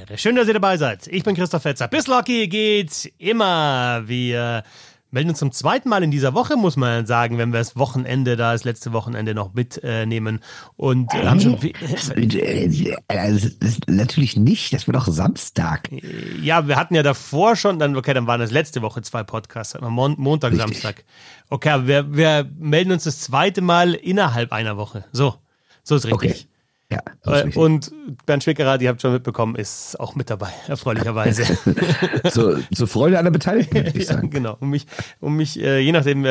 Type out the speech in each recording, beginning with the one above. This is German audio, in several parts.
Premiere. Schön, dass ihr dabei seid. Ich bin Christoph Fetzer. Bissl Hockey geht immer. Wir melden uns zum zweiten Mal in dieser Woche, muss man sagen, wenn wir das Wochenende, das letzte Wochenende noch mitnehmen. Und haben schon... Natürlich nicht, das war doch Samstag. Ja, wir hatten ja davor schon, dann waren das letzte Woche 2 Podcasts, Montag, Richtig. Samstag. Okay, aber wir melden uns das zweite Mal innerhalb einer Woche. So ist richtig. Okay. Ja, das ist richtig. Und Bernd Schwickerath, ihr habt schon mitbekommen, ist auch mit dabei, erfreulicherweise. Zur Freude aller Beteiligten, würde ich Ja, sagen. genau, um mich je nachdem,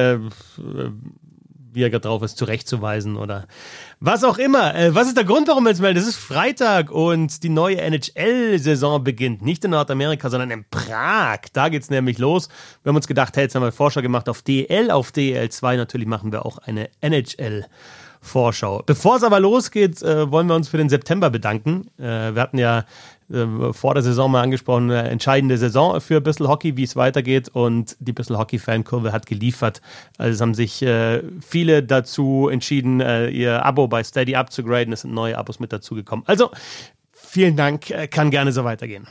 wie er gerade drauf ist, zurechtzuweisen oder was auch immer. Was ist der Grund, warum wir uns melden? Es ist Freitag und die neue NHL-Saison beginnt. Nicht in Nordamerika, sondern in Prag. Da geht's nämlich los. Wir haben uns gedacht, hey, jetzt haben wir Vorschau gemacht auf DEL, auf DEL2. Natürlich machen wir auch eine NHL-Vorschau. Bevor es aber losgeht, wollen wir uns für den September bedanken. Wir hatten ja vor der Saison mal angesprochen, eine entscheidende Saison für Bissl Hockey, wie es weitergeht, und die Bissl Hockey-Fankurve hat geliefert. Also es haben sich viele dazu entschieden, ihr Abo bei Steady abzugraden. Es sind neue Abos mit dazugekommen. Also vielen Dank, kann gerne so weitergehen.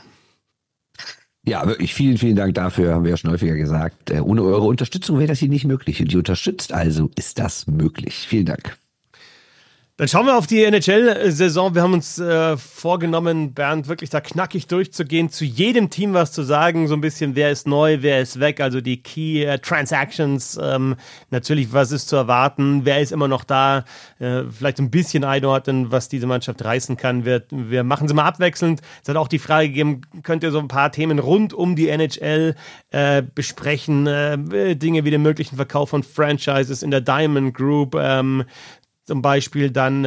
Ja, wirklich vielen, vielen Dank dafür, haben wir ja schon häufiger gesagt. Ohne eure Unterstützung wäre das hier nicht möglich. Und die unterstützt, also ist das möglich. Vielen Dank. Dann schauen wir auf die NHL-Saison. Wir haben uns vorgenommen, Bernd, wirklich da knackig durchzugehen, zu jedem Team was zu sagen, so ein bisschen, wer ist neu, wer ist weg, also die Key Transactions, natürlich, was ist zu erwarten, wer ist immer noch da, vielleicht ein bisschen einordnen, was diese Mannschaft reißen kann. Wir machen sie mal abwechselnd. Es hat auch die Frage gegeben, könnt ihr so ein paar Themen rund um die NHL besprechen, Dinge wie den möglichen Verkauf von Franchises in der Diamond Group, zum Beispiel dann,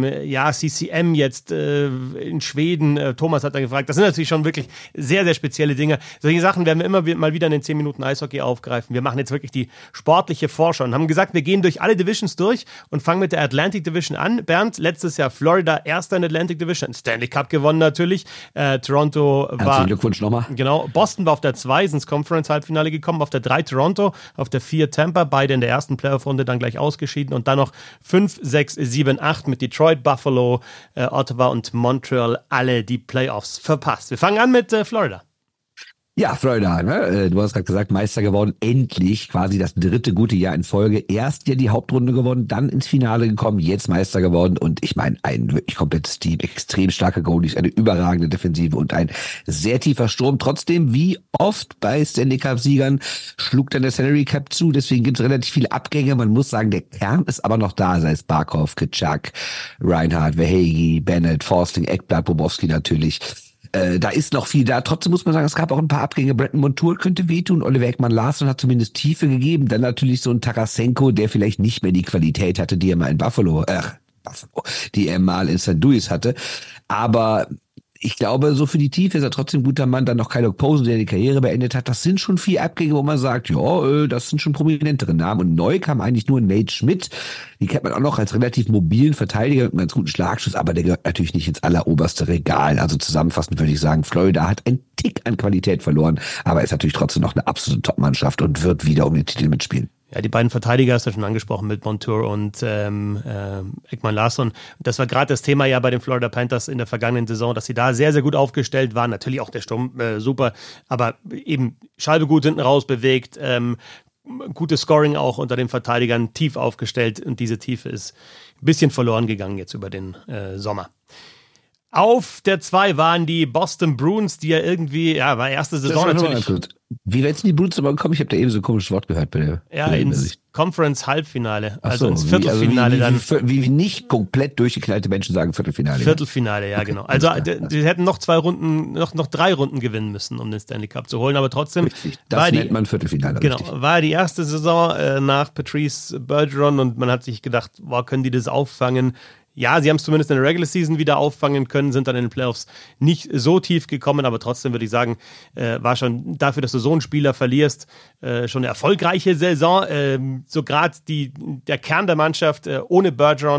CCM jetzt in Schweden. Thomas hat da gefragt. Das sind natürlich schon wirklich sehr, sehr spezielle Dinge. Solche Sachen werden wir immer mal wieder in den 10 Minuten Eishockey aufgreifen. Wir machen jetzt wirklich die sportliche Vorschau und haben gesagt, wir gehen durch alle Divisions durch und fangen mit der Atlantic Division an. Bernd, letztes Jahr Florida, erster in der Atlantic Division, Stanley Cup gewonnen natürlich. Toronto war... Herzlichen Glückwunsch nochmal. Genau, Boston war auf der 2, ins Conference-Halbfinale gekommen, auf der 3 Toronto, auf der 4 Tampa, beide in der ersten Playoff-Runde dann gleich ausgeschieden und dann noch 5, 6, 7, 8 mit Detroit, Buffalo, Ottawa und Montreal alle die Playoffs verpasst. Wir fangen an mit Florida. Ja, Florida, ne? Du hast gerade gesagt, Meister geworden, endlich quasi das 3. gute Jahr in Folge. Erst ja die Hauptrunde gewonnen, dann ins Finale gekommen, jetzt Meister geworden und ich meine, ein wirklich komplettes Team, extrem starke Goalies, eine überragende Defensive und ein sehr tiefer Sturm. Trotzdem, wie oft bei Stanley Cup-Siegern, schlug dann der Salary Cap zu, deswegen gibt es relativ viele Abgänge. Man muss sagen, der Kern ist aber noch da, sei es Barkov, Kitschak, Reinhardt, Verhege, Bennett, Forsling, Ekblad, Bobrovsky natürlich. Da ist noch viel da. Trotzdem muss man sagen, es gab auch ein paar Abgänge. Brenton Montour könnte wehtun. Oliver Ekman-Larsson hat zumindest Tiefe gegeben. Dann natürlich so ein Tarasenko, der vielleicht nicht mehr die Qualität hatte, die er mal in die er mal in St. Louis hatte. Aber ich glaube, so für die Tiefe ist er trotzdem ein guter Mann. Dann noch Kyle Posen, der die Karriere beendet hat. Das sind schon 4 Abgänge, wo man sagt, ja, das sind schon prominentere Namen. Und neu kam eigentlich nur Nate Schmidt. Die kennt man auch noch als relativ mobilen Verteidiger mit einem ganz guten Schlagschuss, aber der gehört natürlich nicht ins alleroberste Regal. Also zusammenfassend würde ich sagen, Florida hat einen Tick an Qualität verloren, aber ist natürlich trotzdem noch eine absolute Top-Mannschaft und wird wieder um den Titel mitspielen. Ja, die beiden Verteidiger hast du schon angesprochen mit Montour und Ekman-Larsson. Das war gerade das Thema ja bei den Florida Panthers in der vergangenen Saison, dass sie da sehr, sehr gut aufgestellt waren. Natürlich auch der Sturm super, aber eben Scheibe gut hinten raus bewegt, gutes Scoring auch unter den Verteidigern, tief aufgestellt und diese Tiefe ist ein bisschen verloren gegangen jetzt über den Sommer. Auf der 2 waren die Boston Bruins, die ja irgendwie, war erste Saison natürlich. Wie weit sind die Bruins aber gekommen? Ich habe da eben so ein komisches Wort gehört bei der. Ja, ins Conference-Halbfinale, also so, ins Viertelfinale dann. Wie nicht komplett durchgeknallte Menschen sagen Viertelfinale. Viertelfinale, ja, genau. Also die hätten noch 2 Runden, noch 3 Runden gewinnen müssen, um den Stanley Cup zu holen, aber trotzdem. Richtig. Das nennt man Viertelfinale. Genau, richtig. war die erste Saison nach Patrice Bergeron und man hat sich gedacht, können die das auffangen? Ja, sie haben es zumindest in der Regular Season wieder auffangen können, sind dann in den Playoffs nicht so tief gekommen, aber trotzdem würde ich sagen, war schon dafür, dass du so einen Spieler verlierst, schon eine erfolgreiche Saison. So gerade der Kern der Mannschaft ohne Bergeron,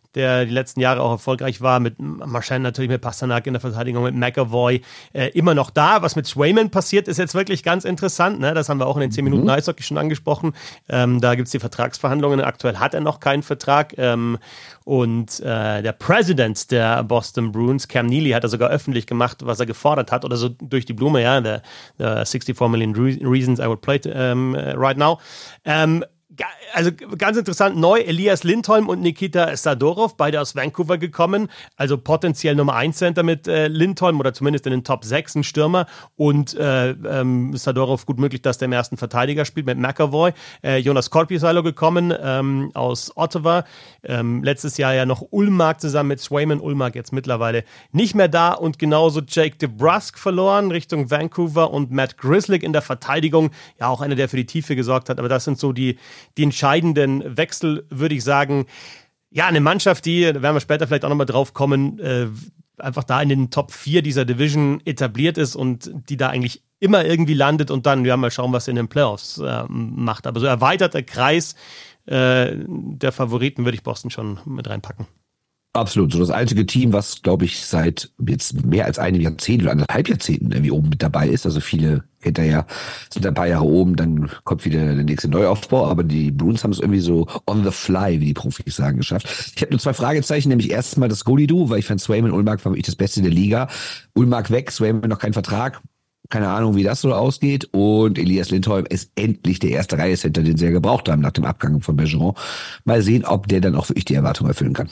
der die letzten Jahre auch erfolgreich war, mit Marchand natürlich, mit Pasternak in der Verteidigung, mit McAvoy, immer noch da. Was mit Swayman passiert, ist jetzt wirklich ganz interessant. Ne? Das haben wir auch in den 10 Minuten Eishockey schon angesprochen. Da gibt es die Vertragsverhandlungen. Aktuell hat er noch keinen Vertrag. Und der President der Boston Bruins, Cam Neely, hat er sogar öffentlich gemacht, was er gefordert hat, oder so durch die Blume, ja, the 64 million reasons I would play right now. Also ganz interessant, neu Elias Lindholm und Nikita Sadorov, beide aus Vancouver gekommen, also potenziell Nummer 1 Center mit Lindholm oder zumindest in den Top 6 ein Stürmer und Sadorov gut möglich, dass der im ersten Verteidiger spielt mit McAvoy. Jonas Korpisalo gekommen aus Ottawa, letztes Jahr ja noch Ullmark zusammen mit Swayman, Ullmark jetzt mittlerweile nicht mehr da und genauso Jake DeBrusk verloren Richtung Vancouver und Matt Grzelcyk in der Verteidigung, ja auch einer, der für die Tiefe gesorgt hat, aber das sind so die entscheidenden Wechsel, würde ich sagen. Ja, eine Mannschaft, da werden wir später vielleicht auch nochmal drauf kommen, einfach da in den Top 4 dieser Division etabliert ist und die da eigentlich immer irgendwie landet und dann, mal schauen, was sie in den Playoffs macht. Aber so erweiterter Kreis der Favoriten würde ich Boston schon mit reinpacken. Absolut. So das einzige Team, was, glaube ich, seit jetzt mehr als einem Jahrzehnt oder 1,5 Jahrzehnten irgendwie oben mit dabei ist. Also viele hinterher sind ein paar Jahre oben, dann kommt wieder der nächste Neuaufbau. Aber die Bruins haben es irgendwie so on the fly, wie die Profis sagen, geschafft. Ich habe nur 2 Fragezeichen, nämlich erstmal das Goalie-Duo, weil ich fand Swayman und Ullmark war wirklich das Beste der Liga. Ullmark weg, Swayman noch keinen Vertrag. Keine Ahnung, wie das so ausgeht. Und Elias Lindholm ist endlich der erste Reihe-Center, den sie ja gebraucht haben nach dem Abgang von Bergeron. Mal sehen, ob der dann auch wirklich die Erwartungen erfüllen kann.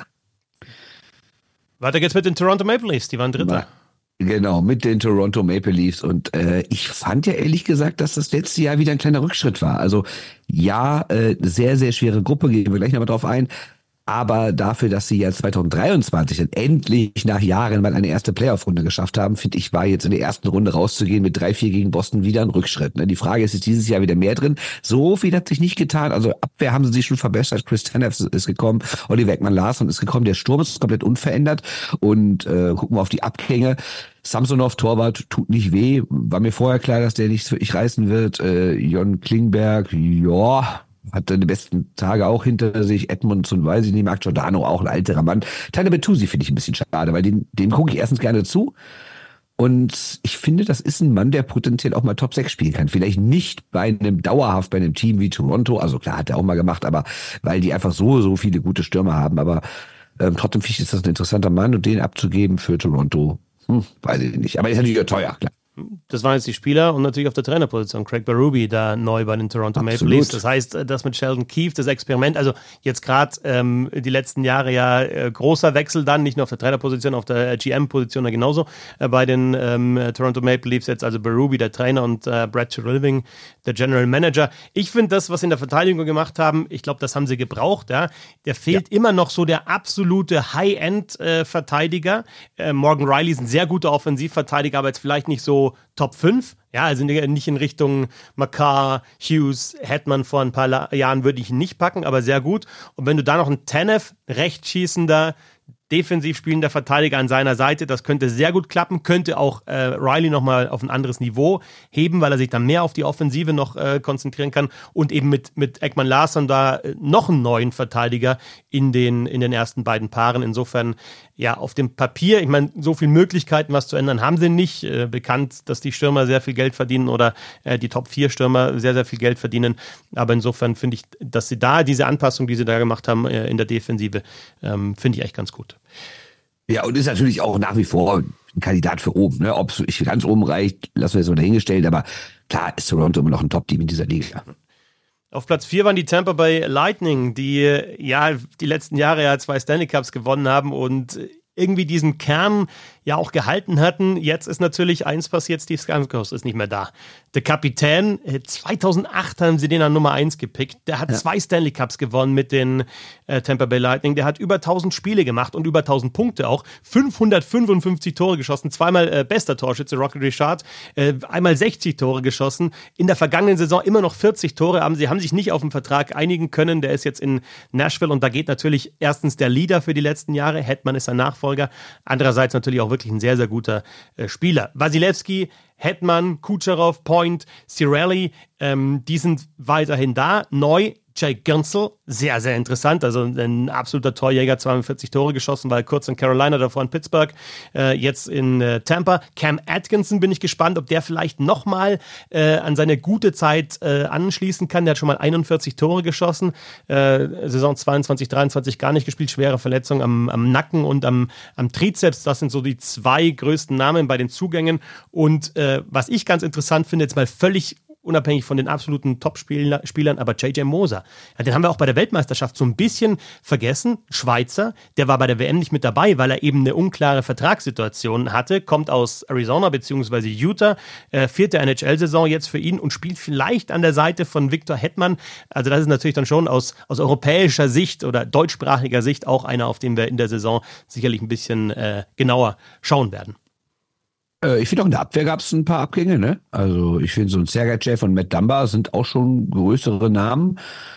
Weiter geht's mit den Toronto Maple Leafs, die waren Dritter. Genau, mit den Toronto Maple Leafs. Und ich fand ja ehrlich gesagt, dass das letzte Jahr wieder ein kleiner Rückschritt war. Also ja, sehr, sehr schwere Gruppe, gehen wir gleich nochmal drauf ein. Aber dafür, dass sie ja 2023 dann endlich nach Jahren mal eine erste Playoff-Runde geschafft haben, finde ich, war jetzt in der ersten Runde rauszugehen mit 3-4 gegen Boston wieder ein Rückschritt. Die Frage ist dieses Jahr wieder mehr drin? So viel hat sich nicht getan. Also Abwehr haben sie sich schon verbessert. Chris Tanev ist gekommen, Oliver Ekman-Larsson ist gekommen. Der Sturm ist komplett unverändert. Und gucken wir auf die Abgänge. Samsonov, Torwart, tut nicht weh. War mir vorher klar, dass der nichts wirklich reißen wird. Jon Klingberg, ja, hat seine besten Tage auch hinter sich. Edmondson, weiß ich nicht, Marc Giordano, auch ein alterer Mann. Tyler Bertuzzi finde ich ein bisschen schade, weil dem gucke ich erstens gerne zu. Und ich finde, das ist ein Mann, der potenziell auch mal Top 6 spielen kann. Vielleicht nicht dauerhaft bei einem Team wie Toronto. Also klar, hat er auch mal gemacht, aber weil die einfach so viele gute Stürmer haben. Aber trotzdem finde ich, ist das ein interessanter Mann und den abzugeben für Toronto, weiß ich nicht. Aber ist natürlich auch teuer, klar. Das waren jetzt die Spieler und natürlich auf der Trainerposition. Craig Berube da neu bei den Toronto Maple Leafs. Das heißt, das mit Sheldon Keefe, das Experiment, also jetzt gerade die letzten Jahre ja großer Wechsel dann, nicht nur auf der Trainerposition, auf der GM-Position genauso bei den Toronto Maple Leafs jetzt, also Berube, der Trainer und Brad Treliving, der General Manager. Ich finde das, was sie in der Verteidigung gemacht haben, ich glaube, das haben sie gebraucht. Ja. Der fehlt immer noch so der absolute High-End-Verteidiger. Morgan Riley ist ein sehr guter Offensivverteidiger, aber jetzt vielleicht nicht so Top 5, ja, also nicht in Richtung Makar, Hughes, Hetman vor ein paar Jahren würde ich ihn nicht packen, aber sehr gut. Und wenn du da noch einen Tanev, rechtschießender, defensiv spielender Verteidiger an seiner Seite, das könnte sehr gut klappen, könnte auch Riley nochmal auf ein anderes Niveau heben, weil er sich dann mehr auf die Offensive noch konzentrieren kann und eben mit Ekman-Larsson da noch einen neuen Verteidiger in den ersten beiden Paaren. Insofern, ja, auf dem Papier, ich meine, so viele Möglichkeiten, was zu ändern, haben sie nicht. Bekannt, dass die Stürmer sehr viel Geld verdienen oder die Top-4-Stürmer sehr, sehr viel Geld verdienen. Aber insofern finde ich, dass sie da diese Anpassung, die sie da gemacht haben in der Defensive, finde ich echt ganz gut. Ja, und ist natürlich auch nach wie vor ein Kandidat für oben. Ne? Ob es ganz oben reicht, lassen wir jetzt mal dahingestellt. Aber klar ist Toronto immer noch ein Top-Team in dieser Liga. Auf Platz 4 waren die Tampa Bay Lightning, die ja die letzten Jahre ja 2 Stanley Cups gewonnen haben und irgendwie diesen Kern ja auch gehalten hatten. Jetzt ist natürlich eins passiert, Steve Stamkos ist nicht mehr da. Der Kapitän, 2008 haben sie den an Nummer 1 gepickt. Der hat 2 Stanley Cups gewonnen mit den Tampa Bay Lightning. Der hat über 1000 Spiele gemacht und über 1000 Punkte auch. 555 Tore geschossen, zweimal bester Torschütze, Rocket Richard, einmal 60 Tore geschossen. In der vergangenen Saison immer noch 40 Tore. Sie haben sich nicht auf einen Vertrag einigen können. Der ist jetzt in Nashville und da geht natürlich erstens der Leader für die letzten Jahre. Hetman ist sein Nachfolger. Andererseits natürlich auch wirklich ein sehr, sehr guter Spieler. Wasilewski, Hetman, Kucherov, Point, Cirelli, die sind weiterhin da. Neu Jake Gensel, sehr, sehr interessant, also ein absoluter Torjäger, 42 Tore geschossen, war kurz in Carolina, davor in Pittsburgh, jetzt in Tampa. Cam Atkinson bin ich gespannt, ob der vielleicht nochmal an seine gute Zeit anschließen kann. Der hat schon mal 41 Tore geschossen, Saison 22, 23 gar nicht gespielt, schwere Verletzung am Nacken und am Trizeps. Das sind so die zwei größten Namen bei den Zugängen. Und was ich ganz interessant finde, jetzt mal völlig unabhängig von den absoluten Top-Spielern, aber J.J. Moser. Ja, den haben wir auch bei der Weltmeisterschaft so ein bisschen vergessen. Schweizer, der war bei der WM nicht mit dabei, weil er eben eine unklare Vertragssituation hatte, kommt aus Arizona bzw. Utah, vierte NHL-Saison jetzt für ihn und spielt vielleicht an der Seite von Victor Hedman. Also das ist natürlich dann schon aus europäischer Sicht oder deutschsprachiger Sicht auch einer, auf den wir in der Saison sicherlich ein bisschen genauer schauen werden. Ich finde auch in der Abwehr gab es ein paar Abgänge, ne? Also ich finde so ein Sergachev und Matt Dumba sind auch schon größere Namen.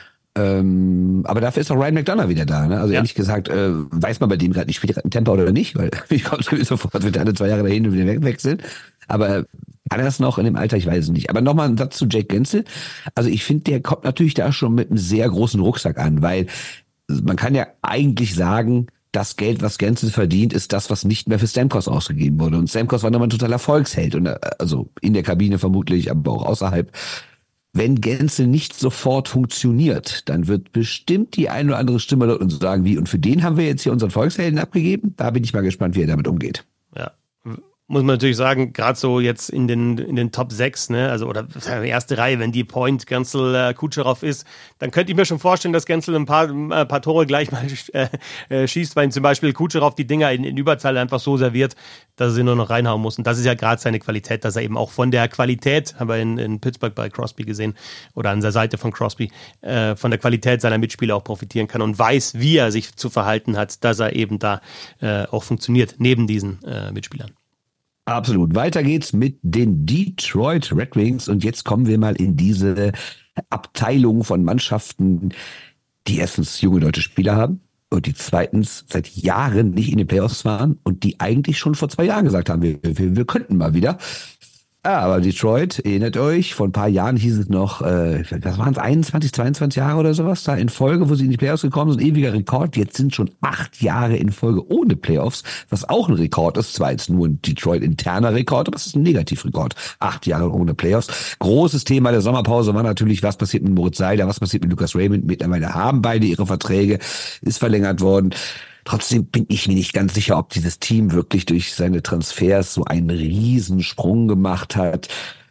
Aber dafür ist auch Ryan McDonough wieder da, ne? Also ehrlich gesagt, weiß man bei dem gerade nicht, spielt er in Tampa oder nicht, weil ich komme sofort, wird er alle 2 Jahre dahin und wieder wegwechseln. Aber kann er das noch in dem Alter? Ich weiß es nicht. Aber nochmal ein Satz zu Jake Gensel. Also ich finde, der kommt natürlich da schon mit einem sehr großen Rucksack an, weil man kann ja eigentlich sagen, das Geld, was Gensel verdient, ist das, was nicht mehr für Stamkos ausgegeben wurde. Und Stamkos war nochmal ein totaler Erfolgsheld. Und also in der Kabine vermutlich, aber auch außerhalb. Wenn Gensel nicht sofort funktioniert, dann wird bestimmt die eine oder andere Stimme dort uns sagen, wie, und für den haben wir jetzt hier unseren Volkshelden abgegeben? Da bin ich mal gespannt, wie er damit umgeht. Ja. Muss man natürlich sagen, gerade so jetzt in den Top 6, ne, also oder erste Reihe, wenn die Point Gensel Kucherov ist, dann könnte ich mir schon vorstellen, dass Gensel ein paar Tore gleich mal schießt, weil ihm zum Beispiel Kucherov die Dinger in Überzahl einfach so serviert, dass er sie nur noch reinhauen muss. Und das ist ja gerade seine Qualität, dass er eben auch von der Qualität, haben wir in Pittsburgh bei Crosby gesehen, oder an der Seite von Crosby, von der Qualität seiner Mitspieler auch profitieren kann und weiß, wie er sich zu verhalten hat, dass er eben da auch funktioniert, neben diesen Mitspielern. Absolut. Weiter geht's mit den Detroit Red Wings und jetzt kommen wir mal in diese Abteilung von Mannschaften, die erstens junge deutsche Spieler haben und die zweitens seit Jahren nicht in den Playoffs waren und die eigentlich schon vor 2 Jahren gesagt haben, wir könnten mal wieder. Ja, aber Detroit, erinnert euch, vor ein paar Jahren hieß es noch, was waren es, 21, 22 Jahre oder sowas, da in Folge, wo sie in die Playoffs gekommen sind, ewiger Rekord. Jetzt sind schon 8 Jahre in Folge ohne Playoffs, was auch ein Rekord ist. Zwar jetzt nur ein Detroit-interner Rekord, aber es ist ein Negativrekord. 8 Jahre ohne Playoffs. Großes Thema der Sommerpause war natürlich, was passiert mit Moritz Seider, was passiert mit Lucas Raymond. Mittlerweile haben beide ihre Verträge, ist verlängert worden. Trotzdem bin ich mir nicht ganz sicher, ob dieses Team wirklich durch seine Transfers so einen Riesensprung gemacht hat.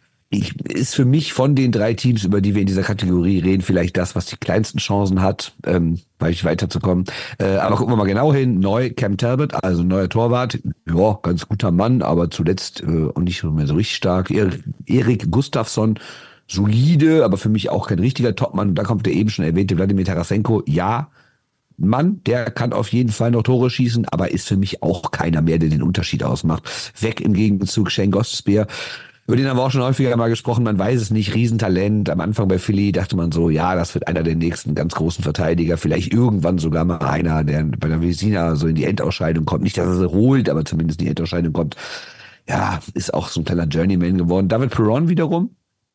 Ist für mich von den 3 Teams, über die wir in dieser Kategorie reden, vielleicht das, was die kleinsten Chancen hat, weiterzukommen. Aber gucken wir mal genau hin. Neu Cam Talbot, also neuer Torwart. Ja, ganz guter Mann, aber zuletzt und nicht mehr so richtig stark. Erik Gustafsson, solide, aber für mich auch kein richtiger Topmann. Da kommt der eben schon erwähnte Wladimir Tarasenko. Ja, Mann, der kann auf jeden Fall noch Tore schießen, aber ist für mich auch keiner mehr, der den Unterschied ausmacht. Weg im Gegenzug Shane Gostisbehere. Über den haben wir auch schon häufiger mal gesprochen, man weiß es nicht, Riesentalent. Am Anfang bei Philly dachte man so, ja, das wird einer der nächsten ganz großen Verteidiger, vielleicht irgendwann sogar mal einer, der bei der Vezina so in die Endausscheidung kommt. Nicht, dass er sie holt, aber zumindest in die Endausscheidung kommt. Ja, ist auch so ein kleiner Journeyman geworden. David Perron wiederum,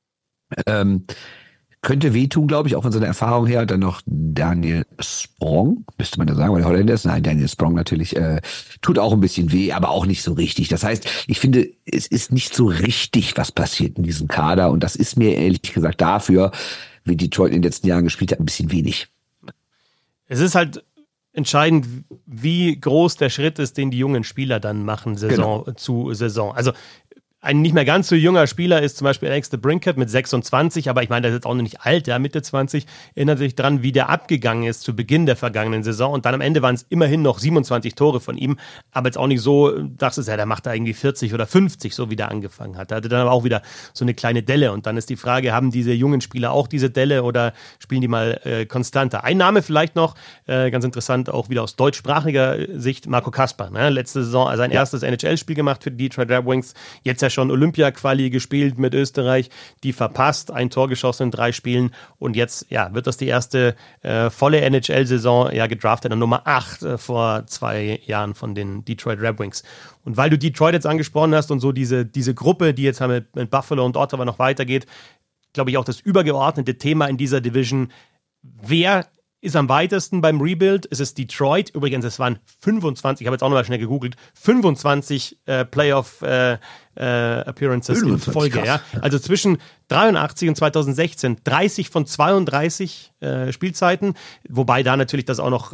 könnte wehtun, glaube ich, auch von seiner Erfahrung her. Dann noch Daniel Sprong, müsste man da sagen, weil der Holländer ist. Nein, Daniel Sprong natürlich tut auch ein bisschen weh, aber auch nicht so richtig. Das heißt, ich finde, es ist nicht so richtig, was passiert in diesem Kader. Und das ist mir ehrlich gesagt dafür, wie Detroit in den letzten Jahren gespielt hat, ein bisschen wenig. Es ist halt entscheidend, wie groß der Schritt ist, den die jungen Spieler dann machen, Saison zu Saison. Also ein nicht mehr ganz so junger Spieler ist zum Beispiel Alex DeBrincat mit 26, aber ich meine, der ist jetzt auch noch nicht alt, der Mitte 20, erinnert sich dran, wie der abgegangen ist zu Beginn der vergangenen Saison und dann am Ende waren es immerhin noch 27 Tore von ihm, aber jetzt auch nicht so, dachtest du, ja, der macht da irgendwie 40 oder 50, so wie der angefangen hat. Der hatte dann aber auch wieder so eine kleine Delle und dann ist die Frage, haben diese jungen Spieler auch diese Delle oder spielen die mal konstanter? Ein Name vielleicht noch, ganz interessant, auch wieder aus deutschsprachiger Sicht, Marco Kasper, ne? Letzte Saison sein erstes NHL-Spiel gemacht für die Detroit Red Wings, jetzt ja schon Olympia-Quali gespielt mit Österreich, die verpasst, ein Tor geschossen in 3 Spielen und jetzt wird das die erste volle NHL-Saison, gedraftet an Nummer 8 vor 2 Jahren von den Detroit Red Wings. Und weil du Detroit jetzt angesprochen hast und so diese Gruppe, die jetzt mit Buffalo und Ottawa noch weitergeht, glaube ich auch das übergeordnete Thema in dieser Division, wer ist am weitesten beim Rebuild? Es ist Detroit. Übrigens, es waren 25, ich habe jetzt auch nochmal schnell gegoogelt, 25 Playoff Appearances in Folge. Ja? Also zwischen 83 und 2016 30 von 32 Spielzeiten, wobei da natürlich das auch noch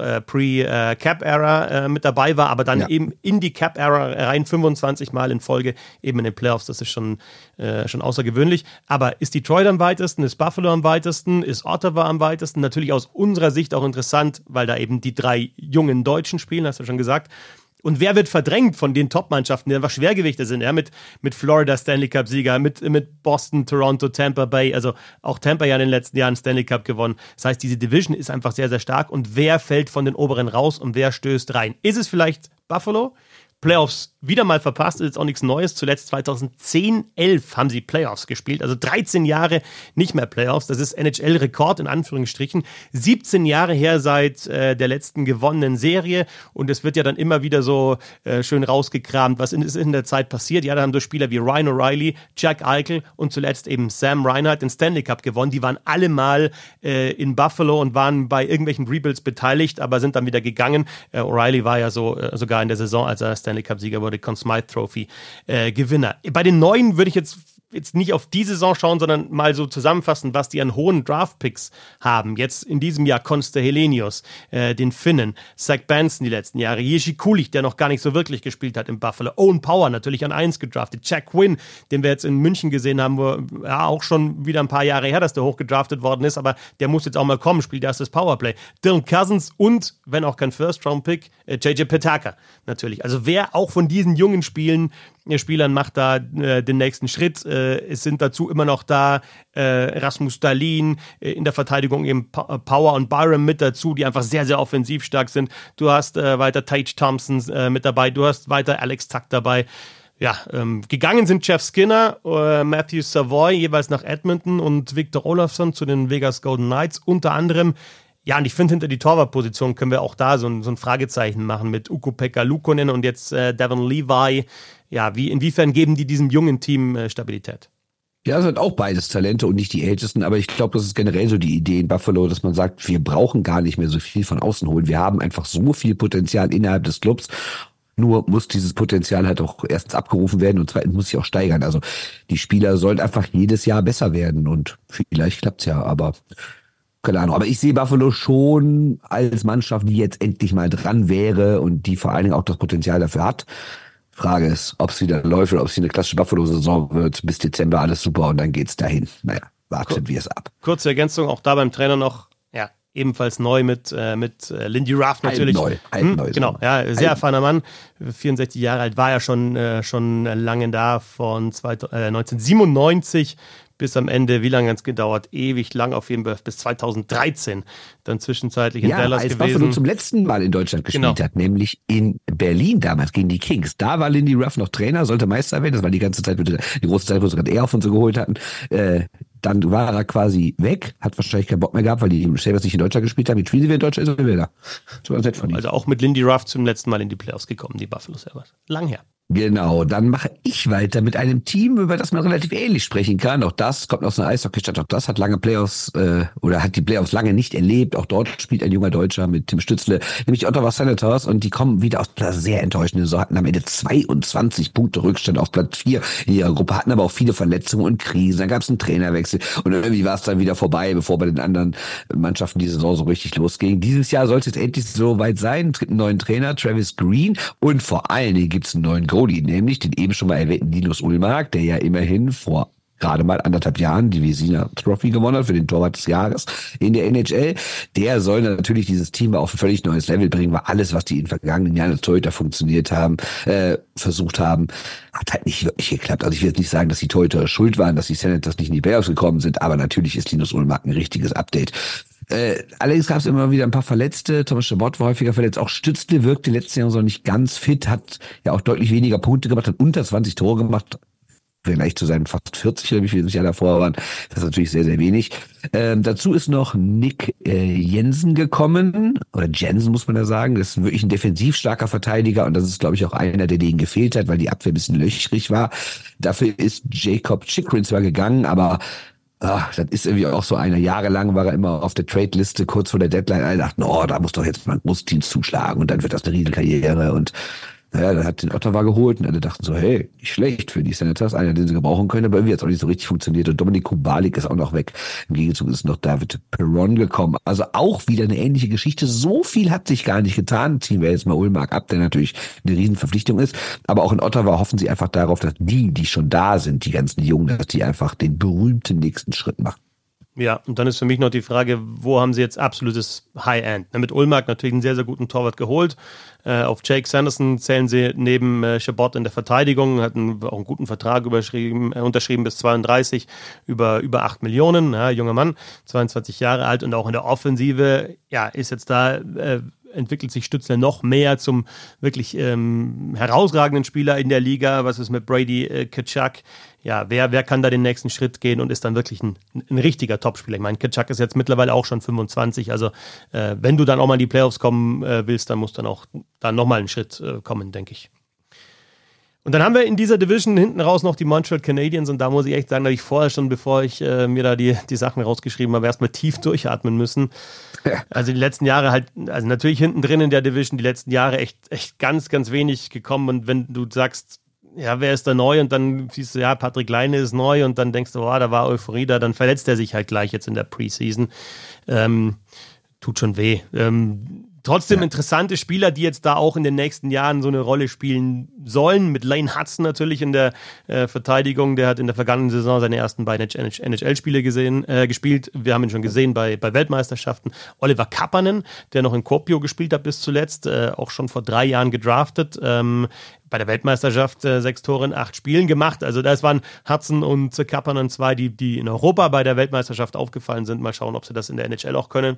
Pre-Cap-Era mit dabei war, aber dann eben in die Cap-Era rein 25 Mal in Folge eben in den Playoffs. Das ist schon außergewöhnlich. Aber ist Detroit am weitesten? Ist Buffalo am weitesten? Ist Ottawa am weitesten? Natürlich aus unserer Sicht auch interessant, weil da eben die 3 jungen Deutschen spielen, hast du schon gesagt. Und wer wird verdrängt von den Top-Mannschaften, die einfach Schwergewichte sind, ja, mit Florida Stanley Cup-Sieger, mit Boston, Toronto, Tampa Bay, also auch Tampa ja in den letzten Jahren Stanley Cup gewonnen. Das heißt, diese Division ist einfach sehr, sehr stark. Und wer fällt von den Oberen raus und wer stößt rein? Ist es vielleicht Buffalo? Playoffs wieder mal verpasst, ist jetzt auch nichts Neues. Zuletzt 2010, 11 haben sie Playoffs gespielt, also 13 Jahre nicht mehr Playoffs. Das ist NHL-Rekord in Anführungsstrichen. 17 Jahre her seit der letzten gewonnenen Serie und es wird ja dann immer wieder so schön rausgekramt, was ist in der Zeit passiert. Ja, da haben so Spieler wie Ryan O'Reilly, Jack Eichel und zuletzt eben Sam Reinhart den Stanley Cup gewonnen. Die waren alle mal in Buffalo und waren bei irgendwelchen Rebuilds beteiligt, aber sind dann wieder gegangen. O'Reilly war ja sogar in der Saison, als er Stanley Cup-Sieger wurde, Conn Smythe Trophy Gewinner. Bei den Neuen würde ich jetzt nicht auf die Saison schauen, sondern mal so zusammenfassen, was die an hohen Draft-Picks haben. Jetzt in diesem Jahr Konsta Helenius, den Finnen, Zach Benson die letzten Jahre, Jiří Kulich, der noch gar nicht so wirklich gespielt hat in Buffalo, Owen Power natürlich an 1 gedraftet, Jack Quinn, den wir jetzt in München gesehen haben, wo ja auch schon wieder ein paar Jahre her, dass der hochgedraftet worden ist, aber der muss jetzt auch mal kommen, spielt erstes Powerplay. Dylan Cousins und, wenn auch kein First-Round-Pick, JJ Petaka natürlich. Also wer auch von diesen jungen Spielern macht da den nächsten Schritt. Es sind dazu immer noch da Rasmus Dahlin, in der Verteidigung eben Power und Byram mit dazu, die einfach sehr, sehr offensiv stark sind. Du hast weiter Tage Thompson mit dabei, du hast weiter Alex Tuck dabei. Ja, gegangen sind Jeff Skinner, Matthew Savoy jeweils nach Edmonton und Victor Olofsson zu den Vegas Golden Knights unter anderem. Ja, und ich finde, hinter die Torwartposition können wir auch da so ein Fragezeichen machen mit Ukko-Pekka Luukkonen und jetzt Devon Levi. Ja, inwiefern geben die diesem jungen Team Stabilität? Ja, es sind auch beides Talente und nicht die Ältesten, aber ich glaube, das ist generell so die Idee in Buffalo, dass man sagt, wir brauchen gar nicht mehr so viel von außen holen. Wir haben einfach so viel Potenzial innerhalb des Clubs. Nur muss dieses Potenzial halt auch erstens abgerufen werden und zweitens muss sich auch steigern. Also die Spieler sollen einfach jedes Jahr besser werden und vielleicht klappt's ja, aber keine Ahnung. Aber ich sehe Buffalo schon als Mannschaft, die jetzt endlich mal dran wäre und die vor allen Dingen auch das Potenzial dafür hat. Frage ist, ob es wieder läuft oder ob es eine klassische Buffalo-Saison wird. Bis Dezember alles super und dann geht's dahin. Naja, warten wir es ab. Kurze Ergänzung, auch da beim Trainer noch, ja, ebenfalls neu mit Lindy Ruff natürlich. Neu. Genau, ja, sehr erfahrener Mann, 64 Jahre alt, war ja schon lange da, von 1997 bis am Ende, wie lange hat es gedauert? Ewig lang, auf jeden Fall bis 2013, dann zwischenzeitlich in Dallas gewesen. Als Buffalo zum letzten Mal in Deutschland gespielt hat, nämlich in Berlin damals gegen die Kings. Da war Lindy Ruff noch Trainer, sollte Meister werden, das war die ganze Zeit, die große Zeit, wo sie gerade eher auf uns so geholt hatten. Dann war er quasi weg, hat wahrscheinlich keinen Bock mehr gehabt, weil die Sabres nicht in Deutschland gespielt haben. Wie Tweedy in Deutschland ist er wieder. Das war nett von ihm. Also auch mit Lindy Ruff zum letzten Mal in die Playoffs gekommen, die Buffalo Sabres. Lang her. Genau, dann mache ich weiter mit einem Team, über das man relativ ähnlich sprechen kann. Auch das kommt aus einer Eishockeystadt, auch das hat lange Playoffs oder hat die Playoffs lange nicht erlebt. Auch dort spielt ein junger Deutscher mit Tim Stützle, nämlich die Ottawa Senators, und die kommen wieder aus einer sehr enttäuschenden Saison, hatten am Ende 22 Punkte Rückstand auf Platz 4 in ihrer Gruppe, hatten aber auch viele Verletzungen und Krisen. Dann gab es einen Trainerwechsel und irgendwie war es dann wieder vorbei, bevor bei den anderen Mannschaften die Saison so richtig losging. Dieses Jahr soll es jetzt endlich so weit sein, tritt einen neuen Trainer, Travis Green, und vor allen Dingen gibt es einen neuen Goalie, nämlich den eben schon mal erwähnten Linus Ullmark, der ja immerhin vor gerade mal 1,5 Jahren die Vezina Trophy gewonnen hat für den Torwart des Jahres in der NHL. Der soll natürlich dieses Team auf ein völlig neues Level bringen, weil alles, was die in den vergangenen Jahren als Torhüter versucht haben, hat halt nicht wirklich geklappt. Also ich will jetzt nicht sagen, dass die Torhüter schuld waren, dass die Senators nicht in die Playoffs gekommen sind, aber natürlich ist Linus Ullmark ein richtiges Update. Allerdings gab es immer wieder ein paar Verletzte. Thomas Chabot war häufiger verletzt. Auch Stützle wirkte letztes Jahr so nicht ganz fit, hat ja auch deutlich weniger Punkte gemacht, hat unter 20 Tore gemacht. Vielleicht zu seinen fast 40 oder wie viele Jahre davor waren. Das ist natürlich sehr, sehr wenig. Dazu ist noch Nick Jensen gekommen, oder Jensen muss man ja sagen. Das ist wirklich ein defensiv starker Verteidiger und das ist, glaube ich, auch einer, der denen gefehlt hat, weil die Abwehr ein bisschen löchrig war. Dafür ist Jacob Chychrun zwar gegangen, aber Das ist irgendwie auch so einer. Jahrelang war er immer auf der Trade-Liste kurz vor der Deadline. Alle dachten, da muss doch jetzt mal ein Großteams zuschlagen und dann wird das eine Riesenkarriere. Und naja, dann hat den Ottawa geholt und alle dachten so, hey, nicht schlecht für die Senators, einer, den sie gebrauchen können, aber irgendwie hat es auch nicht so richtig funktioniert. Und Dominik Kubalik ist auch noch weg. Im Gegenzug ist noch David Perron gekommen. Also auch wieder eine ähnliche Geschichte. So viel hat sich gar nicht getan. Ziehen wir jetzt mal Ullmark ab, der natürlich eine Riesenverpflichtung ist. Aber auch in Ottawa hoffen sie einfach darauf, dass die schon da sind, die ganzen Jungen, dass die einfach den berühmten nächsten Schritt machen. Ja, und dann ist für mich noch die Frage, wo haben sie jetzt absolutes High-End? Mit Ullmark natürlich einen sehr, sehr guten Torwart geholt. Auf Jake Sanderson zählen sie neben Chabot in der Verteidigung, hat auch einen guten Vertrag unterschrieben bis 32, über 8 Millionen, ja, junger Mann, 22 Jahre alt und auch in der Offensive, ja, ist jetzt da entwickelt sich Stützle noch mehr zum wirklich herausragenden Spieler in der Liga. Was ist mit Brady Tkachuk? Ja, wer kann da den nächsten Schritt gehen und ist dann wirklich ein richtiger Topspieler? Ich meine, Tkachuk ist jetzt mittlerweile auch schon 25, also wenn du dann auch mal in die Playoffs kommen willst, dann muss dann auch da nochmal ein Schritt kommen, denke ich. Und dann haben wir in dieser Division hinten raus noch die Montreal Canadiens und da muss ich echt sagen, dass ich vorher schon, bevor ich mir da die Sachen rausgeschrieben habe, erstmal tief durchatmen müssen. Ja. Also die letzten Jahre halt, also natürlich hinten drin in der Division, die letzten Jahre echt ganz, ganz wenig gekommen und wenn du sagst, ja, wer ist da neu und dann siehst du, ja, Patrick Laine ist neu und dann denkst du, da war Euphorie da, dann verletzt er sich halt gleich jetzt in der Preseason. Tut schon weh. Trotzdem interessante Spieler, die jetzt da auch in den nächsten Jahren so eine Rolle spielen sollen. Mit Lane Hudson natürlich in der Verteidigung. Der hat in der vergangenen Saison seine ersten beiden NHL-Spiele gespielt. Wir haben ihn schon gesehen bei Weltmeisterschaften. Oliver Kapanen, der noch in Kuopio gespielt hat bis zuletzt, auch schon vor 3 Jahren gedraftet. Bei der Weltmeisterschaft 6 Tore in 8 Spielen gemacht. Also das waren Hudson und Kapanen 2, die in Europa bei der Weltmeisterschaft aufgefallen sind. Mal schauen, ob sie das in der NHL auch können.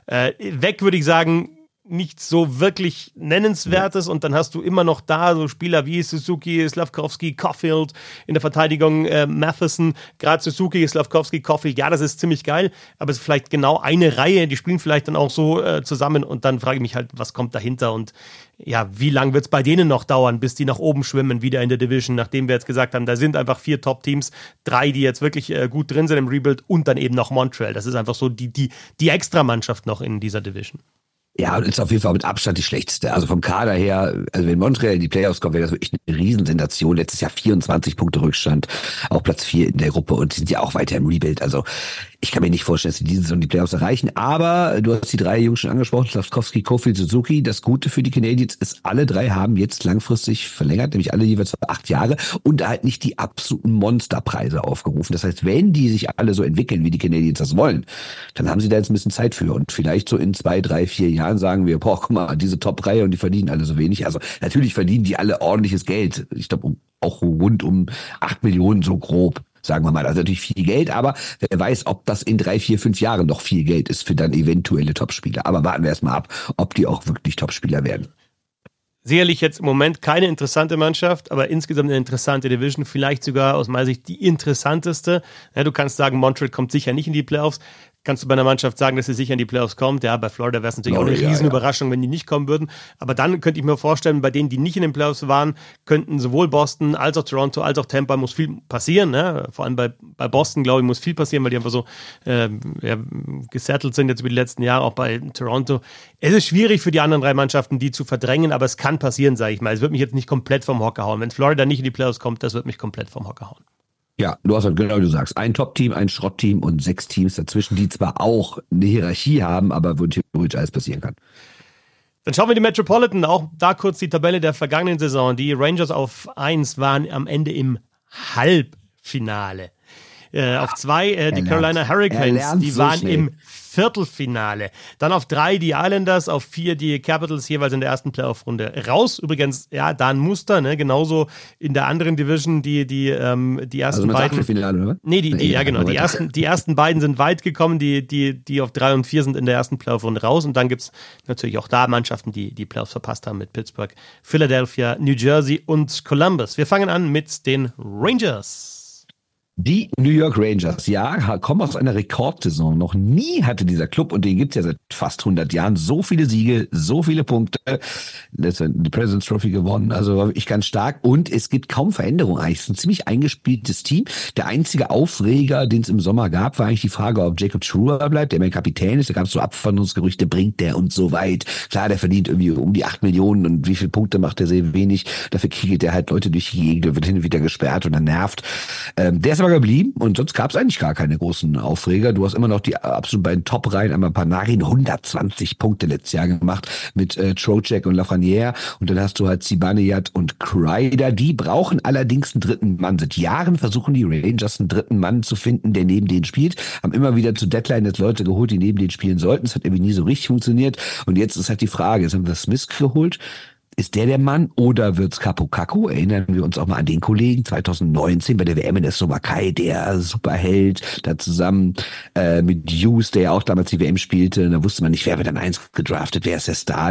Weg würde ich sagen, nichts so wirklich Nennenswertes und dann hast du immer noch da so Spieler wie Suzuki, Slavkovsky, Caulfield in der Verteidigung, Matheson, gerade Suzuki, Slavkovsky, Caulfield, ja, das ist ziemlich geil, aber es ist vielleicht genau eine Reihe, die spielen vielleicht dann auch so zusammen und dann frage ich mich halt, was kommt dahinter und ja, wie lange wird es bei denen noch dauern, bis die nach oben schwimmen, wieder in der Division, nachdem wir jetzt gesagt haben, da sind einfach 4 Top-Teams, 3, die jetzt wirklich gut drin sind im Rebuild und dann eben noch Montreal, das ist einfach so die Extramannschaft noch in dieser Division. Ja, und ist auf jeden Fall mit Abstand die schlechteste. Also vom Kader her, also wenn Montreal in die Playoffs kommt, wäre das wirklich eine Riesensensation. Letztes Jahr 24 Punkte Rückstand, auch Platz 4 in der Gruppe und sind ja auch weiter im Rebuild. Also ich kann mir nicht vorstellen, dass sie diese Saison die Playoffs erreichen. Aber du hast die 3 Jungs schon angesprochen, Slavkovsky, Caulfield, Suzuki. Das Gute für die Canadiens ist, alle 3 haben jetzt langfristig verlängert, nämlich alle jeweils für 8 Jahre und halt nicht die absoluten Monsterpreise aufgerufen. Das heißt, wenn die sich alle so entwickeln, wie die Canadiens das wollen, dann haben sie da jetzt ein bisschen Zeit für. Und vielleicht so in 2, 3, 4 Jahren sagen wir, guck mal, diese Top-Reihe und die verdienen alle so wenig. Also natürlich verdienen die alle ordentliches Geld. Ich glaube, auch rund um 8 Millionen so grob, sagen wir mal. Also natürlich viel Geld, aber wer weiß, ob das in 3, 4, 5 Jahren noch viel Geld ist für dann eventuelle Topspieler. Aber warten wir erstmal ab, ob die auch wirklich Topspieler werden. Sicherlich jetzt im Moment keine interessante Mannschaft, aber insgesamt eine interessante Division, vielleicht sogar aus meiner Sicht die interessanteste. Ja, du kannst sagen, Montreal kommt sicher nicht in die Playoffs. Kannst du bei einer Mannschaft sagen, dass sie sicher in die Playoffs kommt? Ja, bei Florida wäre es natürlich auch eine Riesenüberraschung, wenn die nicht kommen würden. Aber dann könnte ich mir vorstellen, bei denen, die nicht in den Playoffs waren, könnten sowohl Boston als auch Toronto als auch Tampa, muss viel passieren. Ne? Vor allem bei Boston, glaube ich, muss viel passieren, weil die einfach so gesettelt sind jetzt über die letzten Jahre, auch bei Toronto. Es ist schwierig für die anderen 3 Mannschaften, die zu verdrängen, aber es kann passieren, sage ich mal. Es wird mich jetzt nicht komplett vom Hocker hauen. Wenn Florida nicht in die Playoffs kommt, das wird mich komplett vom Hocker hauen. Ja, du hast halt genau, wie du sagst, ein Top-Team, ein Schrott-Team und 6 Teams dazwischen, die zwar auch eine Hierarchie haben, aber wo theoretisch alles passieren kann. Dann schauen wir die Metropolitan, auch da kurz die Tabelle der vergangenen Saison. Die Rangers auf 1 waren am Ende im Halbfinale. Auf 2 die Carolina Hurricanes, die waren im Viertelfinale. Dann auf 3 die Islanders, auf 4 die Capitals, jeweils in der ersten Playoff-Runde raus. Übrigens, ja, da ein Muster, ne? Genauso in der anderen Division, die ersten also beiden. Achtelfinale, oder? Nee, ja genau. Die ersten beiden sind weit gekommen, die auf 3 und 4 sind in der ersten Playoff-Runde raus. Und dann gibt's natürlich auch da Mannschaften, die Playoffs verpasst haben mit Pittsburgh, Philadelphia, New Jersey und Columbus. Wir fangen an mit den Rangers. Die New York Rangers, ja, kommen aus einer Rekordsaison. Noch nie hatte dieser Club, und den gibt's ja seit fast 100 Jahren, so viele Siege, so viele Punkte. Letztendlich die President's Trophy gewonnen, also war wirklich ganz stark. Und es gibt kaum Veränderung eigentlich. Es ist ein ziemlich eingespieltes Team. Der einzige Aufreger, den es im Sommer gab, war eigentlich die Frage, ob Jacob Trouba bleibt, der mein Kapitän ist. Da gab es so Abwanderungsgerüchte, bringt der und so weit. Klar, der verdient irgendwie um die 8 Millionen und wie viele Punkte macht der sehr wenig. Dafür kriegt der halt Leute durch die Gegend, wird hin und wieder gesperrt und dann nervt. Der ist aber geblieben und sonst gab es eigentlich gar keine großen Aufreger. Du hast immer noch die absolut beiden Top-Reihen, einmal Panarin, 120 Punkte letztes Jahr gemacht mit Trocheck und Lafreniere, und dann hast du halt Zibanejad und Kreider. Die brauchen allerdings einen dritten Mann. Seit Jahren versuchen die Rangers einen dritten Mann zu finden, der neben denen spielt. Haben immer wieder zu Deadline jetzt Leute geholt, die neben denen spielen sollten. Es hat irgendwie nie so richtig funktioniert. Und jetzt ist halt die Frage, jetzt haben wir Smith geholt. Ist der Mann oder wird's Kaapo Kakko? Erinnern wir uns auch mal an den Kollegen 2019 bei der WM in der Slowakei, der Superheld, da zusammen mit Hughes, der ja auch damals die WM spielte. Da wusste man nicht, wer wird dann eins gedraftet, wer ist der Star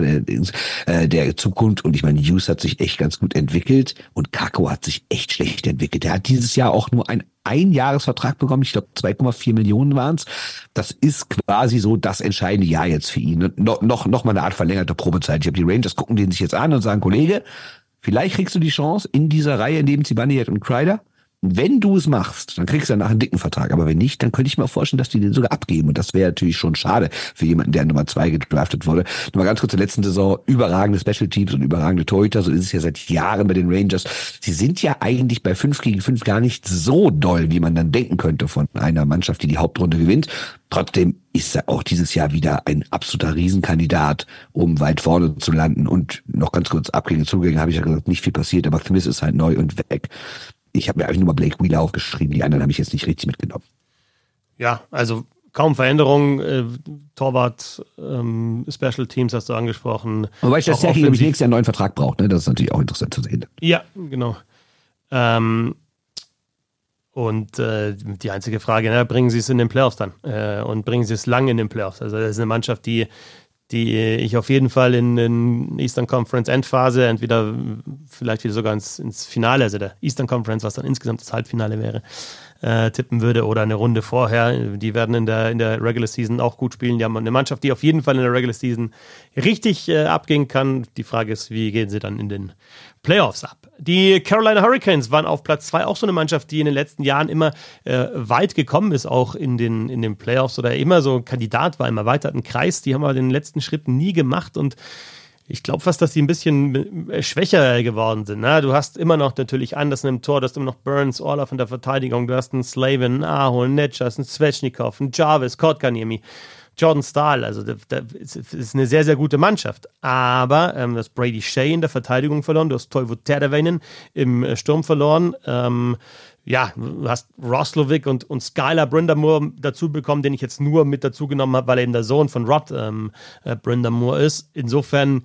der Zukunft. Und ich meine, Hughes hat sich echt ganz gut entwickelt und Kakko hat sich echt schlecht entwickelt. Der hat dieses Jahr auch nur ein Jahresvertrag bekommen, ich glaube 2,4 Millionen waren es. Das ist quasi so das entscheidende Jahr jetzt für ihn. Noch mal eine Art verlängerte Probezeit. Ich habe die Rangers gucken den sich jetzt an und sagen, Kollege, vielleicht kriegst du die Chance in dieser Reihe neben Zibanejad und Kreider. Wenn du es machst, dann kriegst du danach einen dicken Vertrag. Aber wenn nicht, dann könnte ich mir auch vorstellen, dass die den sogar abgeben. Und das wäre natürlich schon schade für jemanden, der Nummer 2 gedraftet wurde. Nur mal ganz kurz zur letzten Saison. Überragende Special Teams und überragende Torhüter. So ist es ja seit Jahren bei den Rangers. Sie sind ja eigentlich bei 5 gegen 5 gar nicht so doll, wie man dann denken könnte von einer Mannschaft, die die Hauptrunde gewinnt. Trotzdem ist er auch dieses Jahr wieder ein absoluter Riesenkandidat, um weit vorne zu landen. Und noch ganz kurz Abgänge, Zugänge, habe ich ja gesagt, nicht viel passiert. Aber Smith ist halt neu und weg. Ich habe mir eigentlich nur mal Blake Wheeler aufgeschrieben, die anderen habe ich jetzt nicht richtig mitgenommen. Ja, also kaum Veränderungen. Torwart, Special Teams hast du angesprochen. Wobei ich das Sergei, glaube ich, nächstes Jahr einen neuen Vertrag braucht. Ne? Das ist natürlich auch interessant zu sehen. Ja, genau. Und die einzige Frage, bringen sie es in den Playoffs dann? Und bringen sie es lang in den Playoffs? Also das ist eine Mannschaft, die ich auf jeden Fall in Eastern Conference Endphase, entweder vielleicht wieder sogar ins Finale, also der Eastern Conference, was dann insgesamt das Halbfinale wäre, tippen würde, oder eine Runde vorher. Die werden in der Regular Season auch gut spielen. Die haben eine Mannschaft, die auf jeden Fall in der Regular Season richtig abgehen kann. Die Frage ist, wie gehen sie dann in den Playoffs ab? Die Carolina Hurricanes waren auf Platz 2 auch so eine Mannschaft, die in den letzten Jahren immer weit gekommen ist, auch in den Playoffs, oder immer so ein Kandidat war im erweiterten Kreis. Die haben aber den letzten Schritt nie gemacht, und ich glaube fast, dass die ein bisschen schwächer geworden sind. Ne? Du hast immer noch natürlich Anderson im Tor, du hast immer noch Burns, Orlov in der Verteidigung, du hast einen Slavin, einen Aho, einen Netschas, einen Svechnikov, einen Jarvis, Kotkaniemi, Jordan Stahl. Also das ist eine sehr, sehr gute Mannschaft. Aber du hast Brady Shea in der Verteidigung verloren, du hast Toivo Teravainen im Sturm verloren. Du hast Roslovic und Skylar Brind'Amour dazu bekommen, den ich jetzt nur mit dazu genommen habe, weil er eben der Sohn von Rod Brind'Amour ist. Insofern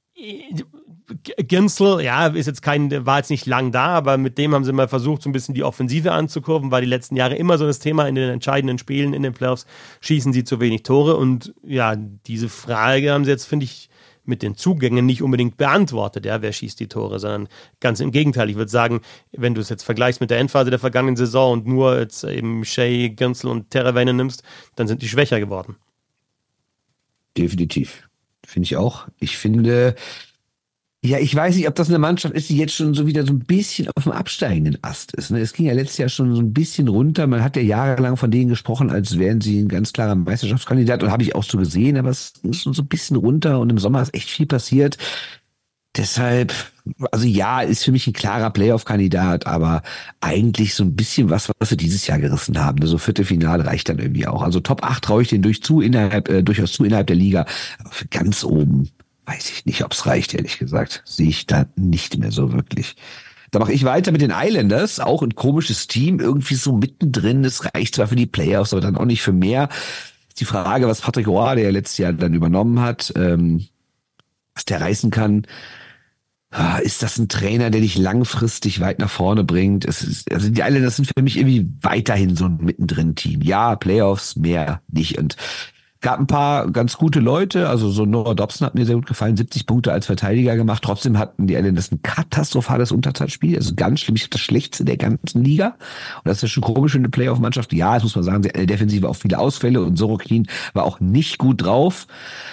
Ginsel, war jetzt nicht lang da, aber mit dem haben sie mal versucht, so ein bisschen die Offensive anzukurven, war die letzten Jahre immer so das Thema in den entscheidenden Spielen in den Playoffs, schießen sie zu wenig Tore, und ja, diese Frage haben sie jetzt, finde ich, mit den Zugängen nicht unbedingt beantwortet, ja, wer schießt die Tore, sondern ganz im Gegenteil. Ich würde sagen, wenn du es jetzt vergleichst mit der Endphase der vergangenen Saison und nur jetzt eben Shea, Ginsel und Teravainen nimmst, dann sind die schwächer geworden. Definitiv. Finde ich auch. Ich finde, ja, ich weiß nicht, ob das eine Mannschaft ist, die jetzt schon so wieder so ein bisschen auf dem absteigenden Ast ist. Ne? Es ging ja letztes Jahr schon so ein bisschen runter. Man hat ja jahrelang von denen gesprochen, als wären sie ein ganz klarer Meisterschaftskandidat. Und habe ich auch so gesehen, aber es ging schon so ein bisschen runter. Und im Sommer ist echt viel passiert. Deshalb, also ja, ist für mich ein klarer Playoff-Kandidat, aber eigentlich so ein bisschen was wir dieses Jahr gerissen haben. So Viertelfinale reicht dann irgendwie auch. Also Top 8 traue ich denen durchaus zu innerhalb der Liga. Aber für ganz oben weiß ich nicht, ob es reicht, ehrlich gesagt. Sehe ich da nicht mehr so wirklich. Da mache ich weiter mit den Islanders, auch ein komisches Team, irgendwie so mittendrin. Es reicht zwar für die Playoffs, aber dann auch nicht für mehr. Ist die Frage, was Patrick Roy, der ja letztes Jahr dann übernommen hat, was der reißen kann. Ist das ein Trainer, der dich langfristig weit nach vorne bringt? Also die Islanders sind für mich irgendwie weiterhin so ein Mittendrin-Team. Ja, Playoffs, mehr nicht. Und Gab ein paar ganz gute Leute, also so Noah Dobson hat mir sehr gut gefallen, 70 Punkte als Verteidiger gemacht. Trotzdem hatten die Islanders ein katastrophales Unterzahlspiel, also ganz schlimm, ich glaube das schlechteste der ganzen Liga. Und das ist ja schon komisch für eine Playoff-Mannschaft. Ja, das muss man sagen, Defensive auch viele Ausfälle und Sorokin war auch nicht gut drauf.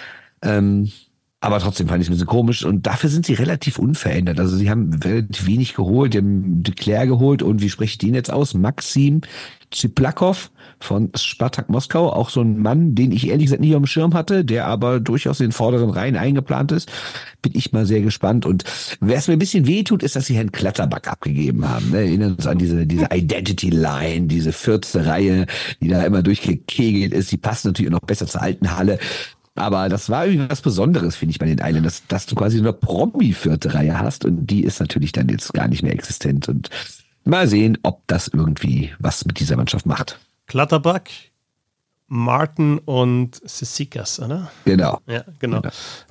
Aber trotzdem fand ich es ein bisschen komisch und dafür sind sie relativ unverändert. Also sie haben relativ wenig geholt, die haben de Cler geholt und wie spreche ich den jetzt aus? Maxim Zyplakov von Spartak Moskau, auch so ein Mann, den ich ehrlich gesagt nicht auf dem Schirm hatte, der aber durchaus in den vorderen Reihen eingeplant ist. Bin ich mal sehr gespannt und wer es mir ein bisschen wehtut, ist, dass sie Herrn Klatterback abgegeben haben. Erinnern uns an diese Identity Line, diese 4. Reihe, die da immer durchgekegelt ist. Die passt natürlich auch noch besser zur alten Halle. Aber das war irgendwie was Besonderes, finde ich, bei den Islanders, dass du quasi eine Promi-4. Reihe hast und die ist natürlich dann jetzt gar nicht mehr existent. Und mal sehen, ob das irgendwie was mit dieser Mannschaft macht. Clutterbuck, Martin und Cizikas, oder? Genau. Ja, genau.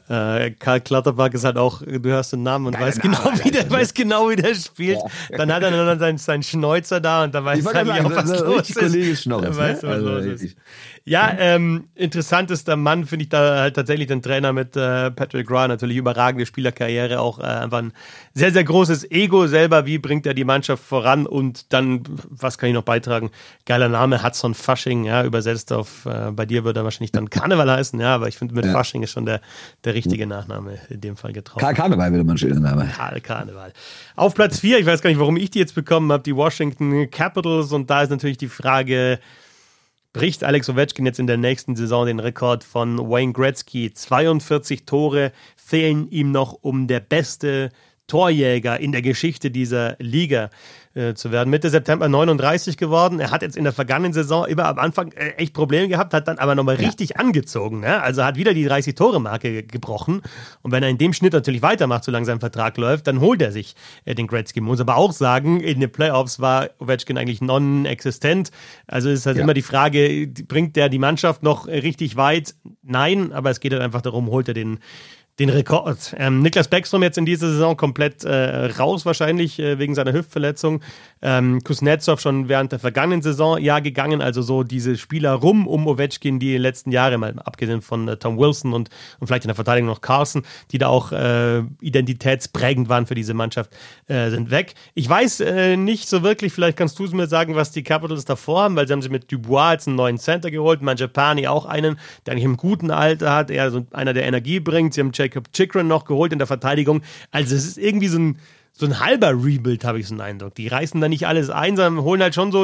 Karl Clutterbuck ist halt auch, du hörst den Namen und weißt genau, wie der spielt. Ja. Dann hat er dann seinen Schnäuzer da und dann weiß er nicht, was los ist. Dann weißt du, was los ist. Ja, interessant ist der Mann, finde ich da halt tatsächlich den Trainer mit Patrick Roy, natürlich überragende Spielerkarriere, auch einfach ein sehr, sehr großes Ego selber, wie bringt er die Mannschaft voran und dann, was kann ich noch beitragen, geiler Name, Hudson Fasching, ja, übersetzt auf, bei dir würde er wahrscheinlich dann Karneval heißen, ja, aber ich finde mit Fasching ist schon der richtige Nachname in dem Fall getroffen. Karneval würde man schöner Name. Karneval. Auf Platz 4, ich weiß gar nicht, warum ich die jetzt bekommen habe, die Washington Capitals und da ist natürlich die Frage, bricht Alex Ovechkin jetzt in der nächsten Saison den Rekord von Wayne Gretzky? 42 Tore fehlen ihm noch, um der beste Torjäger in der Geschichte dieser Liga zu werden. Mitte September 39 geworden. Er hat jetzt in der vergangenen Saison immer am Anfang echt Probleme gehabt, hat dann aber nochmal richtig angezogen. Ne? Also hat wieder die 30-Tore-Marke gebrochen. Und wenn er in dem Schnitt natürlich weitermacht, solange sein Vertrag läuft, dann holt er sich den Gretzky. Man muss aber auch sagen, in den Playoffs war Ovechkin eigentlich non-existent. Also ist halt immer die Frage, bringt der die Mannschaft noch richtig weit? Nein, aber es geht halt einfach darum, holt er den Rekord. Niklas Bäckström jetzt in dieser Saison komplett raus wahrscheinlich wegen seiner Hüftverletzung. Kuznetsov schon während der vergangenen Saison gegangen, also so diese Spieler rum um Ovechkin, die in den letzten Jahren, mal abgesehen von Tom Wilson und vielleicht in der Verteidigung noch Carlson, die da auch identitätsprägend waren für diese Mannschaft, sind weg. Ich weiß nicht so wirklich, vielleicht kannst du es mir sagen, was die Capitals davor haben, weil sie haben sich mit Dubois jetzt einen neuen Center geholt, Mangiapane auch einen, der eigentlich im guten Alter hat, eher so einer, der Energie bringt. Sie haben Jacob Chikrin noch geholt in der Verteidigung. Also es ist irgendwie so ein halber Rebuild, habe ich so einen Eindruck. Die reißen da nicht alles ein, sondern holen halt schon so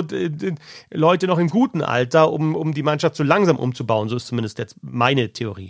Leute noch im guten Alter, um die Mannschaft so langsam umzubauen. So ist zumindest jetzt meine Theorie.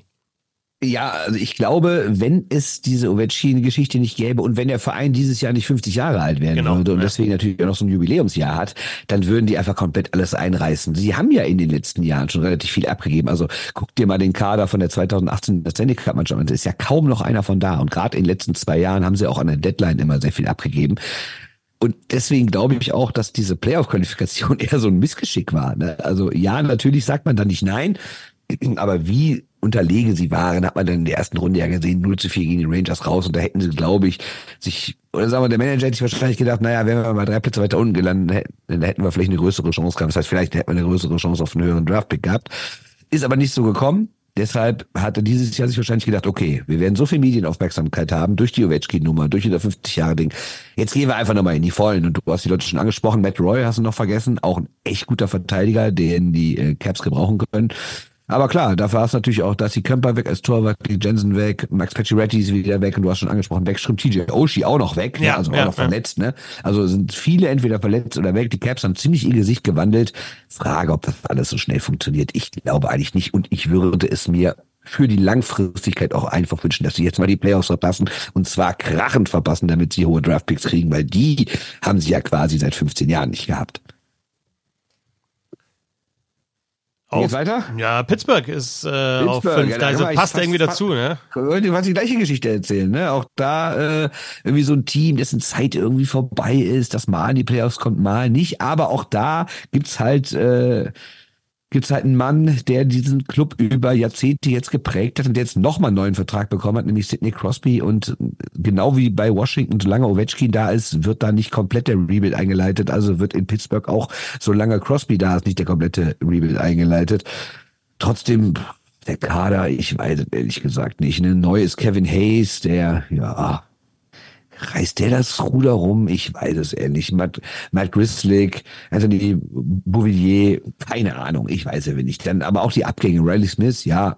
Ja, also ich glaube, wenn es diese Ovechkin-Geschichte nicht gäbe und wenn der Verein dieses Jahr nicht 50 Jahre alt werden würde und deswegen natürlich auch noch so ein Jubiläumsjahr hat, dann würden die einfach komplett alles einreißen. Sie haben ja in den letzten Jahren schon relativ viel abgegeben. Also guck dir mal den Kader von der 2018 Stanley Cup Mannschaft an. Da ist ja kaum noch einer von da. Und gerade in den letzten 2 Jahren haben sie auch an der Deadline immer sehr viel abgegeben. Und deswegen glaube ich auch, dass diese Playoff-Qualifikation eher so ein Missgeschick war. Ne? Also ja, natürlich sagt man da nicht nein, aber wie unterlegen sie waren, hat man dann in der ersten Runde ja gesehen, 0-4 gegen die Rangers raus und da hätten sie, glaube ich, oder sagen wir, der Manager hätte sich wahrscheinlich gedacht, naja, wären wir mal 3 Plätze weiter unten gelandet, dann hätten wir vielleicht eine größere Chance gehabt. Das heißt, vielleicht hätten wir eine größere Chance auf einen höheren Draftpick gehabt. Ist aber nicht so gekommen. Deshalb hat er dieses Jahr sich wahrscheinlich gedacht, okay, wir werden so viel Medienaufmerksamkeit haben durch die Ovechkin-Nummer, durch unser 50-Jahre-Ding. Jetzt gehen wir einfach nochmal in die Vollen. Und du hast die Leute schon angesprochen. Matt Roy hast du noch vergessen. Auch ein echt guter Verteidiger, den die Caps gebrauchen können. Aber klar, dafür hast du natürlich auch Darcy Kemper weg als Torwart, Jensen weg, Max Pacioretty ist wieder weg und du hast schon angesprochen, Backstrom, TJ Oshie auch noch weg, auch noch verletzt, ne? Also sind viele entweder verletzt oder weg. Die Caps haben ziemlich ihr Gesicht gewandelt. Frage, ob das alles so schnell funktioniert. Ich glaube eigentlich nicht und ich würde es mir für die Langfristigkeit auch einfach wünschen, dass sie jetzt mal die Playoffs verpassen und zwar krachend verpassen, damit sie hohe Draftpicks kriegen, weil die haben sie ja quasi seit 15 Jahren nicht gehabt. Geht's weiter? Ja, Pittsburgh ist auf 5. Also passt irgendwie dazu, ne? Ich wollte fast die gleiche Geschichte erzählen, ne? Auch da irgendwie so ein Team, dessen Zeit irgendwie vorbei ist, das mal in die Playoffs kommt, mal nicht. Aber auch da gibt's halt einen Mann, der diesen Club über Jahrzehnte jetzt geprägt hat und der jetzt nochmal einen neuen Vertrag bekommen hat, nämlich Sidney Crosby. Und genau wie bei Washington, solange Ovechkin da ist, wird da nicht komplett der Rebuild eingeleitet. Also wird in Pittsburgh auch, solange Crosby da ist, nicht der komplette Rebuild eingeleitet. Trotzdem Der Kader, ich weiß es ehrlich gesagt nicht. Ein neues Kevin Hayes, reißt der das Ruder rum? Ich weiß es ehrlich. Matt Grisslick, Anthony Bouvillier, keine Ahnung, ich weiß es nicht. Dann aber auch die Abgänge, Riley Smith, ja,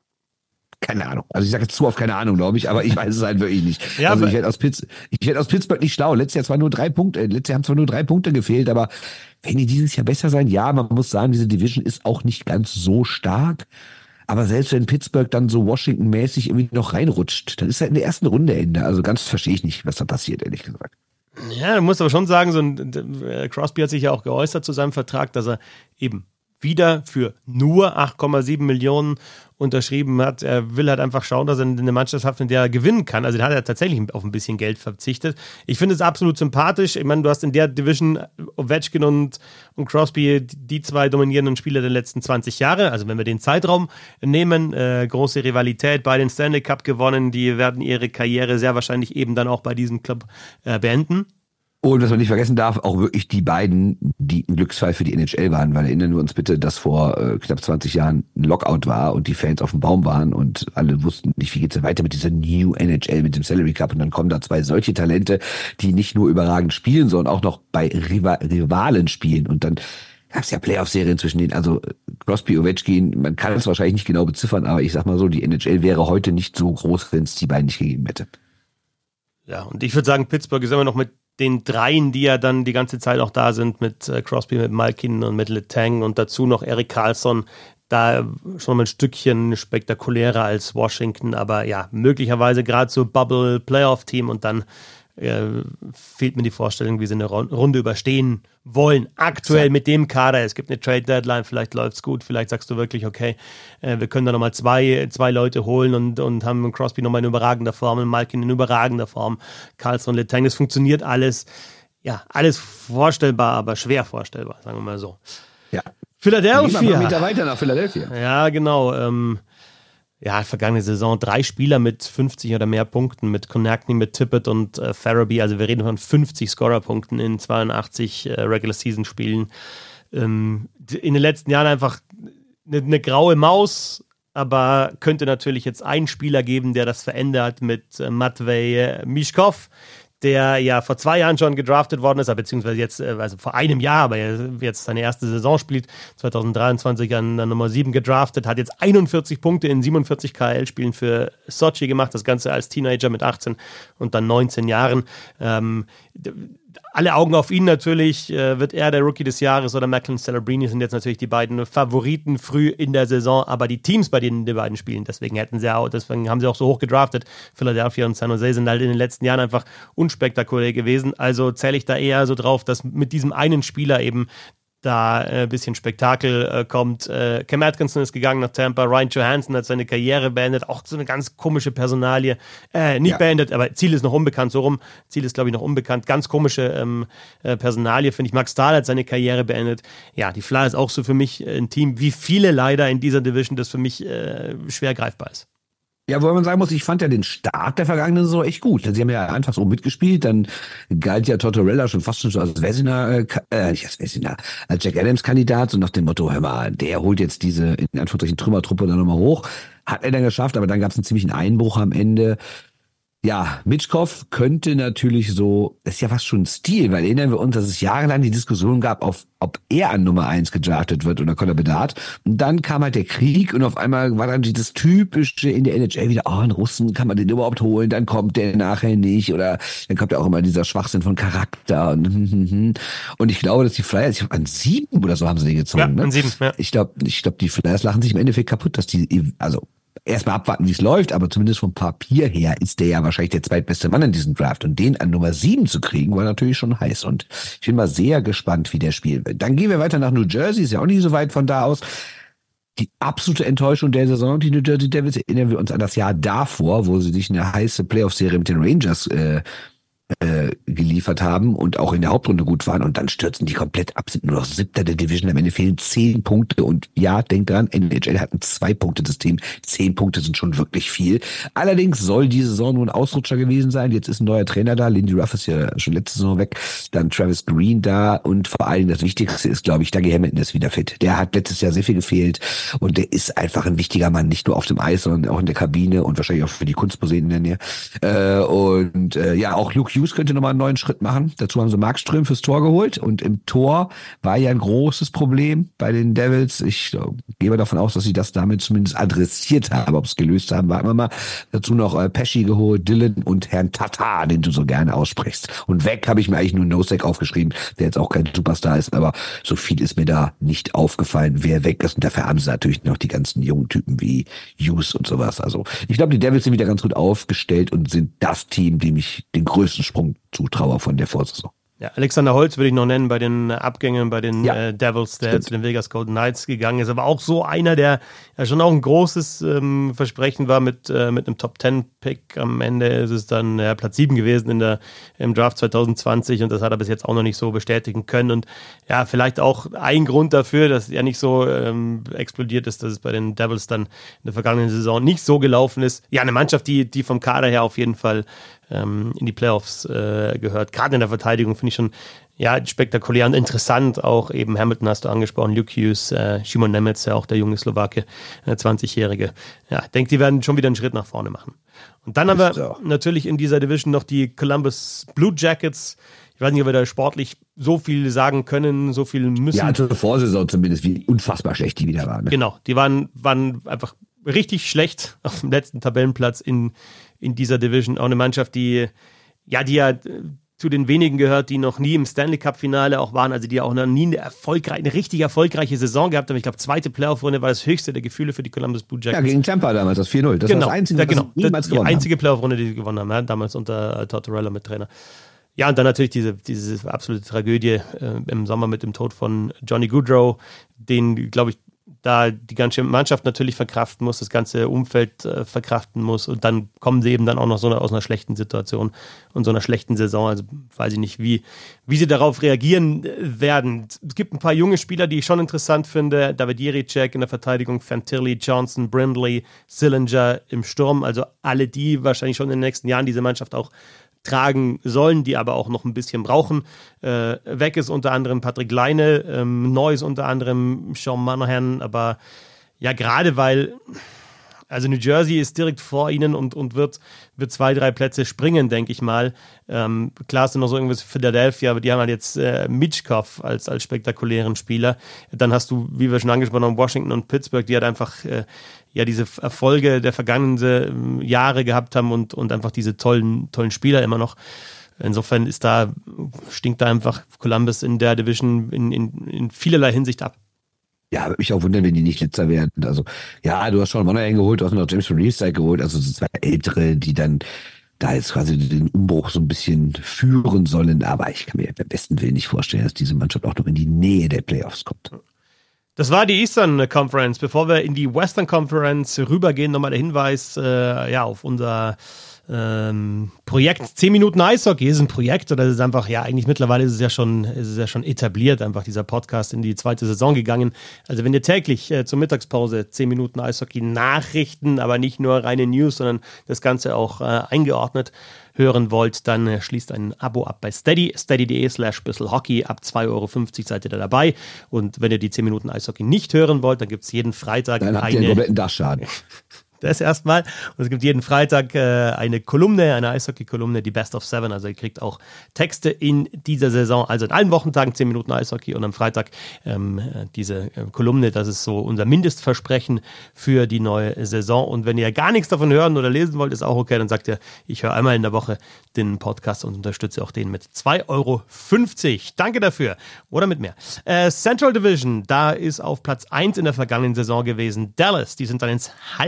keine Ahnung. Also ich sage jetzt zu oft keine Ahnung, glaube ich, aber ich weiß es halt wirklich nicht. Ja, also ich werde aus Pittsburgh nicht schlau. Letztes Jahr haben zwar nur 3 Punkte gefehlt, aber wenn die dieses Jahr besser sein, ja, man muss sagen, diese Division ist auch nicht ganz so stark. Aber selbst wenn Pittsburgh dann so Washington-mäßig irgendwie noch reinrutscht, dann ist halt in der ersten Runde Ende. Also ganz verstehe ich nicht, was da passiert, ehrlich gesagt. ja, du musst aber schon sagen, Crosby hat sich ja auch geäußert zu seinem Vertrag, dass er eben wieder für nur 8,7 Millionen unterschrieben hat. Er will halt einfach schauen, dass er eine Mannschaft hat, in der er gewinnen kann. Also da hat er tatsächlich auf ein bisschen Geld verzichtet. Ich finde es absolut sympathisch. Ich meine, du hast in der Division Ovechkin und Crosby, die 2 dominierenden Spieler der letzten 20 Jahre. Also wenn wir den Zeitraum nehmen, große Rivalität, bei den Stanley Cup gewonnen. Die werden ihre Karriere sehr wahrscheinlich eben dann auch bei diesem Club beenden. Und was man nicht vergessen darf, auch wirklich die beiden, die ein Glücksfall für die NHL waren, weil erinnern wir uns bitte, dass vor knapp 20 Jahren ein Lockout war und die Fans auf dem Baum waren und alle wussten nicht, wie geht's denn weiter mit dieser New NHL, mit dem Salary Cup, und dann kommen da 2 solche Talente, die nicht nur überragend spielen, sondern auch noch bei Rivalen spielen, und dann gab es ja Playoff-Serien zwischen denen, also Crosby, Ovechkin, man kann es wahrscheinlich nicht genau beziffern, aber ich sag mal so, die NHL wäre heute nicht so groß, wenn es die beiden nicht gegeben hätte. Ja, und ich würde sagen, Pittsburgh ist immer noch mit den Dreien, die ja dann die ganze Zeit auch da sind, mit Crosby, mit Malkin und mit Letang und dazu noch Erik Karlsson, da schon mal ein Stückchen spektakulärer als Washington, aber ja, möglicherweise gerade so Bubble-Playoff-Team, und dann fehlt mir die Vorstellung, wie sie eine Runde überstehen wollen. Aktuell mit dem Kader, es gibt eine Trade-Deadline, vielleicht läuft's gut, vielleicht sagst du wirklich, okay, wir können da nochmal zwei Leute holen und haben Crosby nochmal in überragender Form, Malkin in überragender Form, Karlsson, Letang, das funktioniert alles, ja, alles vorstellbar, aber schwer vorstellbar, sagen wir mal so. Ja. Philadelphia. Gehen wir mal Meter weiter nach Philadelphia. Ja, genau, vergangene Saison 3 Spieler mit 50 oder mehr Punkten, mit Konechny, mit Tippett und Farabee. Also wir reden von 50 Scorerpunkten in 82 Regular-Season-Spielen. In den letzten Jahren einfach eine graue Maus, aber könnte natürlich jetzt einen Spieler geben, der das verändert, mit Matvei Michkov, der ja vor 2 Jahren schon gedraftet worden ist, beziehungsweise jetzt, also vor einem Jahr, aber jetzt seine erste Saison spielt, 2023 an Nummer 7 gedraftet, hat jetzt 41 Punkte in 47 KHL-Spielen für Sochi gemacht, das Ganze als Teenager mit 18 und dann 19 Jahren. Alle Augen auf ihn natürlich, wird er der Rookie des Jahres oder Macklin Celebrini sind jetzt natürlich die beiden Favoriten früh in der Saison, aber die Teams, bei denen die beiden spielen, deswegen haben sie auch so hoch gedraftet. Philadelphia und San Jose sind halt in den letzten Jahren einfach unspektakulär gewesen, also zähle ich da eher so drauf, dass mit diesem einen Spieler eben da ein bisschen Spektakel kommt. Cam Atkinson ist gegangen nach Tampa, Ryan Johansson hat seine Karriere beendet, auch so eine ganz komische Personalie. Beendet, aber Ziel ist noch unbekannt, so rum. Ziel ist, glaube ich, noch unbekannt. Ganz komische Personalie, finde ich. Max Stahl hat seine Karriere beendet. Ja, die Flyers auch so für mich ein Team, wie viele leider in dieser Division, das für mich schwer greifbar ist. Ja, wo man sagen muss, ich fand ja den Start der vergangenen Saison echt gut. Sie haben ja einfach so mitgespielt, dann galt ja Tortorella schon fast schon so als als Jack Adams-Kandidat, so nach dem Motto, hör mal, der holt jetzt diese, in Anführungsstrichen, Trümmertruppe dann nochmal hoch. Hat er dann geschafft, aber dann gab es einen ziemlichen Einbruch am Ende. Ja, Michkov könnte natürlich so, das ist ja fast schon ein Stil, weil erinnern wir uns, dass es jahrelang die Diskussion gab, ob er an Nummer 1 gedraftet wird oder Connor Bedard. Und dann kam halt der Krieg und auf einmal war dann dieses Typische in der NHL wieder, einen Russen, kann man den überhaupt holen? Dann kommt der nachher nicht oder dann kommt ja auch immer dieser Schwachsinn von Charakter und ich glaube, dass die Flyers, ich glaube an 7 oder so haben sie den gezogen. Ja, an 7, ja. Ich glaube, die Flyers lachen sich im Endeffekt kaputt, dass die, also erstmal abwarten, wie es läuft, aber zumindest vom Papier her ist der ja wahrscheinlich der zweitbeste Mann in diesem Draft. Und den an Nummer 7 zu kriegen, war natürlich schon heiß. Und ich bin mal sehr gespannt, wie der spielen wird. Dann gehen wir weiter nach New Jersey, ist ja auch nicht so weit von da aus. Die absolute Enttäuschung der Saison, die New Jersey Devils, erinnern wir uns an das Jahr davor, wo sie sich eine heiße Playoff-Serie mit den Rangers geliefert haben und auch in der Hauptrunde gut waren und dann stürzen die komplett ab, sind nur noch 7. der Division, am Ende fehlen 10 Punkte und ja, denkt dran, NHL hat ein 2-Punkte-System, 10 Punkte sind schon wirklich viel. Allerdings soll diese Saison nur ein Ausrutscher gewesen sein, jetzt ist ein neuer Trainer da, Lindy Ruff ist ja schon letzte Saison weg, dann Travis Green da und vor allen Dingen das Wichtigste ist, glaube ich, Dougie Hamilton ist wieder fit. Der hat letztes Jahr sehr viel gefehlt und der ist einfach ein wichtiger Mann, nicht nur auf dem Eis, sondern auch in der Kabine und wahrscheinlich auch für die Kunstmuseen in der Nähe. Ja, auch Luke Hughes könnte nochmal einen neuen Schritt machen. Dazu haben sie Markström fürs Tor geholt und im Tor war ja ein großes Problem bei den Devils. Ich gehe davon aus, dass sie das damit zumindest adressiert haben. Ob es gelöst haben, warten wir mal. Dazu noch Pesci geholt, Dylan und Herrn Tatar, den du so gerne aussprichst. Und weg habe ich mir eigentlich nur Nosek aufgeschrieben, der jetzt auch kein Superstar ist, aber so viel ist mir da nicht aufgefallen, wer weg ist. Und dafür haben sie natürlich noch die ganzen jungen Typen wie Hughes und sowas. Also ich glaube, die Devils sind wieder ganz gut aufgestellt und sind das Team, dem ich den größten Sprung zutraue von der Vorsaison. Ja, Alexander Holtz würde ich noch nennen bei den Abgängen bei den Devils, der zu den Vegas Golden Knights gegangen ist. Aber auch so einer, der ja schon auch ein großes Versprechen war mit einem Top-10-Pick. Am Ende ist es dann Platz 7 gewesen im Draft 2020 und das hat er bis jetzt auch noch nicht so bestätigen können. Und ja, vielleicht auch ein Grund dafür, dass er nicht so explodiert ist, dass es bei den Devils dann in der vergangenen Saison nicht so gelaufen ist. Ja, eine Mannschaft, die vom Kader her auf jeden Fall in die Playoffs gehört. Gerade in der Verteidigung finde ich schon spektakulär und interessant. Auch eben Hamilton hast du angesprochen, Luke Hughes, Šimon Nemec, ja auch der junge Slowake, 20-Jährige. Ja, ich denke, die werden schon wieder einen Schritt nach vorne machen. Und dann haben wir natürlich in dieser Division noch die Columbus Blue Jackets. Ich weiß nicht, ob wir da sportlich so viel sagen können, so viel müssen. Ja, zur Vorsaison zumindest, wie unfassbar schlecht die wieder waren. Ne? Genau, die waren einfach richtig schlecht auf dem letzten Tabellenplatz in dieser Division. Auch eine Mannschaft, die zu den wenigen gehört, die noch nie im Stanley Cup-Finale auch waren, also die auch noch nie eine richtig erfolgreiche Saison gehabt haben. Ich glaube, zweite Playoff-Runde war das höchste der Gefühle für die Columbus Blue Jackets. Ja, gegen Tampa damals, das 4-0. Das war das Einzige, was sie niemals gewonnen haben. Die einzige Playoff-Runde, die sie gewonnen haben, ja, damals unter Tortorella mit Trainer. Ja, und dann natürlich diese absolute Tragödie im Sommer mit dem Tod von Johnny Gaudreau, den, glaube ich, da die ganze Mannschaft natürlich verkraften muss, das ganze Umfeld verkraften muss und dann kommen sie eben dann auch noch aus einer schlechten Situation und so einer schlechten Saison, also weiß ich nicht, wie sie darauf reagieren werden. Es gibt ein paar junge Spieler, die ich schon interessant finde, David Jiricek in der Verteidigung, Fantilli, Johnson, Brindley, Sillinger im Sturm, also alle die wahrscheinlich schon in den nächsten Jahren diese Mannschaft auch tragen sollen, die aber auch noch ein bisschen brauchen. Weg ist unter anderem Patrick Laine, neu ist unter anderem Sean Monahan, aber ja, gerade weil also New Jersey ist direkt vor ihnen und wird 2-3 Plätze springen, denke ich mal. Klar ist noch so irgendwas für Philadelphia, aber die haben halt jetzt Michkov als spektakulären Spieler. Dann hast du, wie wir schon angesprochen haben, Washington und Pittsburgh, die halt einfach diese Erfolge der vergangenen Jahre gehabt haben und einfach diese tollen Spieler immer noch. Insofern stinkt da einfach Columbus in der Division in vielerlei Hinsicht ab. Ja, würde mich auch wundern, wenn die nicht Letzter werden. Also, ja, du hast schon Monahan geholt, du hast noch James Reese geholt, also so 2 Ältere, die dann da jetzt quasi den Umbruch so ein bisschen führen sollen. Aber ich kann mir beim besten Willen nicht vorstellen, dass diese Mannschaft auch noch in die Nähe der Playoffs kommt. Das war die Eastern Conference. Bevor wir in die Western Conference rübergehen, nochmal der Hinweis auf unser Projekt 10 Minuten Eishockey. Ist ein Projekt oder ist es einfach, eigentlich mittlerweile ist es ja schon etabliert, einfach dieser Podcast in die zweite Saison gegangen. Also wenn ihr täglich zur Mittagspause 10 Minuten Eishockey Nachrichten, aber nicht nur reine News, sondern das Ganze auch eingeordnet hören wollt, dann schließt ein Abo ab bei Steady, steady.de/bisselhockey. Ab 2,50 € seid ihr da dabei. Und wenn ihr die 10 Minuten Eishockey nicht hören wollt, dann gibt es jeden Freitag dann habt ihr einen kompletten Dachschaden. Das erstmal. Und es gibt jeden Freitag eine Kolumne, eine Eishockey-Kolumne, die Best of 7. Also ihr kriegt auch Texte in dieser Saison. Also in allen Wochentagen 10 Minuten Eishockey und am Freitag diese Kolumne. Das ist so unser Mindestversprechen für die neue Saison. Und wenn ihr gar nichts davon hören oder lesen wollt, ist auch okay. Dann sagt ihr, ich höre einmal in der Woche den Podcast und unterstütze auch den mit 2,50 €. Danke dafür. Oder mit mehr. Central Division, da ist auf Platz 1 in der vergangenen Saison gewesen Dallas. Die sind dann ins Halbfinale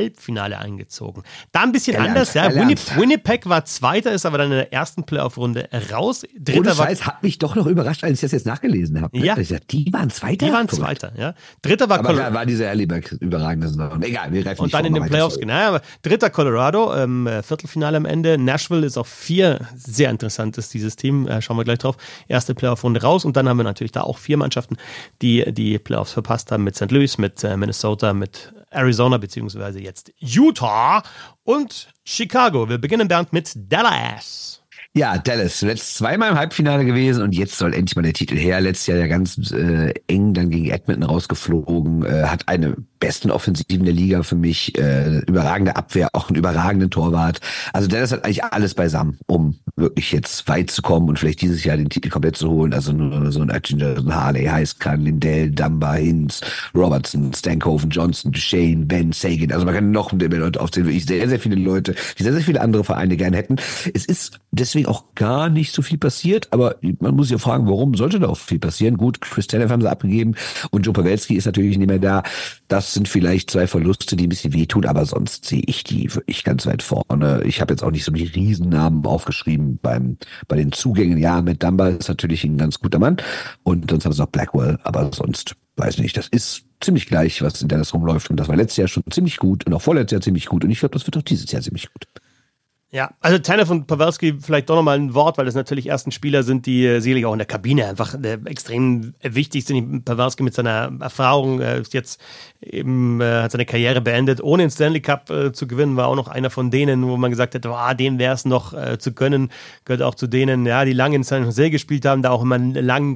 Viertelfinale eingezogen. Da ein bisschen anders, ja. Winnipeg war Zweiter, ist aber dann in der ersten Playoff-Runde raus. Ohne Scheiß, hat mich doch noch überrascht, als ich das jetzt nachgelesen habe. Ja. Die waren Zweiter? Die waren Zweiter, ja. Dritter war Colorado. War dieser Herliberg überragende Saison. Egal, wir greifen und dann in den Playoffs, genau. Aber dritter Colorado, Viertelfinale am Ende. Nashville ist auf 4, sehr interessant ist dieses Team, schauen wir gleich drauf. Erste Playoff-Runde raus und dann haben wir natürlich da auch 4 Mannschaften, die Playoffs verpasst haben, mit St. Louis, mit Minnesota, mit Arizona, beziehungsweise jetzt Utah und Chicago. Wir beginnen, Bernd, mit Dallas. Ja, Dallas, zuletzt zweimal im Halbfinale gewesen und jetzt soll endlich mal der Titel her. Letztes Jahr ja ganz eng dann gegen Edmonton rausgeflogen, hat eine besten Offensiven der Liga für mich, überragende Abwehr, auch einen überragenden Torwart. Also Dallas hat eigentlich alles beisammen, um wirklich jetzt weit zu kommen und vielleicht dieses Jahr den Titel komplett zu holen. Also nur so ein Atchinger, so ein Harley, Heiskanen, Lindell, Dumba, Hintz, Robertson, Stankoven, Johnson, Duchesne, Ben, Sagan. Also man kann noch mehr Leute aufzählen, wirklich sehr, sehr viele Leute, die sehr, sehr viele andere Vereine gerne hätten. Es ist deswegen auch gar nicht so viel passiert, aber man muss sich ja fragen, warum sollte da auch viel passieren? Gut, Chris Tanev haben sie abgegeben und Joe Pavelski ist natürlich nicht mehr da. Das sind vielleicht 2 Verluste, die ein bisschen wehtun, aber sonst sehe ich die wirklich ganz weit vorne. Ich habe jetzt auch nicht so die Riesennamen aufgeschrieben bei den Zugängen. Ja, Matt Dumba ist natürlich ein ganz guter Mann und sonst haben sie noch Blackwell, aber sonst weiß nicht. Das ist ziemlich gleich, was in Dallas rumläuft und das war letztes Jahr schon ziemlich gut und auch vorletztes Jahr ziemlich gut und ich glaube, das wird auch dieses Jahr ziemlich gut. Ja, also Tanev und Pavelski vielleicht doch nochmal ein Wort, weil das natürlich ersten Spieler sind, die sicherlich auch in der Kabine einfach extrem wichtig sind. Pavelski mit seiner Erfahrung ist jetzt eben, hat seine Karriere beendet, ohne den Stanley Cup zu gewinnen, war auch noch einer von denen, wo man gesagt hätte, dem wäre es noch zu gönnen, gehört auch zu denen, ja, die lange in San Jose gespielt haben, da auch immer lang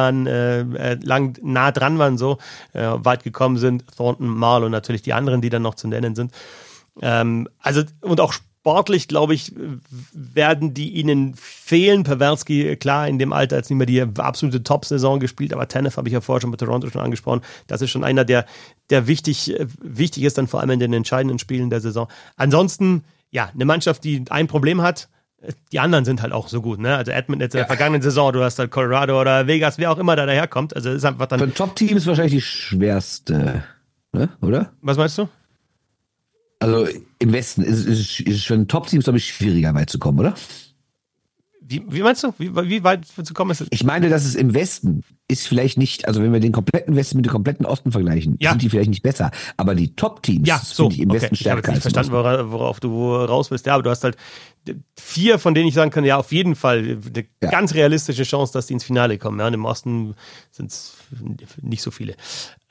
nah dran waren, so weit gekommen sind, Thornton, Marl und natürlich die anderen, die dann noch zu nennen sind. Also, und auch sportlich, glaube ich, werden die ihnen fehlen. Pavelski, klar, in dem Alter jetzt nicht mehr die absolute Top-Saison gespielt, aber Tanev habe ich ja vorher schon bei Toronto schon angesprochen. Das ist schon einer, der wichtig ist, dann vor allem in den entscheidenden Spielen der Saison. Ansonsten, ja, eine Mannschaft, die ein Problem hat, die anderen sind halt auch so gut, ne? Also Edmonton jetzt in der vergangenen Saison, du hast halt Colorado oder Vegas, wer auch immer da daherkommt. Also ist einfach dann. Für ein Top-Team ist wahrscheinlich die schwerste, ne? Oder? Was meinst du? Also im Westen ist es für ein Top-Team, glaube ich, schwieriger weit zu kommen, oder? Wie meinst du? Wie weit zu kommen ist es? Ich meine, dass es im Westen ist vielleicht nicht, also wenn wir den kompletten Westen mit dem kompletten Osten vergleichen, sind die vielleicht nicht besser. Aber die Top-Teams finde ich im Westen stärker. Ich habe nicht verstanden, worauf du raus willst. Ja, aber du hast halt 4, von denen ich sagen kann, ja, auf jeden Fall eine ganz realistische Chance, dass die ins Finale kommen. Ja, und im Osten sind es nicht so viele.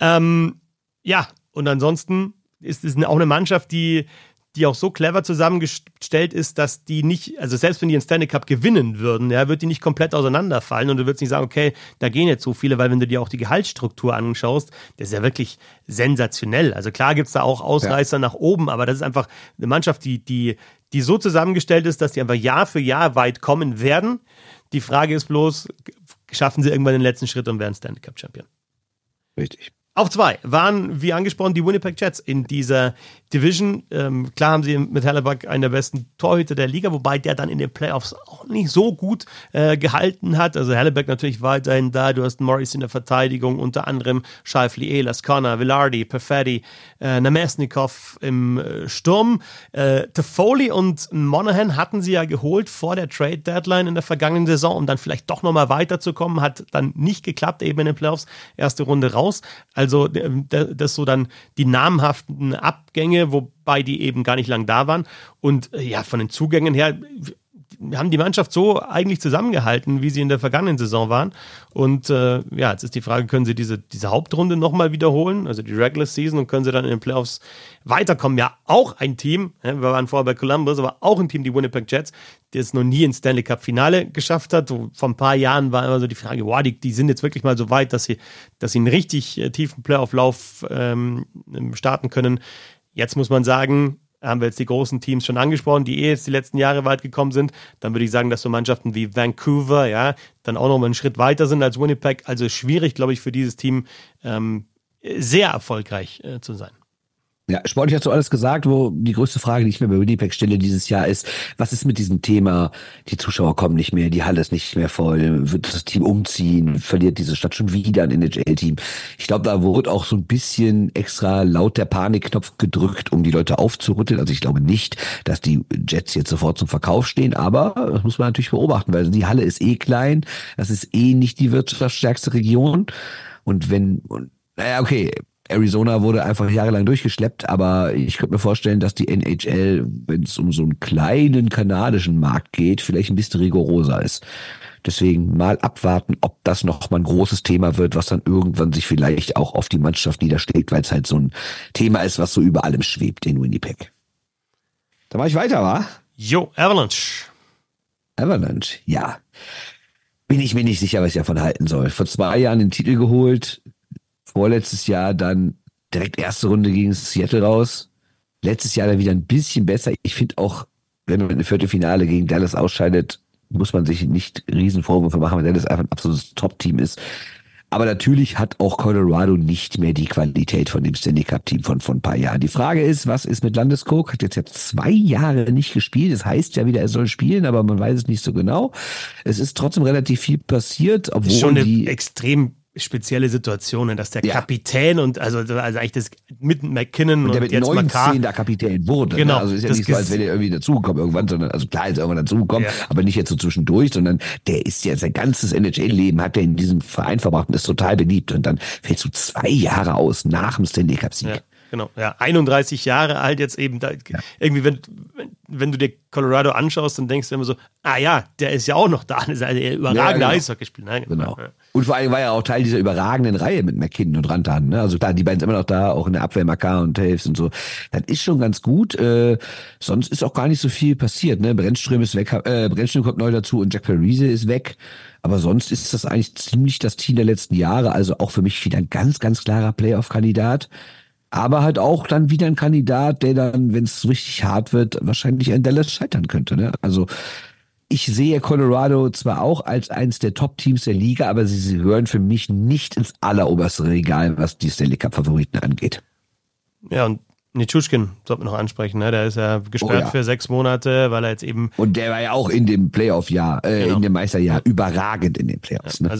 Ja, und ansonsten ist es auch eine Mannschaft, die auch so clever zusammengestellt ist, dass die nicht, also selbst wenn die einen Stanley Cup gewinnen würden, ja, wird die nicht komplett auseinanderfallen und du würdest nicht sagen, okay, da gehen jetzt so viele, weil wenn du dir auch die Gehaltsstruktur anschaust, das ist ja wirklich sensationell. Also klar gibt's da auch Ausreißer nach oben, aber das ist einfach eine Mannschaft, die so zusammengestellt ist, dass die einfach Jahr für Jahr weit kommen werden. Die Frage ist bloß, schaffen sie irgendwann den letzten Schritt und werden Stanley Cup Champion? Richtig. Auf 2 waren, wie angesprochen, die Winnipeg Jets in dieser Division. Klar haben sie mit Hellebuyck einen der besten Torhüter der Liga, wobei der dann in den Playoffs auch nicht so gut gehalten hat. Also Hellebuyck natürlich weiterhin da. Du hast Morris in der Verteidigung, unter anderem Scheifele, Ehlers, Connor, Vilardi, Perfetti, Namestnikov im Sturm. Toffoli und Monahan hatten sie ja geholt vor der Trade Deadline in der vergangenen Saison, um dann vielleicht doch nochmal weiterzukommen. Hat dann nicht geklappt, eben in den Playoffs. Erste Runde raus. Also das so dann die namhaften Abgänge, wobei die eben gar nicht lang da waren. Und ja, von den Zugängen her haben die Mannschaft so eigentlich zusammengehalten, wie sie in der vergangenen Saison waren. Und jetzt ist die Frage, können sie diese Hauptrunde nochmal wiederholen, also die Regular Season, und können sie dann in den Playoffs weiterkommen? Ja, auch ein Team, wir waren vorher bei Columbus, aber auch ein Team, die Winnipeg Jets, der es noch nie ins Stanley Cup Finale geschafft hat. So, vor ein paar Jahren war immer so die Frage, die sind jetzt wirklich mal so weit, dass sie einen richtig tiefen Playoff-Lauf starten können. Jetzt muss man sagen, haben wir jetzt die großen Teams schon angesprochen, die jetzt die letzten Jahre weit gekommen sind. Dann würde ich sagen, dass so Mannschaften wie Vancouver, ja, dann auch noch mal einen Schritt weiter sind als Winnipeg. Also schwierig, glaube ich, für dieses Team sehr erfolgreich zu sein. Ja, sportlich hast du alles gesagt, wo die größte Frage, die ich mir bei Winnipeg stelle dieses Jahr ist, was ist mit diesem Thema, die Zuschauer kommen nicht mehr, die Halle ist nicht mehr voll, wird das Team umziehen, verliert diese Stadt schon wieder ein NHL-Team. Ich glaube, da wurde auch so ein bisschen extra laut der Panikknopf gedrückt, um die Leute aufzurütteln. Also ich glaube nicht, dass die Jets jetzt sofort zum Verkauf stehen, aber das muss man natürlich beobachten, weil die Halle ist klein, das ist nicht die wirtschaftsstärkste Region naja, okay, Arizona wurde einfach jahrelang durchgeschleppt, aber ich könnte mir vorstellen, dass die NHL, wenn es um so einen kleinen kanadischen Markt geht, vielleicht ein bisschen rigoroser ist. Deswegen mal abwarten, ob das noch mal ein großes Thema wird, was dann irgendwann sich vielleicht auch auf die Mannschaft niederschlägt, weil es halt so ein Thema ist, was so über allem schwebt in Winnipeg. Da mache ich weiter, wa? Jo, Avalanche. Avalanche, ja. Bin ich mir nicht sicher, was ich davon halten soll. Vor 2 Jahren den Titel geholt, vorletztes Jahr dann direkt erste Runde gegen Seattle raus. Letztes Jahr dann wieder ein bisschen besser. Ich finde auch, wenn man im Viertelfinale gegen Dallas ausscheidet, muss man sich nicht riesen Vorwürfe machen, weil Dallas einfach ein absolutes Top-Team ist. Aber natürlich hat auch Colorado nicht mehr die Qualität von dem Stanley Cup-Team von ein paar Jahren. Die Frage ist, was ist mit Landeskog? Hat jetzt ja 2 Jahre nicht gespielt. Das heißt ja wieder, er soll spielen, aber man weiß es nicht so genau. Es ist trotzdem relativ viel passiert, obwohl ist schon eine extrem spezielle Situationen, dass der Kapitän und also eigentlich das mit McKinnon und der jetzt 19 Makar der Kapitän wurde. Genau. Ne? Also ist ja nicht so, als wäre der irgendwie dazugekommen irgendwann, sondern also klar ist er irgendwann dazugekommen, aber nicht jetzt so zwischendurch, sondern der ist ja sein ganzes NHL-Leben hat er in diesem Verein verbracht und ist total beliebt und dann fällst du 2 Jahre aus nach dem Stanley Cup-Sieg. Ja. Genau, 31 Jahre alt jetzt eben. Irgendwie, wenn du dir Colorado anschaust, dann denkst du immer so, der ist ja auch noch da. Das ist ein überragender Eishockeyspieler. Genau. Ja. Und vor allem war er auch Teil dieser überragenden Reihe mit McKinnon und Rantanen. Ne? Also klar, die beiden sind immer noch da, auch in der Abwehr Makar und Taves und so. Das ist schon ganz gut. Sonst ist auch gar nicht so viel passiert. Ne? Brennström ist weg, Brennström kommt neu dazu und Jack Parise ist weg. Aber sonst ist das eigentlich ziemlich das Team der letzten Jahre. Also auch für mich wieder ein ganz, ganz klarer Playoff-Kandidat. Aber halt auch dann wieder ein Kandidat, der dann, wenn es richtig hart wird, wahrscheinlich an Dallas scheitern könnte. Ne? Also ich sehe Colorado zwar auch als eins der Top-Teams der Liga, aber sie gehören für mich nicht ins alleroberste Regal, was die Stanley Cup-Favoriten angeht. Ja, und Nichushkin sollten wir noch ansprechen. Ne? Der ist ja gesperrt für 6 Monate, weil er jetzt eben... Und der war ja auch in dem Playoff-Jahr, in dem Meisterjahr überragend in den Playoffs. Ne? Also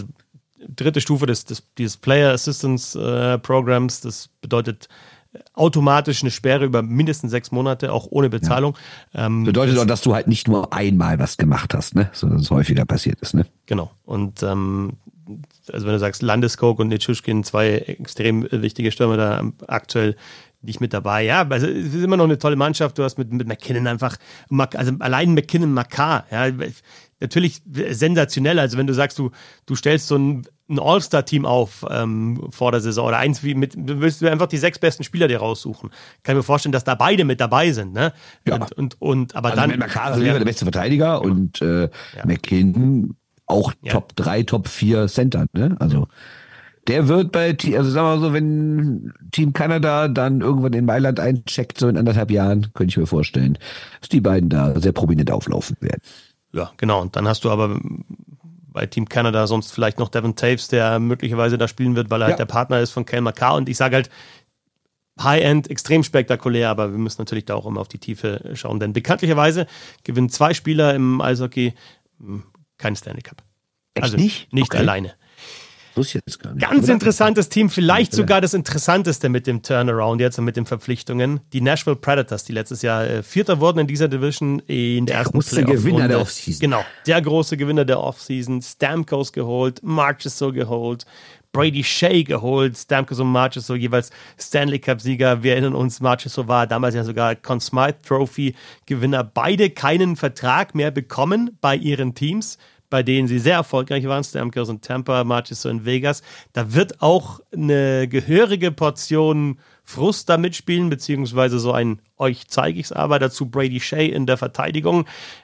3. Stufe dieses Player Assistance Programs, das bedeutet automatisch eine Sperre über mindestens 6 Monate, auch ohne Bezahlung. Ja. Bedeutet auch, dass du halt nicht nur einmal was gemacht hast, ne? Sondern es häufiger passiert ist, ne? Genau. Und also wenn du sagst, Landeskog und Nichushkin, 2 extrem wichtige Stürmer da aktuell nicht mit dabei. Ja, also es ist immer noch eine tolle Mannschaft. Du hast mit McKinnon einfach, also allein McKinnon Makar, ja, natürlich sensationell. Also wenn du sagst, du stellst so ein All-Star-Team auf vor der Saison oder du willst einfach die 6 besten Spieler dir raussuchen. Kann ich mir vorstellen, dass da beide mit dabei sind, ne? Ja. Aber also dann Makar ist der beste Verteidiger und McKinnon auch Top 3, Top 4 Center, ne? Also der wird also sagen wir mal so, wenn Team Kanada dann irgendwann in Mailand eincheckt, so in 1,5 Jahren, könnte ich mir vorstellen, dass die beiden da sehr prominent auflaufen werden. Ja, genau. Und dann hast du aber bei Team Canada sonst vielleicht noch Devin Taves, der möglicherweise da spielen wird, weil er halt der Partner ist von Cale Makar. Und ich sage halt, High-End, extrem spektakulär, aber wir müssen natürlich da auch immer auf die Tiefe schauen. Denn bekanntlicherweise gewinnen 2 Spieler im Eishockey kein Stanley Cup. Echt also nicht okay. Alleine. Jetzt gar nicht. Ganz interessantes Team, vielleicht sogar das interessanteste mit dem Turnaround jetzt und mit den Verpflichtungen. Die Nashville Predators, die letztes Jahr Vierter wurden in dieser Division in der ersten Playoff-Runde. Der große Gewinner der Offseason. Genau, der große Gewinner der Offseason. Stamkos geholt, Marchessault geholt, Brady Shea geholt. Stamkos und Marchessault jeweils Stanley Cup-Sieger. Wir erinnern uns, Marchessault war damals ja sogar Conn Smythe Trophy-Gewinner. Beide keinen Vertrag mehr bekommen bei ihren Teams, bei denen sie sehr erfolgreich waren, Stamkos in Tampa, Marchessault in Vegas. Da wird auch eine gehörige Portion Frust da mitspielen, beziehungsweise so ein euch zeige ich's aber, dazu Brady Shea in der Verteidigung.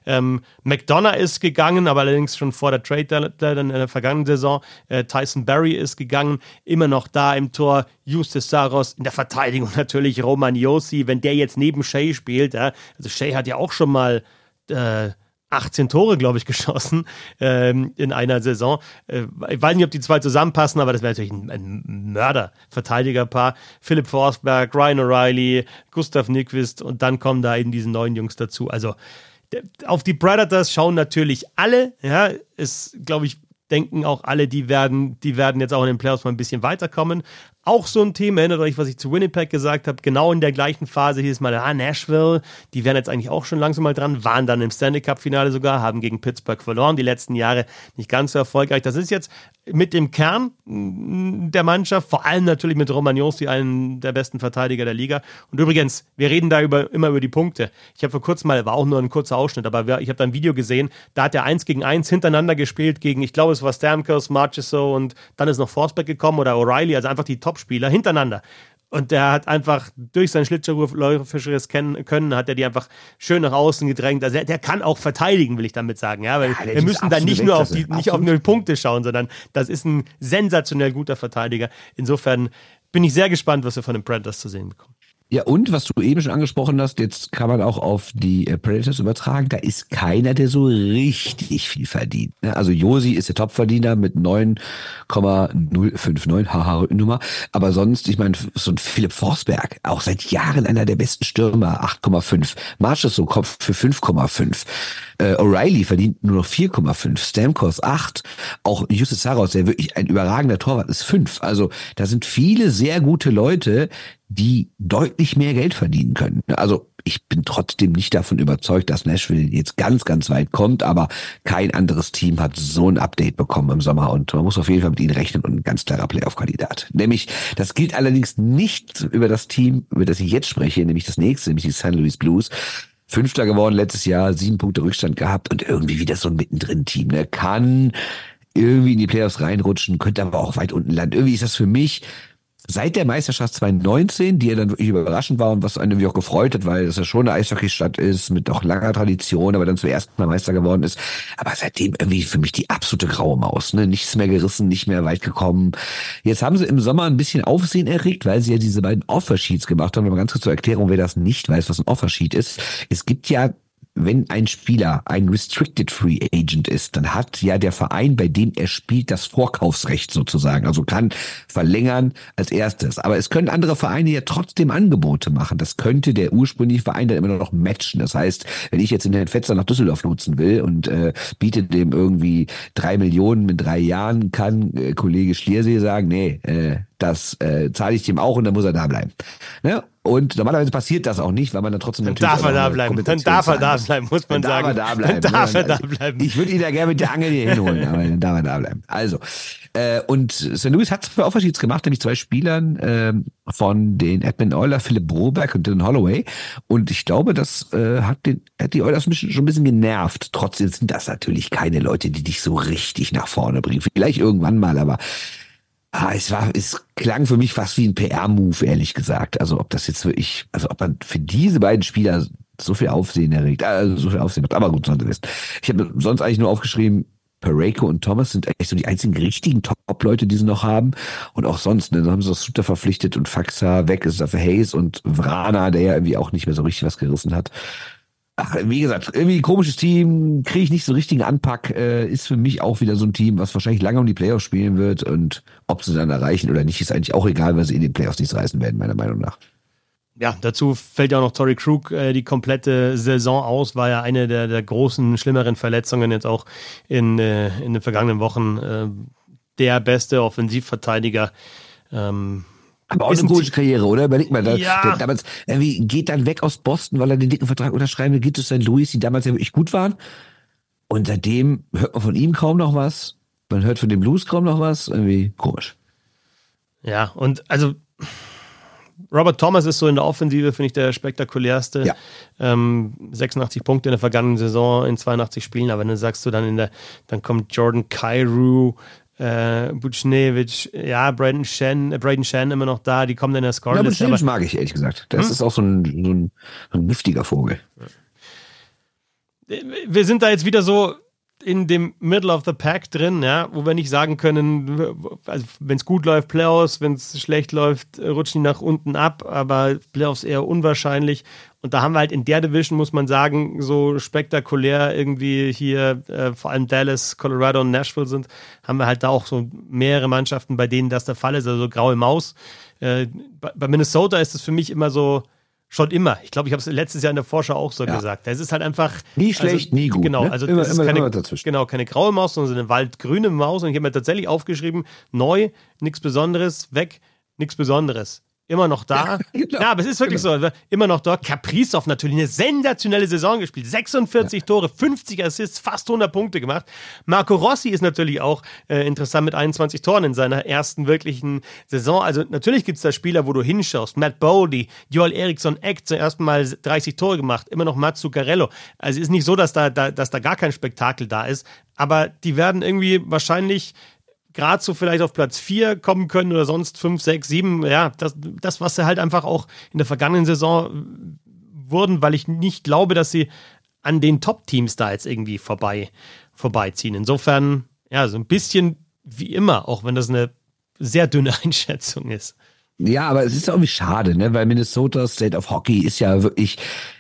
McDonough ist gegangen, aber allerdings schon vor der Trade in der vergangenen Saison. Tyson Barrie ist gegangen, immer noch da im Tor. Justus Saros in der Verteidigung natürlich, Roman Josi, wenn der jetzt neben Shea spielt. Ja, also Shea hat ja auch schon mal 18 Tore, glaube ich, geschossen in einer Saison. Ich weiß nicht, ob die zwei zusammenpassen, aber das wäre natürlich ein Mörder-Verteidigerpaar. Philipp Forsberg, Ryan O'Reilly, Gustav Nyquist und dann kommen da eben diese neuen Jungs dazu. Also auf die Predators schauen natürlich alle. Ja, ist, glaube ich, denken auch alle, die werden jetzt auch in den Playoffs mal ein bisschen weiterkommen. Auch so ein Team, erinnert euch, was ich zu Winnipeg gesagt habe, genau in der gleichen Phase hieß mal, Nashville, die wären jetzt eigentlich auch schon langsam mal dran, waren dann im Stanley Cup-Finale sogar, haben gegen Pittsburgh verloren, die letzten Jahre nicht ganz so erfolgreich. Das ist jetzt mit dem Kern der Mannschaft, vor allem natürlich mit Roman Josi, einen der besten Verteidiger der Liga. Und übrigens, wir reden da immer über die Punkte. Ich habe vor kurzem mal, war auch nur ein kurzer Ausschnitt, aber ich habe da ein Video gesehen, da hat er 1 gegen 1 hintereinander gespielt gegen, ich glaube, es war Stamkos, Marchessault und dann ist noch Forsberg gekommen oder O'Reilly, also einfach die Top-Spieler hintereinander. Und der hat einfach durch sein schlittschuhläuferisches Können hat er die einfach schön nach außen gedrängt. Also der kann auch verteidigen, will ich damit sagen. Ja, weil wir müssen da nicht nur auf 0 Punkte schauen, sondern das ist ein sensationell guter Verteidiger. Insofern bin ich sehr gespannt, was wir von den Predators zu sehen bekommen. Ja, und was du eben schon angesprochen hast, jetzt kann man auch auf die Predators übertragen, da ist keiner, der so richtig viel verdient. Also Josi ist der Topverdiener mit 9,059, haha, Rückennummer. Aber sonst, ich meine, so ein Philipp Forsberg, auch seit Jahren einer der besten Stürmer, 8,5. Marchessault Kopf für 5,5. O'Reilly verdient nur noch 4,5. Stamkos 8. Auch Justus Saros, der wirklich ein überragender Torwart ist, 5. Also da sind viele sehr gute Leute, die deutlich mehr Geld verdienen können. Also ich bin trotzdem nicht davon überzeugt, dass Nashville jetzt ganz, ganz weit kommt, aber kein anderes Team hat so ein Update bekommen im Sommer und man muss auf jeden Fall mit ihnen rechnen und ein ganz klarer Playoff-Kandidat. Nämlich, das gilt allerdings nicht über das Team, über das ich jetzt spreche, nämlich das nächste, nämlich die St. Louis Blues. 5. geworden letztes Jahr, 7 Punkte Rückstand gehabt und irgendwie wieder so ein Mittendrin-Team. Ne? Kann irgendwie in die Playoffs reinrutschen, könnte aber auch weit unten landen. Irgendwie ist das für mich seit der Meisterschaft 2019, die ja dann wirklich überraschend war und was einen irgendwie auch gefreut hat, weil das ja schon eine Eishockeystadt ist mit auch langer Tradition, aber dann zum ersten Mal Meister geworden ist. Aber seitdem irgendwie für mich die absolute graue Maus. Ne? Nichts mehr gerissen, nicht mehr weit gekommen. Jetzt haben sie im Sommer ein bisschen Aufsehen erregt, weil sie ja diese beiden Offersheets gemacht haben. Aber ganz kurz zur Erklärung, wer das nicht weiß, was ein Offersheet ist. Es gibt ja, wenn ein Spieler ein Restricted Free Agent ist, dann hat ja der Verein, bei dem er spielt, das Vorkaufsrecht sozusagen. Also kann verlängern als erstes. Aber es können andere Vereine ja trotzdem Angebote machen. Das könnte der ursprüngliche Verein dann immer noch matchen. Das heißt, wenn ich jetzt den Herrn Fetzer nach Düsseldorf lotsen will und biete dem irgendwie 3 Millionen mit 3 Jahren, kann Kollege Schliersee sagen, nee, das zahle ich dem auch und dann muss er da bleiben. Ne? Und normalerweise passiert das auch nicht, weil man dann trotzdem natürlich... Dann darf er da bleiben, muss man sagen. Dann darf er da bleiben. Ich würde ihn da gerne mit der Angel hier hinholen, aber dann darf er da bleiben. Also, und St. Louis hat für Offersheets gemacht, nämlich 2 Spielern von den Edmonton Oilers, Philipp Broberg und Dylan Holloway. Und ich glaube, das hat die Oilers schon ein bisschen genervt. Trotzdem sind das natürlich keine Leute, die dich so richtig nach vorne bringen. Vielleicht irgendwann mal, aber... es klang für mich fast wie ein PR-Move, ehrlich gesagt. Also ob das jetzt wirklich, also ob man für diese beiden Spieler so viel Aufsehen erregt, so viel Aufsehen hat, aber gut, sonst ist. Ich habe sonst eigentlich nur aufgeschrieben, Parayko und Thomas sind eigentlich so die einzigen richtigen Top-Leute, die sie noch haben. Und auch sonst, ne, dann haben sie das Suter verpflichtet und Faxa weg ist dafür Hayes und Vrana, der ja irgendwie auch nicht mehr so richtig was gerissen hat. Ach, wie gesagt, irgendwie ein komisches Team, kriege ich nicht so richtigen Anpack, ist für mich auch wieder so ein Team, was wahrscheinlich lange um die Playoffs spielen wird und ob sie dann erreichen oder nicht, ist eigentlich auch egal, weil sie in den Playoffs nichts reißen werden, meiner Meinung nach. Ja, dazu fällt ja auch noch Torrey Krug die komplette Saison aus, war ja eine der großen, schlimmeren Verletzungen jetzt auch in den vergangenen Wochen der beste Offensivverteidiger. Aber auch eine gute Karriere, oder? Überleg mal, der damals irgendwie geht dann weg aus Boston, weil er den dicken Vertrag unterschreiben will, geht zu St. Louis, die damals ja wirklich gut waren. Und seitdem hört man von ihm kaum noch was. Man hört von dem Blues kaum noch was. Irgendwie komisch. Ja, und also Robert Thomas ist so in der Offensive, finde ich, der spektakulärste. Ja. 86 Punkte in der vergangenen Saison in 82 Spielen. Aber dann sagst du dann kommt Jordan Kyrou, Buchnevich, ja, Braden Shen immer noch da, die kommen dann in der Scorerlist. Ja, Buchnevich mag ich, ehrlich gesagt. Das ist auch so ein giftiger Vogel. Wir sind da jetzt wieder so in dem Middle of the Pack drin, ja, wo wir nicht sagen können, also wenn es gut läuft, Playoffs, wenn es schlecht läuft, rutschen die nach unten ab, aber Playoffs eher unwahrscheinlich. Und da haben wir halt in der Division, muss man sagen, so spektakulär irgendwie hier, vor allem Dallas, Colorado und Nashville sind, haben wir halt da auch so mehrere Mannschaften, bei denen das der Fall ist, also so graue Maus. Bei Minnesota ist es für mich immer so, schon immer. Ich glaube, ich habe es letztes Jahr in der Vorschau auch so gesagt. Es ist halt einfach... Nie schlecht, nie gut. Genau, ne? also immer, das ist immer dazwischen. Genau, keine graue Maus, sondern so eine waldgrüne Maus. Und ich habe mir tatsächlich aufgeschrieben, neu, nichts Besonderes, weg, nichts Besonderes. Immer noch da. Genau. Ja, aber es ist wirklich so. Immer noch da. Kaprizov natürlich eine sensationelle Saison gespielt. 46 Tore, 50 Assists, fast 100 Punkte gemacht. Marco Rossi ist natürlich auch interessant mit 21 Toren in seiner ersten wirklichen Saison. Also natürlich gibt es da Spieler, wo du hinschaust. Matt Boldy, Joel Eriksson Ek zum ersten Mal 30 Tore gemacht. Immer noch Mats Zuccarello. Also es ist nicht so, dass da gar kein Spektakel da ist. Aber die werden irgendwie wahrscheinlich gerade so vielleicht auf Platz 4 kommen können oder sonst 5, 6, 7. Ja, das, was sie halt einfach auch in der vergangenen Saison wurden, weil ich nicht glaube, dass sie an den Top-Teams da jetzt irgendwie vorbeiziehen. Insofern, ja, so ein bisschen wie immer, auch wenn das eine sehr dünne Einschätzung ist. Ja, aber es ist irgendwie schade, ne, weil Minnesota State of Hockey ist ja wirklich,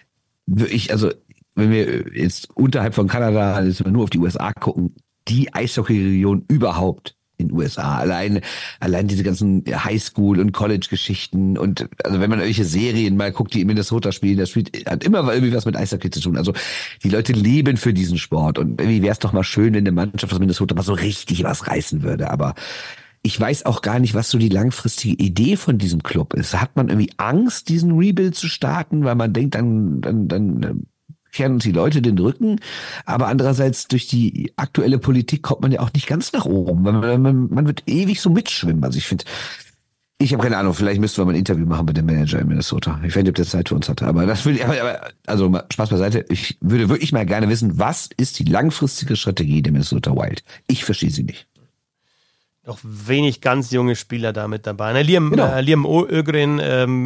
also wenn wir jetzt unterhalb von Kanada also nur auf die USA gucken, die Eishockey-Region überhaupt in den USA. Allein diese ganzen Highschool- und College-Geschichten und also wenn man irgendwelche Serien mal guckt, die in Minnesota spielen, das hat immer irgendwie was mit Eishockey zu tun. Also die Leute leben für diesen Sport und irgendwie wäre es doch mal schön, wenn eine Mannschaft aus Minnesota mal so richtig was reißen würde. Aber ich weiß auch gar nicht, was so die langfristige Idee von diesem Club ist. Hat man irgendwie Angst, diesen Rebuild zu starten, weil man denkt, dann kehren uns die Leute den Rücken, aber andererseits durch die aktuelle Politik kommt man ja auch nicht ganz nach oben. Man wird ewig so mitschwimmen. Also ich habe keine Ahnung, vielleicht müssten wir mal ein Interview machen mit dem Manager in Minnesota. Ich weiß nicht, ob der Zeit für uns hatte, aber das will ich, also Spaß beiseite. Ich würde wirklich mal gerne wissen, was ist die langfristige Strategie der Minnesota Wild? Ich verstehe sie nicht. Noch wenig ganz junge Spieler da mit dabei. Liam Ögren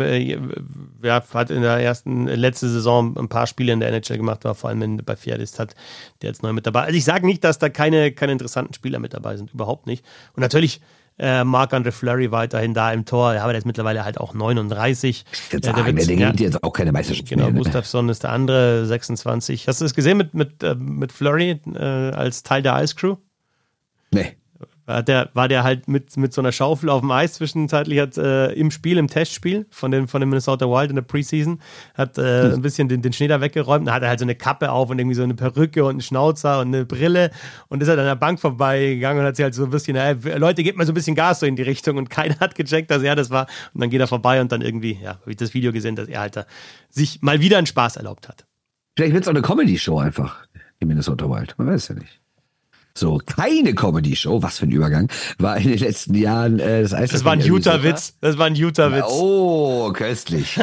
hat in der letzte Saison ein paar Spiele in der NHL gemacht, war vor allem bei Fjärdist der jetzt neu mit dabei. Also ich sage nicht, dass da keine interessanten Spieler mit dabei sind, überhaupt nicht. Und natürlich Marc-André Fleury weiterhin da im Tor, ja, aber der ist mittlerweile halt auch 39. Der gewinnt jetzt auch keine Meisterschaft mehr. Genau, ne? Gustafsson ist der andere, 26. Hast du das gesehen mit Fleury als Teil der Ice Crew? Nee. War der halt mit so einer Schaufel auf dem Eis zwischenzeitlich im Testspiel von den Minnesota Wild in der Preseason, hat ein bisschen den Schnee da weggeräumt, dann hat er halt so eine Kappe auf und irgendwie so eine Perücke und einen Schnauzer und eine Brille und ist halt an der Bank vorbeigegangen und hat sich halt so ein bisschen, Leute, gebt mal so ein bisschen Gas so in die Richtung und keiner hat gecheckt, dass er das war und dann geht er vorbei und dann irgendwie, ja, habe ich das Video gesehen, dass er halt da sich mal wieder einen Spaß erlaubt hat. Vielleicht wird es auch eine Comedy-Show einfach, die Minnesota Wild, man weiß ja nicht. So, keine Comedy-Show, was für ein Übergang, war in den letzten Jahren das Eishockey. Das war ein Utah-Witz. Oh, köstlich.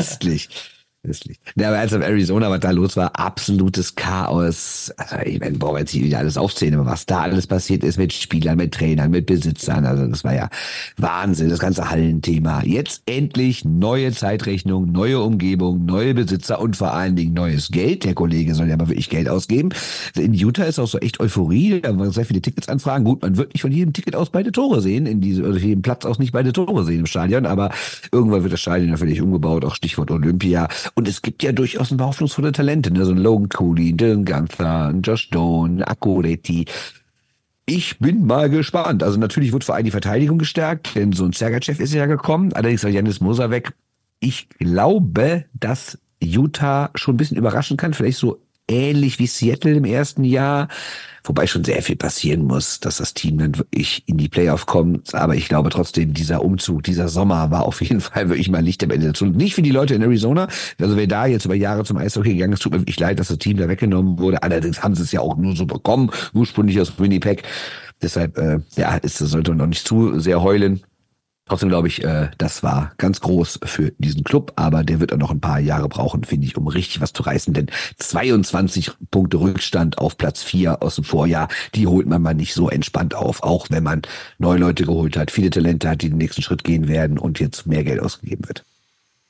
Ja, aber als auf Arizona, was da los war, absolutes Chaos. Also, ich meine, brauchen wir jetzt hier wieder alles aufzählen, aber was da alles passiert ist mit Spielern, mit Trainern, mit Besitzern, also das war ja Wahnsinn, das ganze Hallenthema. Jetzt endlich neue Zeitrechnung, neue Umgebung, neue Besitzer und vor allen Dingen neues Geld. Der Kollege soll ja mal wirklich Geld ausgeben. In Utah ist auch so echt Euphorie, da waren sehr viele Tickets anfragen. Gut, man wird nicht von jedem Ticket aus beide Tore sehen, also jedem Platz aus nicht beide Tore sehen im Stadion, aber irgendwann wird das Stadion natürlich umgebaut, auch Stichwort Olympia. Und es gibt ja durchaus ein paar hoffnungsvolle Talente, ne? So ein Logan Cooley, Dylan Gunther, ein Josh Doan, Akko Reti. Ich bin mal gespannt. Also natürlich wird vor allem die Verteidigung gestärkt, denn so ein Sergachev ist ja gekommen. Allerdings war Janis Moser weg. Ich glaube, dass Utah schon ein bisschen überraschen kann. Vielleicht so ähnlich wie Seattle im ersten Jahr. Wobei schon sehr viel passieren muss, dass das Team dann wirklich in die Playoff kommt. Aber ich glaube trotzdem, dieser Umzug, dieser Sommer war auf jeden Fall wirklich mal Licht am Ende dazu. Nicht für die Leute in Arizona. Also wer da jetzt über Jahre zum Eishockey gegangen ist, tut mir wirklich leid, dass das Team da weggenommen wurde. Allerdings haben sie es ja auch nur so bekommen, ursprünglich aus Winnipeg. Deshalb, sollte man noch nicht zu sehr heulen. Trotzdem glaube ich, das war ganz groß für diesen Club, aber der wird auch noch ein paar Jahre brauchen, finde ich, um richtig was zu reißen, denn 22 Punkte Rückstand auf Platz 4 aus dem Vorjahr, die holt man mal nicht so entspannt auf, auch wenn man neue Leute geholt hat, viele Talente hat, die den nächsten Schritt gehen werden und jetzt mehr Geld ausgegeben wird.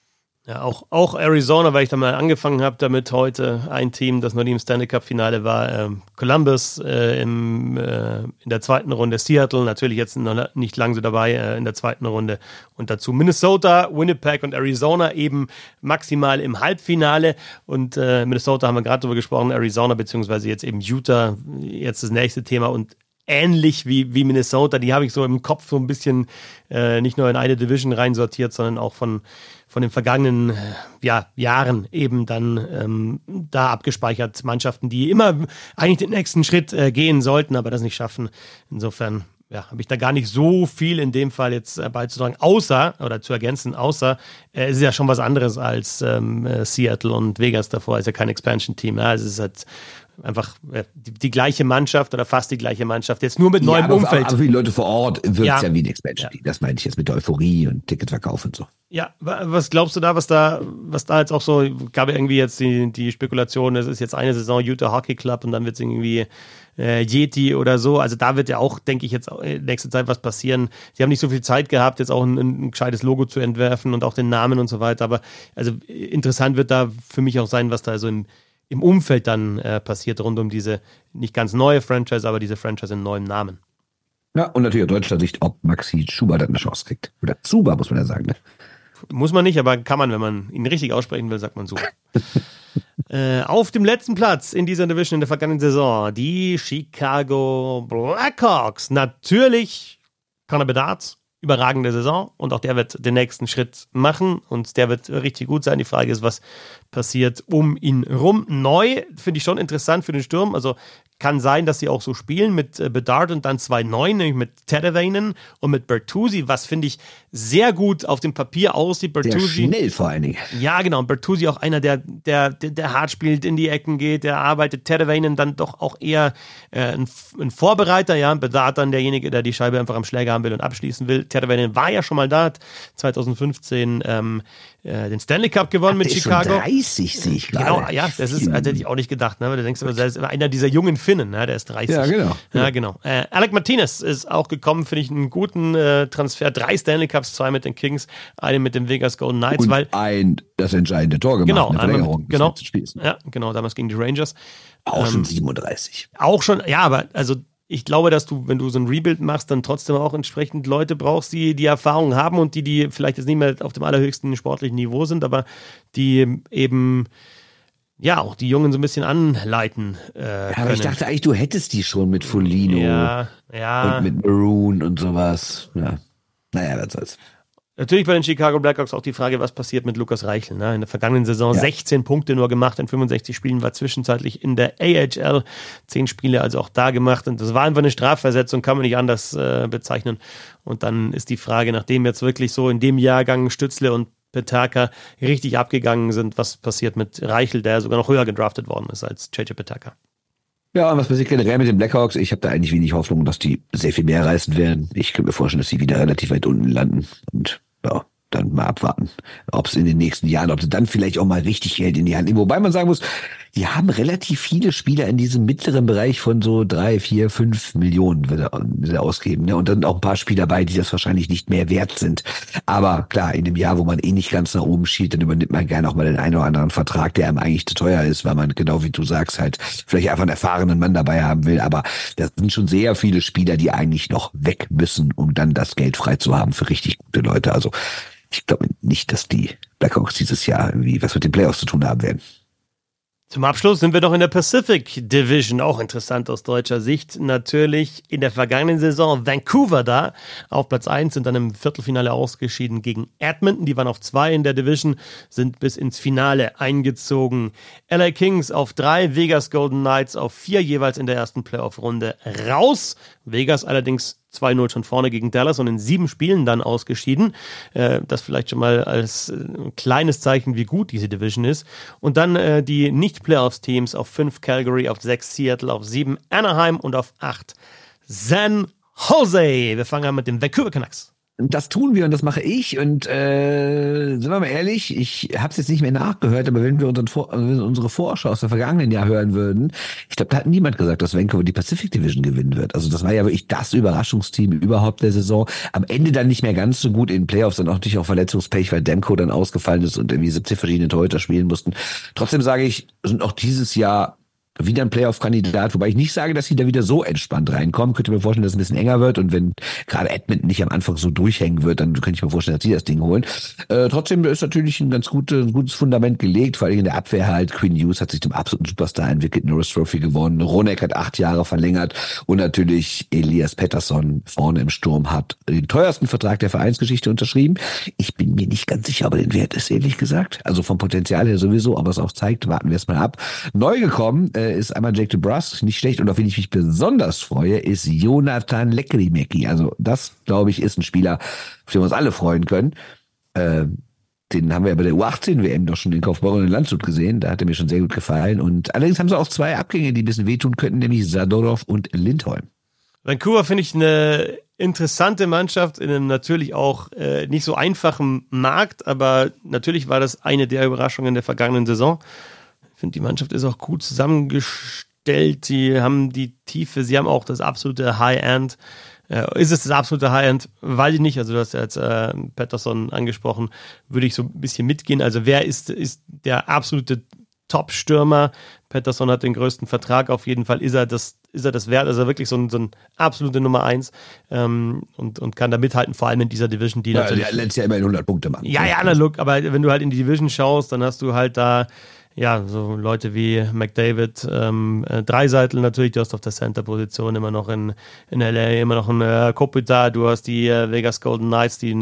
Ja, auch Arizona, weil ich da mal angefangen habe damit heute. Ein Team, das noch nie im Stanley Cup-Finale war. Columbus in der zweiten Runde. Seattle natürlich jetzt noch nicht lang so dabei in der zweiten Runde. Und dazu Minnesota, Winnipeg und Arizona eben maximal im Halbfinale. Und Minnesota haben wir gerade drüber gesprochen. Arizona beziehungsweise jetzt eben Utah. Jetzt das nächste Thema. Und ähnlich wie Minnesota, die habe ich so im Kopf so ein bisschen nicht nur in eine Division reinsortiert, sondern auch von den vergangenen Jahren eben dann da abgespeichert. Mannschaften, die immer eigentlich den nächsten Schritt gehen sollten, aber das nicht schaffen. Insofern habe ich da gar nicht so viel in dem Fall jetzt beizutragen, außer es ist ja schon was anderes als Seattle und Vegas davor, ist ja kein Expansion-Team. Ja, es ist halt einfach die gleiche Mannschaft oder fast die gleiche Mannschaft, jetzt nur mit neuem Umfeld. Aber für die Leute vor Ort wird es ja wie ein Expansion-Team. Das meine ich jetzt mit der Euphorie und Ticketverkauf und so. Ja, was glaubst du da, was da jetzt auch so, gab ja irgendwie jetzt die Spekulation, es ist jetzt eine Saison Utah Hockey Club und dann wird es irgendwie Yeti oder so. Also da wird ja auch, denke ich, jetzt in nächster Zeit was passieren. Sie haben nicht so viel Zeit gehabt, jetzt auch ein gescheites Logo zu entwerfen und auch den Namen und so weiter. Aber also interessant wird da für mich auch sein, was da so im Umfeld dann passiert rund um diese nicht ganz neue Franchise, aber diese Franchise in neuem Namen. Ja, und natürlich aus deutscher Sicht, ob Maxi Zuber dann eine Chance kriegt. Oder Zuber, muss man ja sagen. Ne? Muss man nicht, aber kann man, wenn man ihn richtig aussprechen will, sagt man so. Auf dem letzten Platz in dieser Division in der vergangenen Saison die Chicago Blackhawks. Natürlich Connor Bedard, überragende Saison und auch der wird den nächsten Schritt machen und der wird richtig gut sein. Die Frage ist, was passiert um ihn rum. Neu finde ich schon interessant für den Sturm, also kann sein, dass sie auch so spielen mit Bedard und dann 2 Neuen, nämlich mit Teravainen und mit Bertuzzi, was finde ich sehr gut auf dem Papier aussieht. Bertuzzi, sehr schnell vor allen Dingen. Ja, genau. Und Bertuzzi auch einer, der hart spielt, in die Ecken geht, der arbeitet. Teravainen dann doch auch eher ein Vorbereiter, ja. Bedard dann derjenige, der die Scheibe einfach am Schläger haben will und abschließen will. Teravainen war ja schon mal da, hat 2015 den Stanley Cup gewonnen mit Chicago. Schon 30 sehe ich gerade. Genau, ja, das hätte ich auch nicht gedacht. Ne? Du denkst immer, das ist einer dieser jungen Finnen, ne? Der ist 30. Ja, genau. Ja, genau. Alec Martinez ist auch gekommen, finde ich, einen guten Transfer. 3 Stanley Cups, 2 mit den Kings, einen mit den Vegas Golden Knights. Und das entscheidende Tor gemacht, genau, eine Verlängerung. Genau, ja, genau, damals gegen die Rangers. Auch schon 37. Auch schon, ja, aber also ich glaube, dass du, wenn du so ein Rebuild machst, dann trotzdem auch entsprechend Leute brauchst, die Erfahrung haben und die vielleicht jetzt nicht mehr auf dem allerhöchsten sportlichen Niveau sind, aber die eben ja auch die Jungen so ein bisschen anleiten können. Aber ich dachte eigentlich, du hättest die schon mit Foligno und mit Maroon und sowas. Ja. Naja, was soll's. Natürlich bei den Chicago Blackhawks auch die Frage, was passiert mit Lukas Reichel. Ne? In der vergangenen Saison 16 Punkte nur gemacht in 65 Spielen, war zwischenzeitlich in der AHL 10 Spiele also auch da gemacht. Und das war einfach eine Strafversetzung, kann man nicht anders bezeichnen. Und dann ist die Frage, nachdem jetzt wirklich so in dem Jahrgang Stützle und Petaka richtig abgegangen sind, was passiert mit Reichel, der sogar noch höher gedraftet worden ist als JJ Petaka. Ja, und was passiert generell mit den Blackhawks? Ich habe da eigentlich wenig Hoffnung, dass die sehr viel mehr reißen werden. Ich könnte mir vorstellen, dass sie wieder relativ weit unten landen. Und ja, dann mal abwarten, ob es in den nächsten Jahren, ob sie dann vielleicht auch mal richtig Geld in die Hand nehmen. Wobei man sagen muss, die haben relativ viele Spieler in diesem mittleren Bereich von so 3, 4, 5 Millionen will er ausgeben. Ne? Und dann auch ein paar Spieler dabei, die das wahrscheinlich nicht mehr wert sind. Aber klar, in dem Jahr, wo man eh nicht ganz nach oben schielt, dann übernimmt man gerne auch mal den einen oder anderen Vertrag, der einem eigentlich zu teuer ist, weil man, genau wie du sagst, halt vielleicht einfach einen erfahrenen Mann dabei haben will. Aber das sind schon sehr viele Spieler, die eigentlich noch weg müssen, um dann das Geld frei zu haben für richtig gute Leute. Also ich glaube nicht, dass die Blackhawks dieses Jahr irgendwie was mit den Playoffs zu tun haben werden. Zum Abschluss sind wir noch in der Pacific Division, auch interessant aus deutscher Sicht. Natürlich in der vergangenen Saison Vancouver da, auf Platz 1, sind dann im Viertelfinale ausgeschieden gegen Edmonton. Die waren auf 2 in der Division, sind bis ins Finale eingezogen. LA Kings auf 3, Vegas Golden Knights auf 4, jeweils in der ersten Playoff-Runde raus. Vegas allerdings 2-0 schon vorne gegen Dallas und in 7 Spielen dann ausgeschieden. Das vielleicht schon mal als kleines Zeichen, wie gut diese Division ist. Und dann die Nicht-Playoffs-Teams auf 5 Calgary, auf 6 Seattle, auf 7 Anaheim und auf 8 San Jose. Wir fangen an mit den Vancouver Canucks. Das tun wir und das mache ich und sind wir mal ehrlich, ich habe es jetzt nicht mehr nachgehört, aber wenn wir unsere Vorschau aus dem vergangenen Jahr hören würden, ich glaube, da hat niemand gesagt, dass Vancouver die Pacific Division gewinnen wird. Also das war ja wirklich das Überraschungsteam überhaupt der Saison. Am Ende dann nicht mehr ganz so gut in den Playoffs, dann auch natürlich auch Verletzungspech, weil Demko dann ausgefallen ist und irgendwie 17 verschiedene Torhüter spielen mussten. Trotzdem sage ich, sind auch dieses Jahr wieder ein Playoff-Kandidat, wobei ich nicht sage, dass sie da wieder so entspannt reinkommen. Könnte mir vorstellen, dass es ein bisschen enger wird und wenn gerade Edmonton nicht am Anfang so durchhängen wird, dann könnte ich mir vorstellen, dass sie das Ding holen. Trotzdem ist natürlich ein gutes Fundament gelegt, vor allem in der Abwehr halt. Quinn Hughes hat sich zum absoluten Superstar entwickelt, Norris Trophy gewonnen, Ronek hat 8 Jahre verlängert und natürlich Elias Pettersson vorne im Sturm hat den teuersten Vertrag der Vereinsgeschichte unterschrieben. Ich bin mir nicht ganz sicher, ob er den wert ist, ehrlich gesagt. Also vom Potenzial her sowieso, aber es auch zeigt, warten wir es mal ab. Neu gekommen ist einmal Jake DeBrusk, nicht schlecht. Und auf den ich mich besonders freue, ist Jonathan Lekkerimäki. Also das, glaube ich, ist ein Spieler, auf den wir uns alle freuen können. Den haben wir ja bei der U18-WM doch schon in Kaufbeuren und in Landshut gesehen. Da hat er mir schon sehr gut gefallen. Und allerdings haben sie auch 2 Abgänge, die ein bisschen wehtun könnten, nämlich Zadorov und Lindholm. Vancouver finde ich eine interessante Mannschaft in einem natürlich auch nicht so einfachen Markt, aber natürlich war das eine der Überraschungen der vergangenen Saison. Ich finde, die Mannschaft ist auch gut zusammengestellt. Sie haben die Tiefe, sie haben auch das absolute High-End. Ist es das absolute High-End? Weiß ich nicht. Also du hast ja jetzt Pettersson angesprochen, würde ich so ein bisschen mitgehen. Also wer ist der absolute Top-Stürmer? Pettersson hat den größten Vertrag. Auf jeden Fall ist er das wert. Also wirklich so ein absolute Nummer 1 und kann da mithalten, vor allem in dieser Division, die natürlich... Ja, letztes Jahr immer in 100 Punkte machen. Ja, analog. Aber wenn du halt in die Division schaust, dann hast du halt da ja, so Leute wie McDavid, Draisaitl natürlich, du hast auf der Center-Position immer noch in LA, immer noch einen Kopitar, du hast die Vegas Golden Knights, die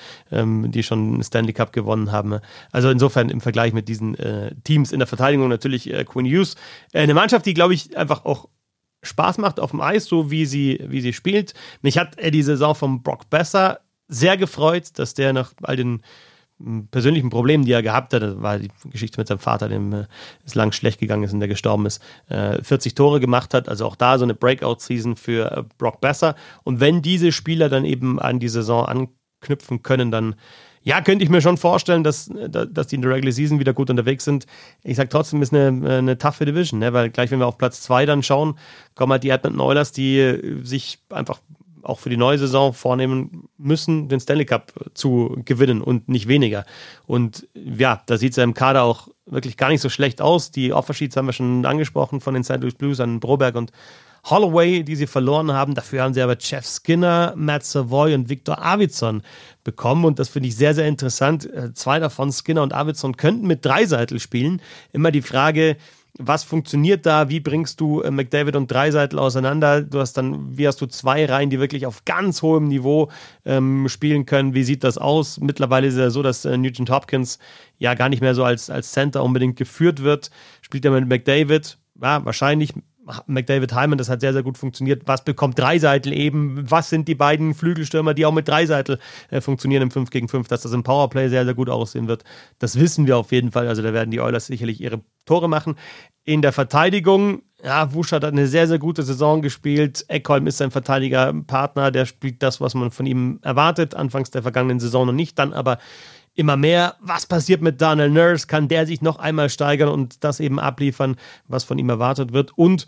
schon einen Stanley Cup gewonnen haben. Also insofern im Vergleich mit diesen Teams in der Verteidigung natürlich Quinn Hughes. Eine Mannschaft, die, glaube ich, einfach auch Spaß macht auf dem Eis, so wie sie spielt. Mich hat die Saison von Brock Besser sehr gefreut, dass der nach all den persönlichen Problemen, die er gehabt hat, das war die Geschichte mit seinem Vater, dem es lang schlecht gegangen ist und der gestorben ist, 40 Tore gemacht hat, also auch da so eine Breakout-Season für Brock Besser. Und wenn diese Spieler dann eben an die Saison anknüpfen können, dann ja, könnte ich mir schon vorstellen, dass die in der Regular Season wieder gut unterwegs sind. Ich sag trotzdem, ist eine toughe Division, ne? Weil gleich, wenn wir auf Platz 2 dann schauen, kommen halt die Edmonton Oilers, die sich einfach auch für die neue Saison vornehmen müssen, den Stanley Cup zu gewinnen und nicht weniger. Und ja, da sieht es ja im Kader auch wirklich gar nicht so schlecht aus. Die Offersheets haben wir schon angesprochen von den St. Louis Blues an Broberg und Holloway, die sie verloren haben. Dafür haben sie aber Jeff Skinner, Matt Savoy und Victor Arvidsson bekommen. Und das finde ich sehr, sehr interessant. 2 davon, Skinner und Arvidsson, könnten mit Draisaitl spielen. Immer die Frage, was funktioniert da? Wie bringst du McDavid und Draisaitl auseinander? Wie hast du 2 Reihen, die wirklich auf ganz hohem Niveau spielen können? Wie sieht das aus? Mittlerweile ist es ja so, dass Nugent Hopkins ja gar nicht mehr so als Center unbedingt geführt wird. Spielt er mit McDavid? Ja, wahrscheinlich. McDavid Hyman, das hat sehr, sehr gut funktioniert. Was bekommt Draisaitl eben? Was sind die beiden Flügelstürmer, die auch mit Draisaitl funktionieren im 5 gegen 5? Dass das im Powerplay sehr, sehr gut aussehen wird, das wissen wir auf jeden Fall. Also da werden die Oilers sicherlich ihre Tore machen. In der Verteidigung, ja, Wusch hat eine sehr, sehr gute Saison gespielt. Ekholm ist sein Verteidigerpartner, der spielt das, was man von ihm erwartet. Anfangs der vergangenen Saison noch nicht, dann aber immer mehr. Was passiert mit Darnell Nurse? Kann der sich noch einmal steigern und das eben abliefern, was von ihm erwartet wird? Und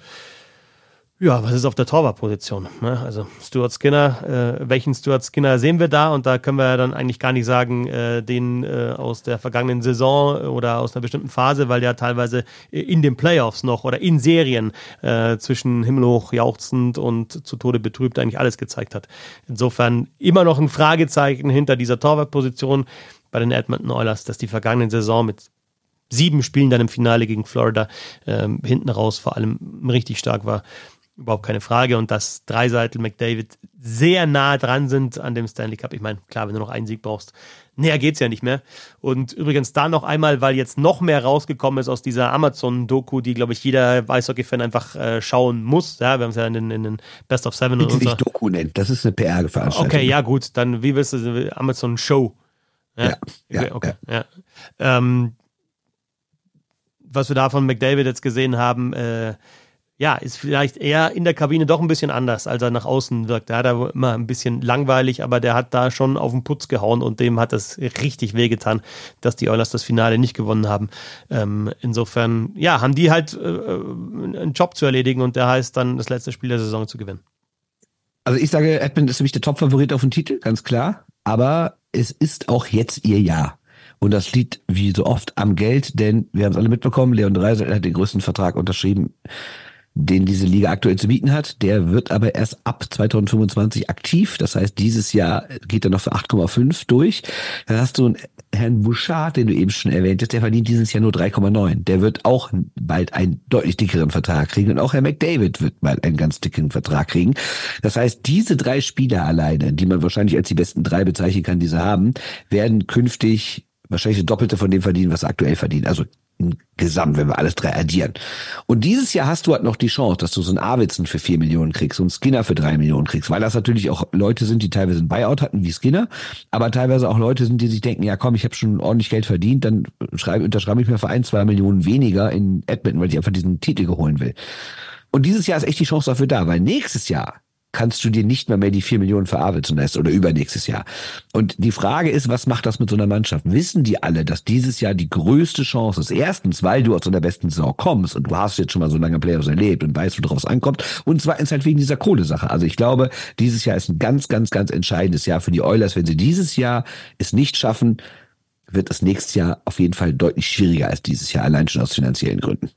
ja, was ist auf der Torwartposition? Also Stuart Skinner, welchen Stuart Skinner sehen wir da? Und da können wir dann eigentlich gar nicht sagen, den aus der vergangenen Saison oder aus einer bestimmten Phase, weil der teilweise in den Playoffs noch oder in Serien zwischen himmelhoch jauchzend und zu Tode betrübt eigentlich alles gezeigt hat. Insofern immer noch ein Fragezeichen hinter dieser Torwartposition bei den Edmonton Oilers, dass die vergangene Saison mit 7 Spielen dann im Finale gegen Florida hinten raus vor allem richtig stark war. Überhaupt keine Frage. Und dass Draisaitl, McDavid sehr nah dran sind an dem Stanley Cup. Ich meine, klar, wenn du noch einen Sieg brauchst, näher geht's ja nicht mehr. Und übrigens da noch einmal, weil jetzt noch mehr rausgekommen ist aus dieser Amazon-Doku, die, glaube ich, jeder Eishockey-Fan einfach schauen muss. Ja, wir haben es ja in den Best of Seven. Bitte nicht Doku nennen, das ist eine PR-Veranstaltung. Okay, ja gut, dann wie willst du Amazon-Show? Okay. Was wir da von McDavid jetzt gesehen haben, ja, ist vielleicht eher in der Kabine doch ein bisschen anders, als er nach außen wirkt. Der hat da immer ein bisschen langweilig, aber der hat da schon auf den Putz gehauen und dem hat es richtig wehgetan, dass die Oilers das Finale nicht gewonnen haben. Insofern, ja, haben die halt einen Job zu erledigen und der heißt dann, das letzte Spiel der Saison zu gewinnen. Also ich sage, Edmonton ist für mich der Top-Favorit auf den Titel, ganz klar. Aber es ist auch jetzt ihr Jahr. Und das liegt wie so oft am Geld, denn wir haben es alle mitbekommen, Leon Draisaitl hat den größten Vertrag unterschrieben, den diese Liga aktuell zu bieten hat. Der wird aber erst ab 2025 aktiv. Das heißt, dieses Jahr geht er noch für 8,5 durch. Dann hast du einen Herrn Bouchard, den du eben schon erwähnt hast, der verdient dieses Jahr nur 3,9. Der wird auch bald einen deutlich dickeren Vertrag kriegen. Und auch Herr McDavid wird bald einen ganz dicken Vertrag kriegen. Das heißt, diese 3 Spieler alleine, die man wahrscheinlich als die besten 3 bezeichnen kann, die sie haben, werden künftig wahrscheinlich das Doppelte von dem verdienen, was sie aktuell verdienen. Also im Gesamt, wenn wir alles 3 addieren. Und dieses Jahr hast du halt noch die Chance, dass du so einen Arvidsson für 4 Millionen kriegst, so einen Skinner für 3 Millionen kriegst, weil das natürlich auch Leute sind, die teilweise ein Buyout hatten, wie Skinner, aber teilweise auch Leute sind, die sich denken, ja komm, ich habe schon ordentlich Geld verdient, dann unterschreibe ich mir für 1, 2 Millionen weniger in Edmonton, weil ich einfach diesen Titel holen will. Und dieses Jahr ist echt die Chance dafür da, weil nächstes Jahr kannst du dir nicht mehr die 4 Millionen für Arvidsson leisten oder übernächstes Jahr. Und die Frage ist, was macht das mit so einer Mannschaft? Wissen die alle, dass dieses Jahr die größte Chance ist? Erstens, weil du aus so einer besten Saison kommst und du hast jetzt schon mal so lange Playoffs erlebt und weißt, worauf es ankommt. Und zweitens halt wegen dieser Kohlesache. Also ich glaube, dieses Jahr ist ein ganz, ganz, ganz entscheidendes Jahr für die Oilers. Wenn sie dieses Jahr es nicht schaffen, wird es nächstes Jahr auf jeden Fall deutlich schwieriger als dieses Jahr, allein schon aus finanziellen Gründen.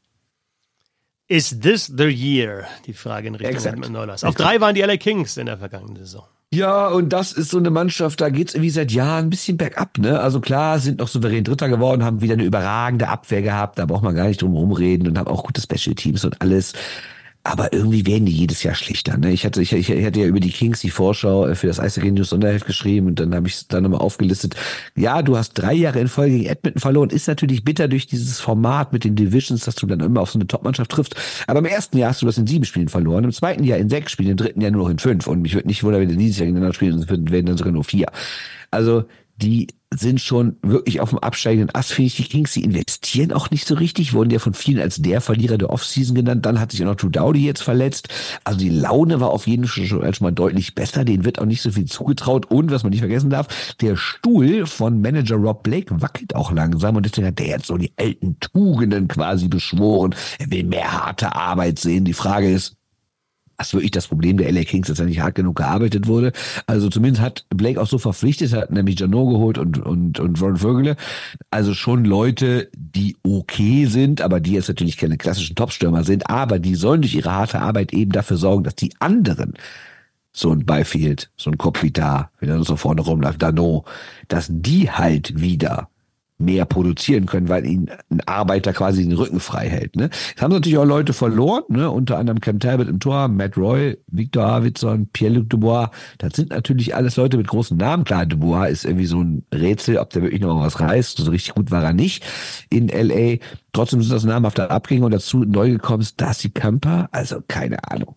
Is this the year? Die Frage in Richtung Edmonton Oilers. Auf 3 waren die LA Kings in der vergangenen Saison. Ja, und das ist so eine Mannschaft, da geht's irgendwie seit Jahren ein bisschen bergab, ne? Also klar, sind noch souverän Dritter geworden, haben wieder eine überragende Abwehr gehabt, da braucht man gar nicht drum rumreden und haben auch gute Special Teams und alles. Aber irgendwie werden die jedes Jahr schlechter. Ne? Ich hatte ja über die Kings die Vorschau für das Eishockey News Sonderheft geschrieben und dann habe ich es dann nochmal aufgelistet. Ja, du hast 3 Jahre in Folge gegen Edmonton verloren. Ist natürlich bitter durch dieses Format mit den Divisions, dass du dann immer auf so eine Top-Mannschaft triffst. Aber im ersten Jahr hast du das in 7 Spielen verloren, im zweiten Jahr in 6 Spielen, im dritten Jahr nur noch in 5. Und mich würde nicht wundern, wenn die dieses Jahr gegeneinander spielen, werden dann sogar nur 4. Also die sind schon wirklich auf dem absteigenden Ast, finde ich, die Kings. Die investieren auch nicht so richtig, wurden ja von vielen als der Verlierer der Offseason genannt. Dann hat sich auch noch Drew Doughty jetzt verletzt. Also die Laune war auf jeden Fall schon mal deutlich besser. Denen wird auch nicht so viel zugetraut. Und, was man nicht vergessen darf, der Stuhl von Manager Rob Blake wackelt auch langsam. Und deswegen hat der jetzt so die alten Tugenden quasi beschworen. Er will mehr harte Arbeit sehen. Die Frage ist, was wirklich das Problem der LA Kings, dass er nicht hart genug gearbeitet wurde. Also zumindest hat Blake auch so verpflichtet, hat nämlich Janot geholt und Ron Vögele. Also schon Leute, die okay sind, aber die jetzt natürlich keine klassischen Topstürmer sind, aber die sollen durch ihre harte Arbeit eben dafür sorgen, dass die anderen, so ein Byfield, so ein Kopitar, wenn er so vorne rumläuft, Dano, dass die halt wieder mehr produzieren können, weil ihnen ein Arbeiter quasi den Rücken frei hält. Ne? Jetzt haben sie natürlich auch Leute verloren, ne? Unter anderem Cam Talbot im Tor, Matt Roy, Victor Arvidsson, Pierre-Luc Dubois. Das sind natürlich alles Leute mit großen Namen. Klar, Dubois ist irgendwie so ein Rätsel, ob der wirklich noch was reißt. So richtig gut war er nicht in L.A. Trotzdem sind das namhafte Abgänge und dazu neu gekommen ist Darcy Kuemper. Also keine Ahnung.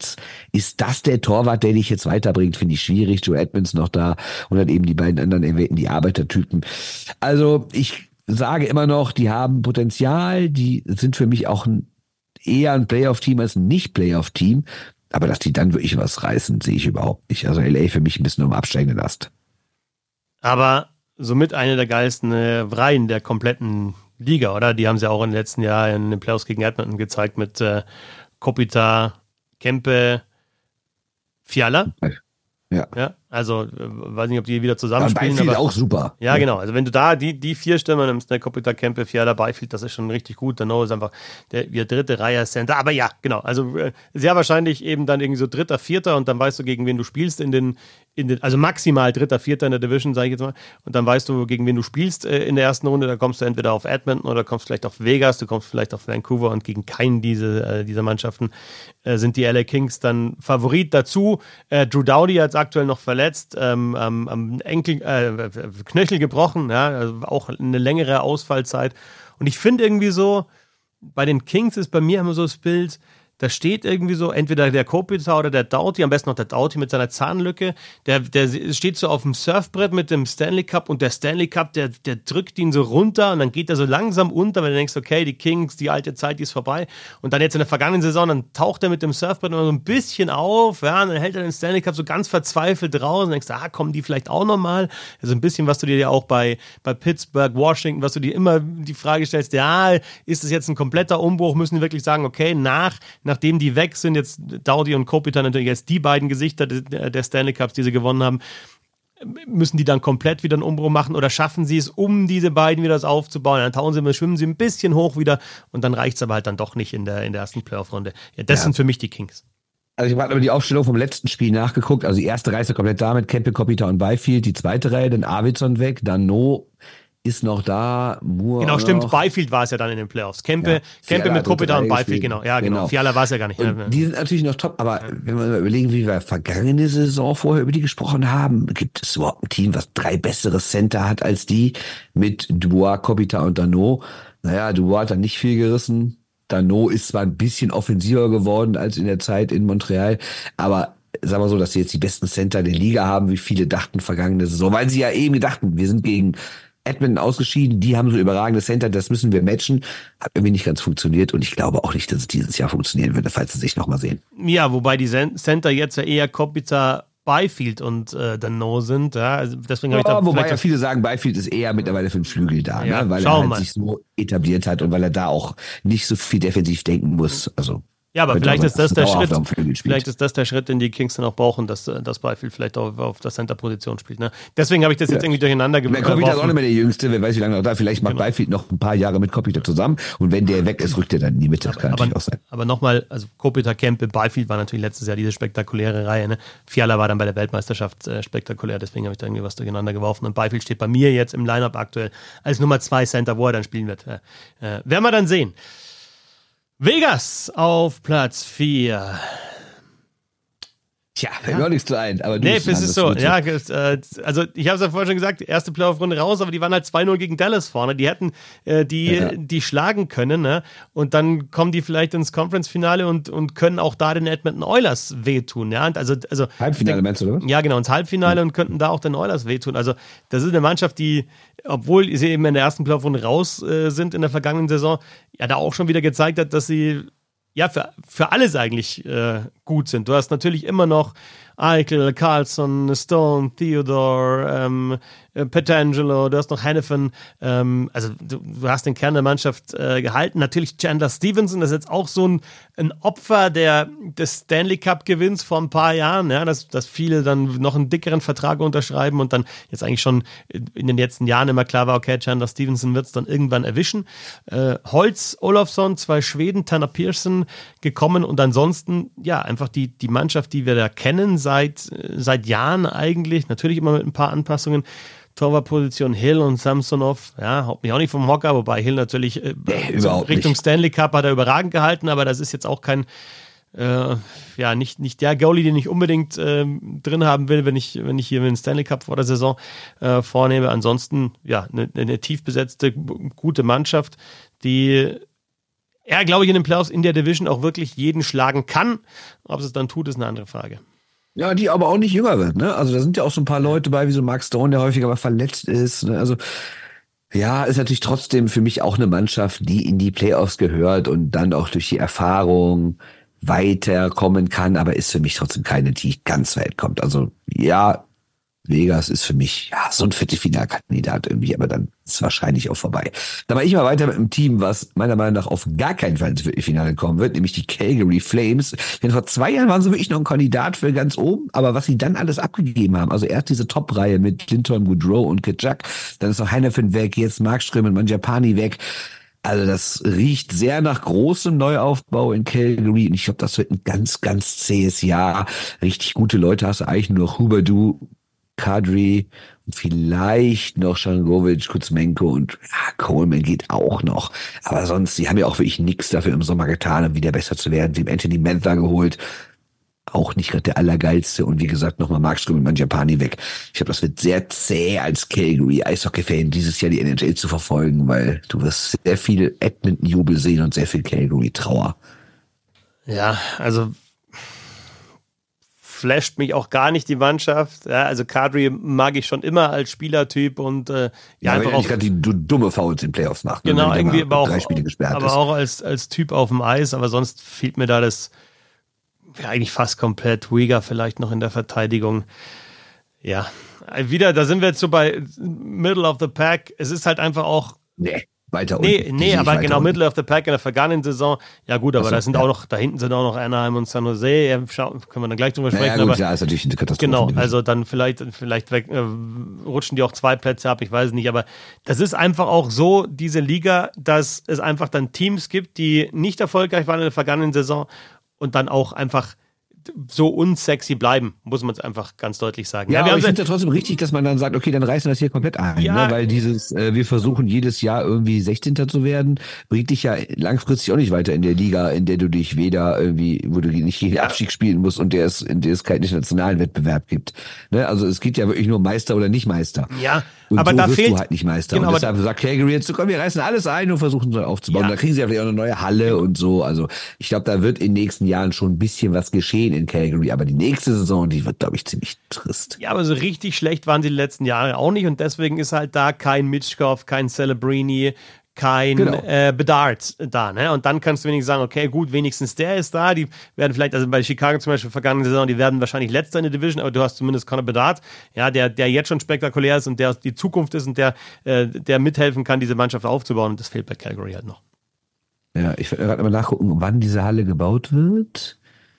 Ist das der Torwart, der dich jetzt weiterbringt? Finde ich schwierig. Joe Edmonds noch da und dann eben die beiden anderen erwähnten, die Arbeitertypen. Also ich sage immer noch, die haben Potenzial. Die sind für mich auch eher ein Playoff-Team als ein Nicht-Playoff-Team. Aber dass die dann wirklich was reißen, sehe ich überhaupt nicht. Also LA für mich ein bisschen um absteigenden Ast. Aber somit eine der geilsten Reihen der kompletten Liga, oder? Die haben sie auch in den letzten Jahren in den Playoffs gegen Edmonton gezeigt mit Kopitar, Kempe, Fiala. Ja, also weiß nicht, ob die wieder zusammenspielen. Aber auch super. Ja, genau. Also wenn du da die 4 Stürmer nimmst, der Kopitar, Kempe, Fiala, Byfield, das ist schon richtig gut. Der Noah ist einfach der dritte Reihe Center. Aber ja, genau. Also sehr wahrscheinlich eben dann irgendwie so 3., 4. und dann weißt du, gegen wen du spielst also maximal 3., 4. in der Division, sage ich jetzt mal. Und dann weißt du, gegen wen du spielst in der ersten Runde. Da kommst du entweder auf Edmonton oder kommst vielleicht auf Vegas, du kommst vielleicht auf Vancouver und gegen keinen dieser Mannschaften sind die LA Kings dann Favorit dazu. Drew Doughty hat aktuell noch verletzt, am Knöchel gebrochen, ja, also auch eine längere Ausfallzeit. Und ich finde irgendwie so, bei den Kings ist bei mir immer so das Bild, da steht irgendwie so, entweder der Kopitar oder der Doughty, am besten noch der Doughty mit seiner Zahnlücke, der steht so auf dem Surfbrett mit dem Stanley Cup und der Stanley Cup, der drückt ihn so runter und dann geht er so langsam unter, weil du denkst, okay, die Kings, die alte Zeit, die ist vorbei. Und dann jetzt in der vergangenen Saison, dann taucht er mit dem Surfbrett immer so ein bisschen auf, ja, und dann hält er den Stanley Cup so ganz verzweifelt raus und denkst, kommen die vielleicht auch nochmal? Also ein bisschen, was du dir ja auch bei Pittsburgh, Washington, was du dir immer die Frage stellst, ja, ist es jetzt ein kompletter Umbruch? Müssen die wirklich sagen, okay, nachdem die weg sind, jetzt Doughty und Kopitar natürlich jetzt die beiden Gesichter der Stanley Cups, die sie gewonnen haben, müssen die dann komplett wieder einen Umbruch machen oder schaffen sie es, um diese beiden wieder aufzubauen? Dann schwimmen sie ein bisschen hoch wieder und dann reicht es aber halt dann doch nicht in der ersten Playoff-Runde. Ja, das sind für mich die Kings. Also ich habe aber die Aufstellung vom letzten Spiel nachgeguckt. Also die erste Reihe ist komplett da mit Kempe, Kopitar und Byfield. Die zweite Reihe, dann Arvidsson weg, dann No ist noch da. Moore genau, stimmt. noch. Byfield war es ja dann in den Playoffs. Kempe mit Kopitar und Byfield, genau. Ja, genau. Fiala war es ja gar nicht. Und die sind natürlich noch top, aber wenn wir mal überlegen, wie wir vergangene Saison vorher über die gesprochen haben, gibt es überhaupt ein Team, was 3 bessere Center hat als die mit Dubois, Kopitar und Danault? Naja, Dubois hat dann nicht viel gerissen. Danault ist zwar ein bisschen offensiver geworden als in der Zeit in Montreal, aber sagen wir so, dass sie jetzt die besten Center der Liga haben, wie viele dachten vergangene Saison, weil sie ja eben dachten, wir sind gegen Edmonton ausgeschieden, die haben so überragende Center, das müssen wir matchen. Hat irgendwie nicht ganz funktioniert und ich glaube auch nicht, dass es dieses Jahr funktionieren würde, falls sie sich nochmal sehen. Ja, wobei die Center jetzt ja eher Kopitar, Byfield und Danault sind. Ja, also deswegen ich da wobei ja viele sagen, Byfield ist eher mittlerweile für den Flügel da, ja, ne? Weil er halt sich so etabliert hat und weil er da auch nicht so viel defensiv denken muss. Also ja, aber vielleicht ist das der Schritt. Vielleicht ist das der Schritt, den die Kings dann auch brauchen, dass Byfield vielleicht auch auf der Center-Position spielt. Ne? Deswegen habe ich das jetzt irgendwie durcheinander geworfen. Kopitar ist auch nicht mehr der Jüngste, wer weiß, wie lange noch da. Vielleicht macht Byfield noch ein paar Jahre mit Kopitar zusammen und wenn der weg ist, rückt er dann in die Mitte. Das kann natürlich auch sein. Aber nochmal, also Kopitar, Kempe, Byfield war natürlich letztes Jahr diese spektakuläre Reihe. Ne? Fiala war dann bei der Weltmeisterschaft spektakulär, deswegen habe ich da irgendwie was durcheinander geworfen. Und Byfield steht bei mir jetzt im Lineup aktuell als Nummer 2 Center, wo er dann spielen wird. Werden wir dann sehen. Vegas auf Platz 4. Tja, fällt mir auch nichts zu ein. Aber nee, es ist so. Ja, also ich habe es ja vorher schon gesagt, erste Playoff-Runde raus, aber die waren halt 2-0 gegen Dallas vorne. Die hätten die schlagen können, ne? Und dann kommen die vielleicht ins Conference-Finale und können auch da den Edmonton Oilers wehtun. Ja? Also Halbfinale meinst du, oder? Ja, genau, ins Halbfinale und könnten da auch den Oilers wehtun. Also das ist eine Mannschaft, die, obwohl sie eben in der ersten Playoff-Runde raus sind in der vergangenen Saison, ja da auch schon wieder gezeigt hat, dass sie ja für alles eigentlich gut sind. Du hast natürlich immer noch Eichel, Carlson, Stone, Theodore, Petrangelo, du hast noch Hanifin, also du hast den Kern der Mannschaft gehalten. Natürlich Chandler Stevenson, das ist jetzt auch so ein Opfer des Stanley Cup Gewinns vor ein paar Jahren, ja, dass viele dann noch einen dickeren Vertrag unterschreiben und dann jetzt eigentlich schon in den letzten Jahren immer klar war, okay, Chandler Stevenson wird es dann irgendwann erwischen. Holtz, Olofsson, 2 Schweden, Tanner Pearson gekommen und ansonsten, ja, einfach die Mannschaft, die wir da kennen, seit Jahren eigentlich, natürlich immer mit ein paar Anpassungen. Torwartposition Hill und Samsonov, ja, haut mich auch nicht vom Hocker, wobei Hill natürlich Richtung nicht. Stanley Cup hat er überragend gehalten, aber das ist jetzt auch kein nicht der Goalie, den ich unbedingt drin haben will, wenn ich hier den Stanley Cup vor der Saison vornehme. Ansonsten, ja, eine tief besetzte, gute Mannschaft, die glaube ich, in den Playoffs in der Division auch wirklich jeden schlagen kann. Ob es dann tut, ist eine andere Frage. Ja, die aber auch nicht jünger wird, ne? Also da sind ja auch so ein paar Leute bei, wie so Mark Stone, der häufiger mal verletzt ist. Ne? Also ja, ist natürlich trotzdem für mich auch eine Mannschaft, die in die Playoffs gehört und dann auch durch die Erfahrung weiterkommen kann, aber ist für mich trotzdem keine, die ganz weit kommt. Also ja, Vegas ist für mich so ein Viertelfinalkandidat irgendwie, aber dann ist es wahrscheinlich auch vorbei. Da mache ich mal weiter mit einem Team, was meiner Meinung nach auf gar keinen Fall ins Viertelfinale kommen wird, nämlich die Calgary Flames. Denn vor 2 Jahren waren sie wirklich noch ein Kandidat für ganz oben, aber was sie dann alles abgegeben haben, also erst diese Top-Reihe mit Clinton, Goudreau und Kitschak, dann ist noch Hanifin weg, jetzt Markström und Mangiapane weg. Also das riecht sehr nach großem Neuaufbau in Calgary und ich glaube, das wird ein ganz, ganz zähes Jahr. Richtig gute Leute hast du eigentlich nur noch Huberdeau, Kadri und vielleicht noch Shangovic, Kuzmenko und Coleman geht auch noch. Aber sonst, die haben ja auch wirklich nichts dafür im Sommer getan, um wieder besser zu werden. Sie haben Anthony Mantha geholt. Auch nicht gerade der Allergeilste. Und wie gesagt, nochmal Markström und Mangiapane weg. Ich glaube, das wird sehr zäh als Calgary-Eishockey-Fan dieses Jahr die NHL zu verfolgen, weil du wirst sehr viel Edmonton-Jubel sehen und sehr viel Calgary-Trauer. Ja, also flasht mich auch gar nicht die Mannschaft. Ja, also Kadri mag ich schon immer als Spielertyp und einfach auch gerade die dumme Fouls in Playoffs macht. Genau, irgendwie aber auch, 3 Spiele gesperrt aber ist. auch als Typ auf dem Eis, aber sonst fehlt mir da das eigentlich fast komplett. Uyghur vielleicht noch in der Verteidigung. Ja, wieder, da sind wir jetzt so bei Middle of the Pack. Es ist halt einfach auch weiter unten. Nee, aber genau, Middle of the Pack in der vergangenen Saison. Ja gut, aber da hinten sind auch noch Anaheim und San Jose. Ja, können wir dann gleich drüber sprechen. Ja, gut, aber ist natürlich eine Katastrophe. Genau, also dann vielleicht rutschen die auch 2 Plätze ab, ich weiß es nicht. Aber das ist einfach auch so, diese Liga, dass es einfach dann Teams gibt, die nicht erfolgreich waren in der vergangenen Saison und dann auch einfach so unsexy bleiben, muss man es einfach ganz deutlich sagen. Ja, aber ich finde es ja trotzdem richtig, dass man dann sagt, okay, dann reißen wir das hier komplett ein, ne? Weil wir versuchen jedes Jahr irgendwie 16. zu werden, bringt dich ja langfristig auch nicht weiter in der Liga, in der du dich weder irgendwie, wo du nicht jeden Abstieg spielen musst und in der es keinen internationalen Wettbewerb gibt. Ne? Also es geht ja wirklich nur Meister oder nicht Meister. Ja, und aber so da wirst fehlt du halt nicht Meister. Genau, und deshalb sagt Calgary jetzt, komm, wir reißen alles ein und versuchen es aufzubauen. Da kriegen sie ja vielleicht auch eine neue Halle und so. Also ich glaube, da wird in den nächsten Jahren schon ein bisschen was geschehen in Calgary, aber die nächste Saison, die wird, glaube ich, ziemlich trist. Ja, aber so richtig schlecht waren sie die letzten Jahre auch nicht und deswegen ist halt da kein Mitchkov, kein Celebrini, kein Bedard da, ne? Und dann kannst du wenigstens sagen, okay, gut, wenigstens der ist da. Die werden vielleicht, also bei Chicago zum Beispiel vergangene Saison, die werden wahrscheinlich Letzter in der Division, aber du hast zumindest Connor Bedard, ja, der jetzt schon spektakulär ist und der die Zukunft ist und der mithelfen kann, diese Mannschaft aufzubauen. Und das fehlt bei Calgary halt noch. Ja, ich werde gerade mal nachgucken, wann diese Halle gebaut wird.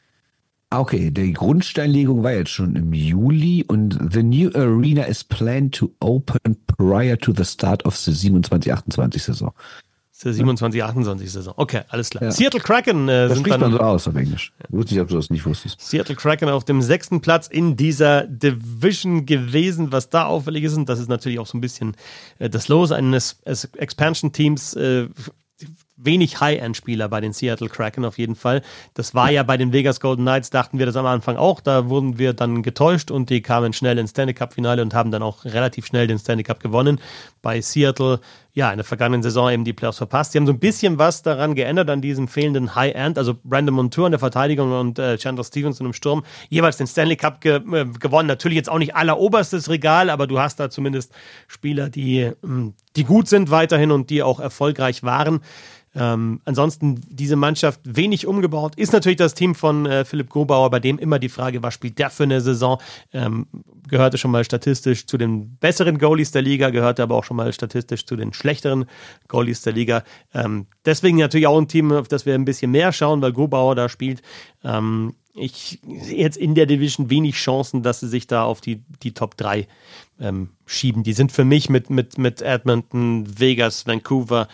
Okay, die Grundsteinlegung war jetzt schon im Juli und the new arena is planned to open prior to the start of the 27-28 Saison. Das ist die 27-28 Saison. Okay, alles klar. Ja. Seattle Kraken das spricht man so aus auf Englisch. Ich wusste nicht, ob du das nicht wusstest. Seattle Kraken auf dem 6. Platz in dieser Division gewesen. Was da auffällig ist, und das ist natürlich auch so ein bisschen das Los eines Expansion-Teams, wenig High-End-Spieler bei den Seattle Kraken auf jeden Fall. Das war ja bei den Vegas Golden Knights, dachten wir das am Anfang auch. Da wurden wir dann getäuscht und die kamen schnell ins Stanley Cup-Finale und haben dann auch relativ schnell den Stanley Cup gewonnen. Bei Seattle, ja, in der vergangenen Saison eben die Playoffs verpasst. Die haben so ein bisschen was daran geändert, an diesem fehlenden High-End. Also Brandon Montour in der Verteidigung und Chandler Stevenson im Sturm. Jeweils den Stanley Cup gewonnen. Natürlich jetzt auch nicht alleroberstes Regal, aber du hast da zumindest Spieler, die gut sind weiterhin und die auch erfolgreich waren. Ansonsten diese Mannschaft wenig umgebaut. Ist natürlich das Team von Philipp Grubauer, bei dem immer die Frage, was spielt der für eine Saison? Gehörte schon mal statistisch zu den besseren Goalies der Liga, gehörte aber auch schon mal statistisch zu den schlechteren Goalies der Liga. Deswegen natürlich auch ein Team, auf das wir ein bisschen mehr schauen, weil Grubauer da spielt. Ich sehe jetzt in der Division wenig Chancen, dass sie sich da auf die Top 3 schieben. Die sind für mich mit Edmonton, Vegas, Vancouver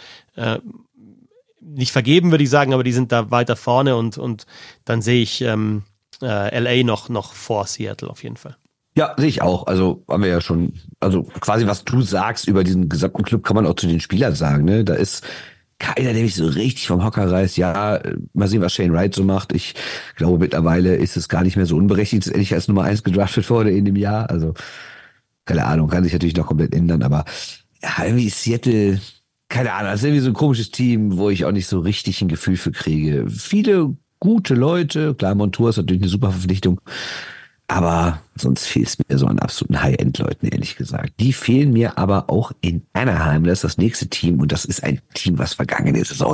nicht vergeben, würde ich sagen, aber die sind da weiter vorne und dann sehe ich LA noch vor Seattle auf jeden Fall. Ja, sehe ich auch. Also haben wir ja schon, also quasi was du sagst über diesen gesamten Club, kann man auch zu den Spielern sagen, ne? Da ist keiner, der mich so richtig vom Hocker reißt. Ja, mal sehen, was Shane Wright so macht. Ich glaube, mittlerweile ist es gar nicht mehr so unberechtigt, dass er als Nummer 1 gedraftet wurde in dem Jahr. Also, keine Ahnung, kann sich natürlich noch komplett ändern, aber ja, irgendwie ist Seattle, keine Ahnung, das ist irgendwie so ein komisches Team, wo ich auch nicht so richtig ein Gefühl für kriege. Viele gute Leute, klar, Montour ist natürlich eine super Verpflichtung, aber sonst fehlt es mir so an absoluten High-End-Leuten, ehrlich gesagt. Die fehlen mir aber auch in Anaheim. Das ist das nächste Team und das ist ein Team, was vergangene Saison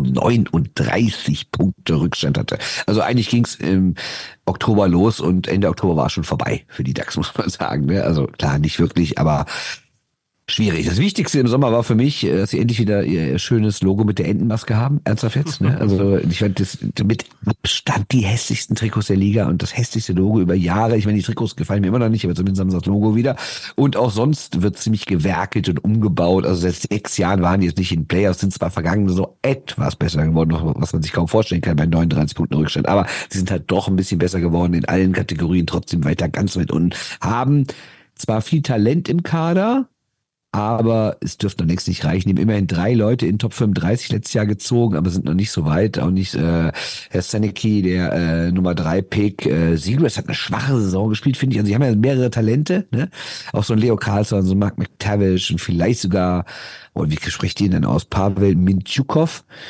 39 Punkte Rückstand hatte. Also eigentlich ging es im Oktober los und Ende Oktober war es schon vorbei für die Ducks, muss man sagen. Also klar, nicht wirklich, aber schwierig. Das Wichtigste im Sommer war für mich, dass sie endlich wieder ihr schönes Logo mit der Entenmaske haben. Ernsthaft jetzt, ne? Also ich fand das mit Abstand die hässlichsten Trikots der Liga und das hässlichste Logo über Jahre. Ich meine, die Trikots gefallen mir immer noch nicht, aber zumindest haben sie das Logo wieder. Und auch sonst wird ziemlich gewerkelt und umgebaut. Also seit 6 Jahren waren die jetzt nicht in Playoffs, sind zwar vergangen so etwas besser geworden, was man sich kaum vorstellen kann bei 39 Punkten Rückstand. Aber sie sind halt doch ein bisschen besser geworden in allen Kategorien, trotzdem weiter ganz weit unten. Haben zwar viel Talent im Kader, aber es dürfte noch längst nicht reichen. Die haben immerhin 3 Leute in Top 35 letztes Jahr gezogen, aber sind noch nicht so weit. Auch nicht Herr Zanicki, der Nummer 3 Pick. Seagrass hat eine schwache Saison gespielt, finde ich. Also die haben ja mehrere Talente, ne? Auch so ein Leo Carlson, so ein Mark McTavish und vielleicht sogar, wie spricht die denn aus? Pavel Mintyukov.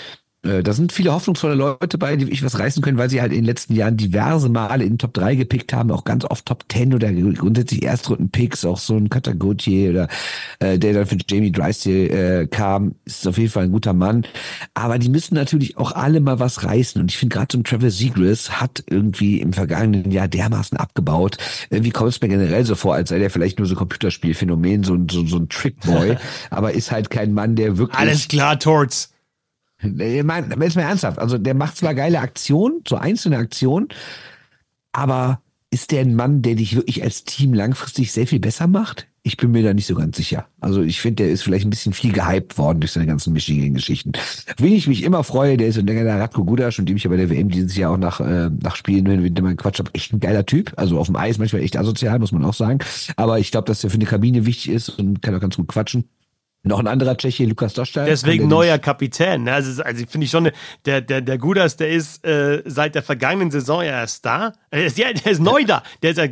Da sind viele hoffnungsvolle Leute bei, die wirklich was reißen können, weil sie halt in den letzten Jahren diverse Male in den Top 3 gepickt haben, auch ganz oft Top 10 oder grundsätzlich Erstrunden-Picks, auch so ein Cutter Gauthier oder der dann für Jamie Drysdale kam, ist auf jeden Fall ein guter Mann. Aber die müssen natürlich auch alle mal was reißen. Und ich finde gerade so ein Travis Zegras hat irgendwie im vergangenen Jahr dermaßen abgebaut. Irgendwie kommt es mir generell so vor, als sei der vielleicht nur so ein Computerspielphänomen, so ein Trickboy, aber ist halt kein Mann, der wirklich... Alles klar, Torts. Ich meine, jetzt mal ernsthaft, also der macht zwar geile Aktionen, so einzelne Aktionen, aber ist der ein Mann, der dich wirklich als Team langfristig sehr viel besser macht? Ich bin mir da nicht so ganz sicher. Also ich finde, der ist vielleicht ein bisschen viel gehypt worden durch seine ganzen Michigan-Geschichten. Wen ich mich immer freue, der ist der Radko Gudas, und dem ich ja bei der WM dieses Jahr auch nach Spielen, wenn man Quatsch habe, echt ein geiler Typ. Also auf dem Eis manchmal echt asozial, muss man auch sagen. Aber ich glaube, dass der für eine Kabine wichtig ist und kann auch ganz gut quatschen. Noch ein anderer Tscheche, Lukas Dostal. Deswegen neuer Kapitän. Ne? Also finde ich schon, der Gudas, der ist seit der vergangenen Saison ja erst da. Der ist neu da. Der ist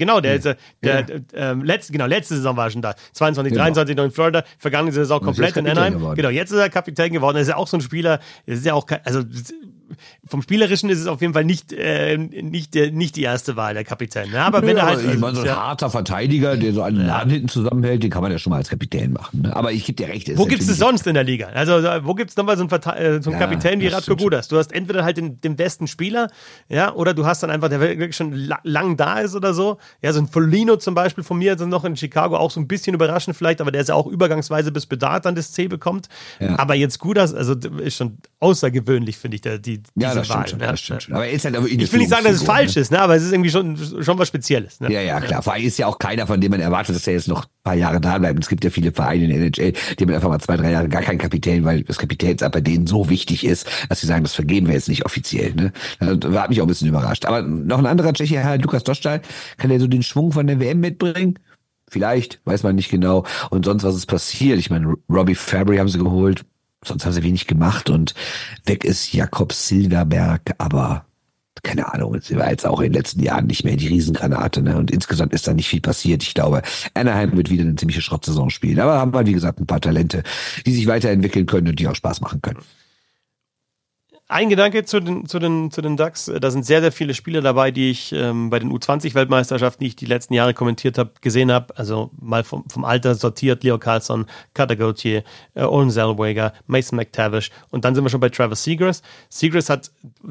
letzte Saison war er schon da. 22, genau. 23 noch in Florida. Vergangene Saison komplett in Anaheim. Geworden. Genau, jetzt ist er Kapitän geworden. Er ist ja auch so ein Spieler. Das ist ja auch also vom Spielerischen ist es auf jeden Fall nicht die erste Wahl, der Kapitän. Ne? Aber wenn er halt. Ich meine, so ein harter Verteidiger, der so einen Laden hinten zusammenhält, den kann man ja schon mal als Kapitän machen. Ne? Aber ich gebe dir recht. Wo gibt es sonst in der Liga? Also, wo gibt es nochmal so einen Kapitän wie Radko Gudas? Du hast entweder halt den besten Spieler, ja, oder du hast dann einfach, der wirklich schon lang da ist oder so. Ja, so ein Foligno zum Beispiel von mir, also noch in Chicago, auch so ein bisschen überraschend vielleicht, aber der ist ja auch übergangsweise bis Bedard dann das C bekommt. Ja. Aber jetzt Gudas, also ist schon außergewöhnlich, finde ich, diese das Wahl. Stimmt schon, das stimmt schon. Aber er ist halt ich will nicht sagen, dass es falsch ist, ne? Aber es ist irgendwie schon was Spezielles. Ne? Ja, klar. Vor allem ist ja auch keiner, von dem man erwartet, dass er jetzt noch ein paar Jahre da bleibt. Es gibt ja viele Vereine in der NHL, die haben einfach mal 2-3 Jahre gar keinen Kapitän, weil das Kapitänsamt bei denen so wichtig ist, dass sie sagen, das vergeben wir jetzt nicht offiziell. Ne? Das hat mich auch ein bisschen überrascht. Aber noch ein anderer Tscheche, halt Lukas Dostal, kann der so den Schwung von der WM mitbringen? Vielleicht, weiß man nicht genau. Und sonst, was ist passiert? Ich meine, Robbie Fabry haben sie geholt. Sonst haben sie wenig gemacht und weg ist Jakob Silverberg, aber keine Ahnung, sie war jetzt auch in den letzten Jahren nicht mehr die Riesengranate, ne? Und insgesamt ist da nicht viel passiert. Ich glaube, Anaheim wird wieder eine ziemliche Schrottsaison spielen. Aber haben wir, wie gesagt, ein paar Talente, die sich weiterentwickeln können und die auch Spaß machen können. Ein Gedanke zu den Ducks. Da sind sehr, sehr viele Spieler dabei, die ich bei den U20-Weltmeisterschaften, die ich die letzten Jahre kommentiert habe, gesehen habe. Also mal vom Alter sortiert: Leo Carlsson, Cutter Gauthier, Owen Zellweger, Mason McTavish. Und dann sind wir schon bei Travis Zegras. Zegras hat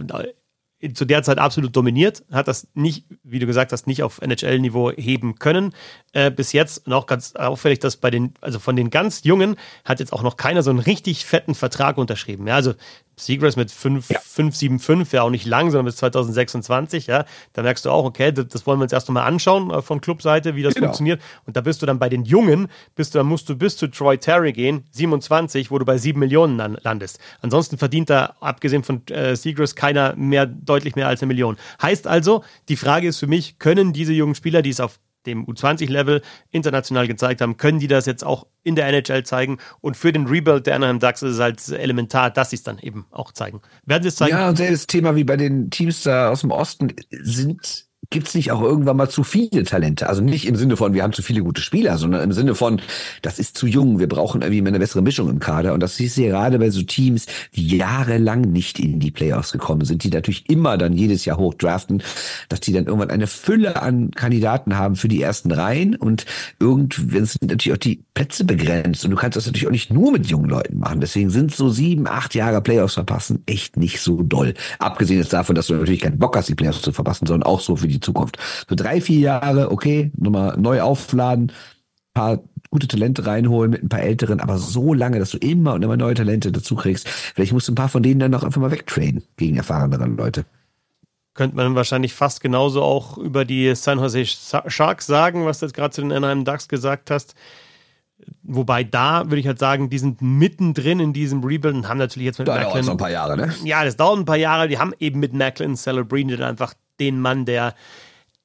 zu der Zeit absolut dominiert, hat das nicht, wie du gesagt hast, nicht auf NHL-Niveau heben können. Bis jetzt, und auch ganz auffällig, dass von den ganz Jungen hat jetzt auch noch keiner so einen richtig fetten Vertrag unterschrieben. Ja, also Zegras mit 5,75, ja auch nicht lang, sondern bis 2026, ja, da merkst du auch, okay, das wollen wir uns erst nochmal anschauen von Clubseite, wie das funktioniert. Und da bist du dann bei den Jungen, musst du bis zu Troy Terry gehen, 27, wo du bei 7 Millionen landest. Ansonsten verdient da, abgesehen von Zegras, keiner deutlich mehr als 1 Million. Heißt also, die Frage ist für mich, können diese jungen Spieler, die es auf dem U20-Level international gezeigt haben, können die das jetzt auch in der NHL zeigen? Und für den Rebuild der Anaheim Ducks ist es halt elementar, dass sie es dann eben auch zeigen. Werden sie es zeigen? Ja, und das Thema wie bei den Teams da aus dem Osten gibt es nicht auch irgendwann mal zu viele Talente? Also nicht im Sinne von, wir haben zu viele gute Spieler, sondern im Sinne von, das ist zu jung, wir brauchen irgendwie eine bessere Mischung im Kader. Und das ist ja gerade bei so Teams, die jahrelang nicht in die Playoffs gekommen sind, die natürlich immer dann jedes Jahr hochdraften, dass die dann irgendwann eine Fülle an Kandidaten haben für die ersten Reihen. Und irgendwann sind natürlich auch die Plätze begrenzt. Und du kannst das natürlich auch nicht nur mit jungen Leuten machen. Deswegen sind so 7-8 Jahre Playoffs verpassen echt nicht so doll. Abgesehen jetzt davon, dass du natürlich keinen Bock hast, die Playoffs zu verpassen, sondern auch so für die Zukunft. So 3-4 Jahre, okay, nochmal neu aufladen, ein paar gute Talente reinholen mit ein paar älteren, aber so lange, dass du immer und immer neue Talente dazu kriegst. Vielleicht musst du ein paar von denen dann noch einfach mal wegtraden gegen erfahrenere Leute. Könnte man wahrscheinlich fast genauso auch über die San Jose Sharks sagen, was du jetzt gerade zu den Anaheim Ducks gesagt hast. Wobei da würde ich halt sagen, die sind mittendrin in diesem Rebuild und haben natürlich jetzt mit Macklin... Da dauert es noch ein paar Jahre, ne? Ja, das dauert ein paar Jahre. Die haben eben mit Macklin Celebrini dann einfach den Mann, der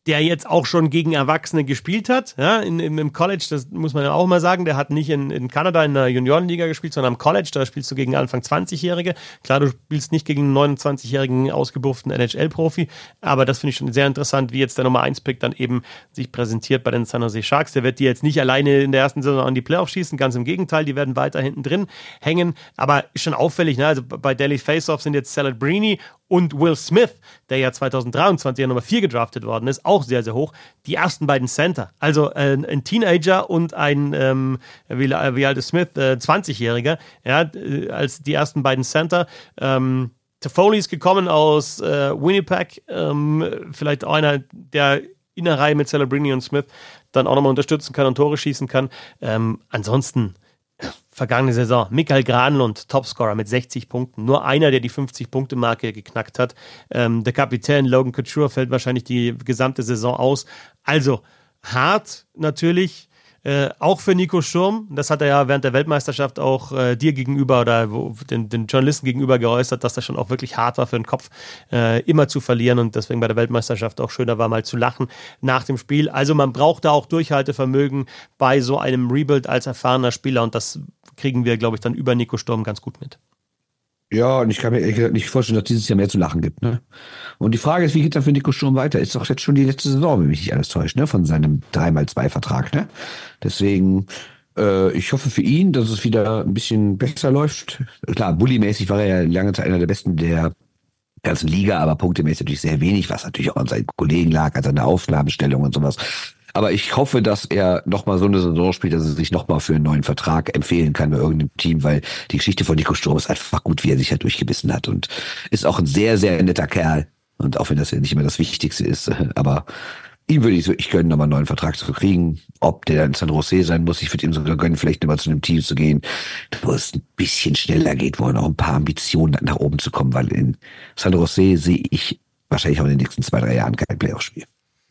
der jetzt auch schon gegen Erwachsene gespielt hat, ja, im College, das muss man ja auch mal sagen, der hat nicht in Kanada in der Juniorenliga gespielt, sondern am College, da spielst du gegen Anfang 20-Jährige. Klar, du spielst nicht gegen einen 29-jährigen ausgebufften NHL-Profi, aber das finde ich schon sehr interessant, wie jetzt der Nummer 1-Pick dann eben sich präsentiert bei den San Jose Sharks. Der wird die jetzt nicht alleine in der ersten Saison an die Playoffs schießen, ganz im Gegenteil, die werden weiter hinten drin hängen, aber ist schon auffällig, ne? Also bei Daily Faceoff sind jetzt Celebrini und Will Smith, der ja 2023 Nummer 4 gedraftet worden ist, auch sehr, sehr hoch. Die ersten beiden Center. Also ein Teenager und ein, wie alt ist Smith? 20-Jähriger, ja, als die ersten beiden Center. Toffoli ist gekommen aus Winnipeg. Vielleicht einer, der in der Reihe mit Celebrini und Smith dann auch nochmal unterstützen kann und Tore schießen kann. Ansonsten vergangene Saison, Mikael Granlund, Topscorer mit 60 Punkten. Nur einer, der die 50-Punkte-Marke geknackt hat. Der Kapitän Logan Couture fällt wahrscheinlich die gesamte Saison aus. Also hart natürlich, auch für Nico Sturm. Das hat er ja während der Weltmeisterschaft auch dir gegenüber oder den Journalisten gegenüber geäußert, dass das schon auch wirklich hart war für den Kopf, immer zu verlieren und deswegen bei der Weltmeisterschaft auch schöner war, mal zu lachen nach dem Spiel. Also man braucht da auch Durchhaltevermögen bei so einem Rebuild als erfahrener Spieler und das kriegen wir, glaube ich, dann über Nico Sturm ganz gut mit. Ja, und ich kann mir ehrlich gesagt nicht vorstellen, dass dieses Jahr mehr zu lachen gibt. Ne? Und die Frage ist, wie geht das für Nico Sturm weiter? Ist doch jetzt schon die letzte Saison, wenn mich nicht alles täuscht, ne? Von seinem 3x2-Vertrag. Ne? Deswegen, ich hoffe für ihn, dass es wieder ein bisschen besser läuft. Klar, bullymäßig war er ja lange Zeit einer der Besten der ganzen Liga, aber punktemäßig natürlich sehr wenig, was natürlich auch an seinen Kollegen lag, an seiner Aufgabenstellung und sowas. Aber ich hoffe, dass er nochmal so eine Saison spielt, dass er sich nochmal für einen neuen Vertrag empfehlen kann bei irgendeinem Team, weil die Geschichte von Nico Sturm ist einfach gut, wie er sich halt durchgebissen hat und ist auch ein sehr, sehr netter Kerl. Und auch wenn das ja nicht immer das Wichtigste ist, aber ihm würde ich so, ich gönne nochmal einen neuen Vertrag zu kriegen. Ob der dann in San Jose sein muss, ich würde ihm sogar gönnen, vielleicht nochmal zu einem Team zu gehen, wo es ein bisschen schneller geht, wo er noch ein paar Ambitionen hat, nach oben zu kommen, weil in San Jose sehe ich wahrscheinlich auch in den nächsten 2-3 Jahren kein Playoff-Spiel.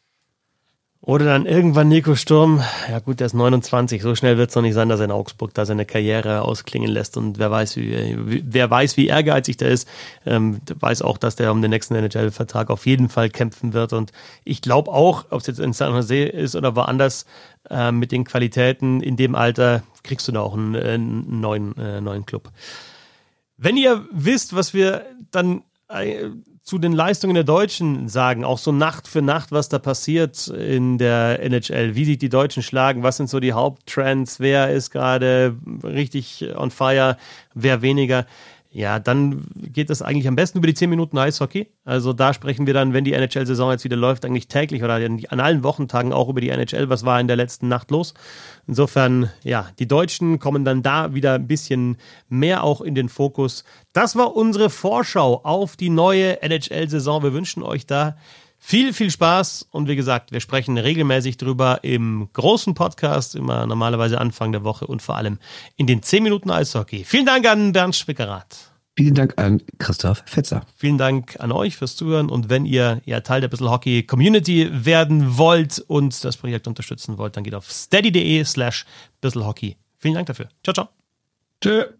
Oder dann irgendwann Nico Sturm, ja gut, der ist 29, so schnell wird es noch nicht sein, dass er in Augsburg da seine Karriere ausklingen lässt und wer weiß, wie ehrgeizig der ist, weiß auch, dass der um den nächsten NHL-Vertrag auf jeden Fall kämpfen wird und ich glaube auch, ob es jetzt in San Jose ist oder woanders, mit den Qualitäten in dem Alter kriegst du da auch einen neuen Club. Wenn ihr wisst, was wir dann zu den Leistungen der Deutschen sagen, auch so Nacht für Nacht, was da passiert in der NHL, wie sich die Deutschen schlagen, was sind so die Haupttrends, wer ist gerade richtig on fire, wer weniger, ja, dann geht das eigentlich am besten über die 10 Minuten Eishockey. Also da sprechen wir dann, wenn die NHL-Saison jetzt wieder läuft, eigentlich täglich oder an allen Wochentagen auch über die NHL. Was war in der letzten Nacht los? Insofern, ja, die Deutschen kommen dann da wieder ein bisschen mehr auch in den Fokus. Das war unsere Vorschau auf die neue NHL-Saison. Wir wünschen euch da viel, viel Spaß und wie gesagt, wir sprechen regelmäßig drüber im großen Podcast, immer normalerweise Anfang der Woche und vor allem in den 10 Minuten Eishockey. Vielen Dank an Bernd Schwickerath. Vielen Dank an Christoph Fetzer. Vielen Dank an euch fürs Zuhören und wenn ihr ja Teil der Bissl Hockey Community werden wollt und das Projekt unterstützen wollt, dann geht auf steady.de/bisselhockey. Vielen Dank dafür. Ciao, ciao. Tschö.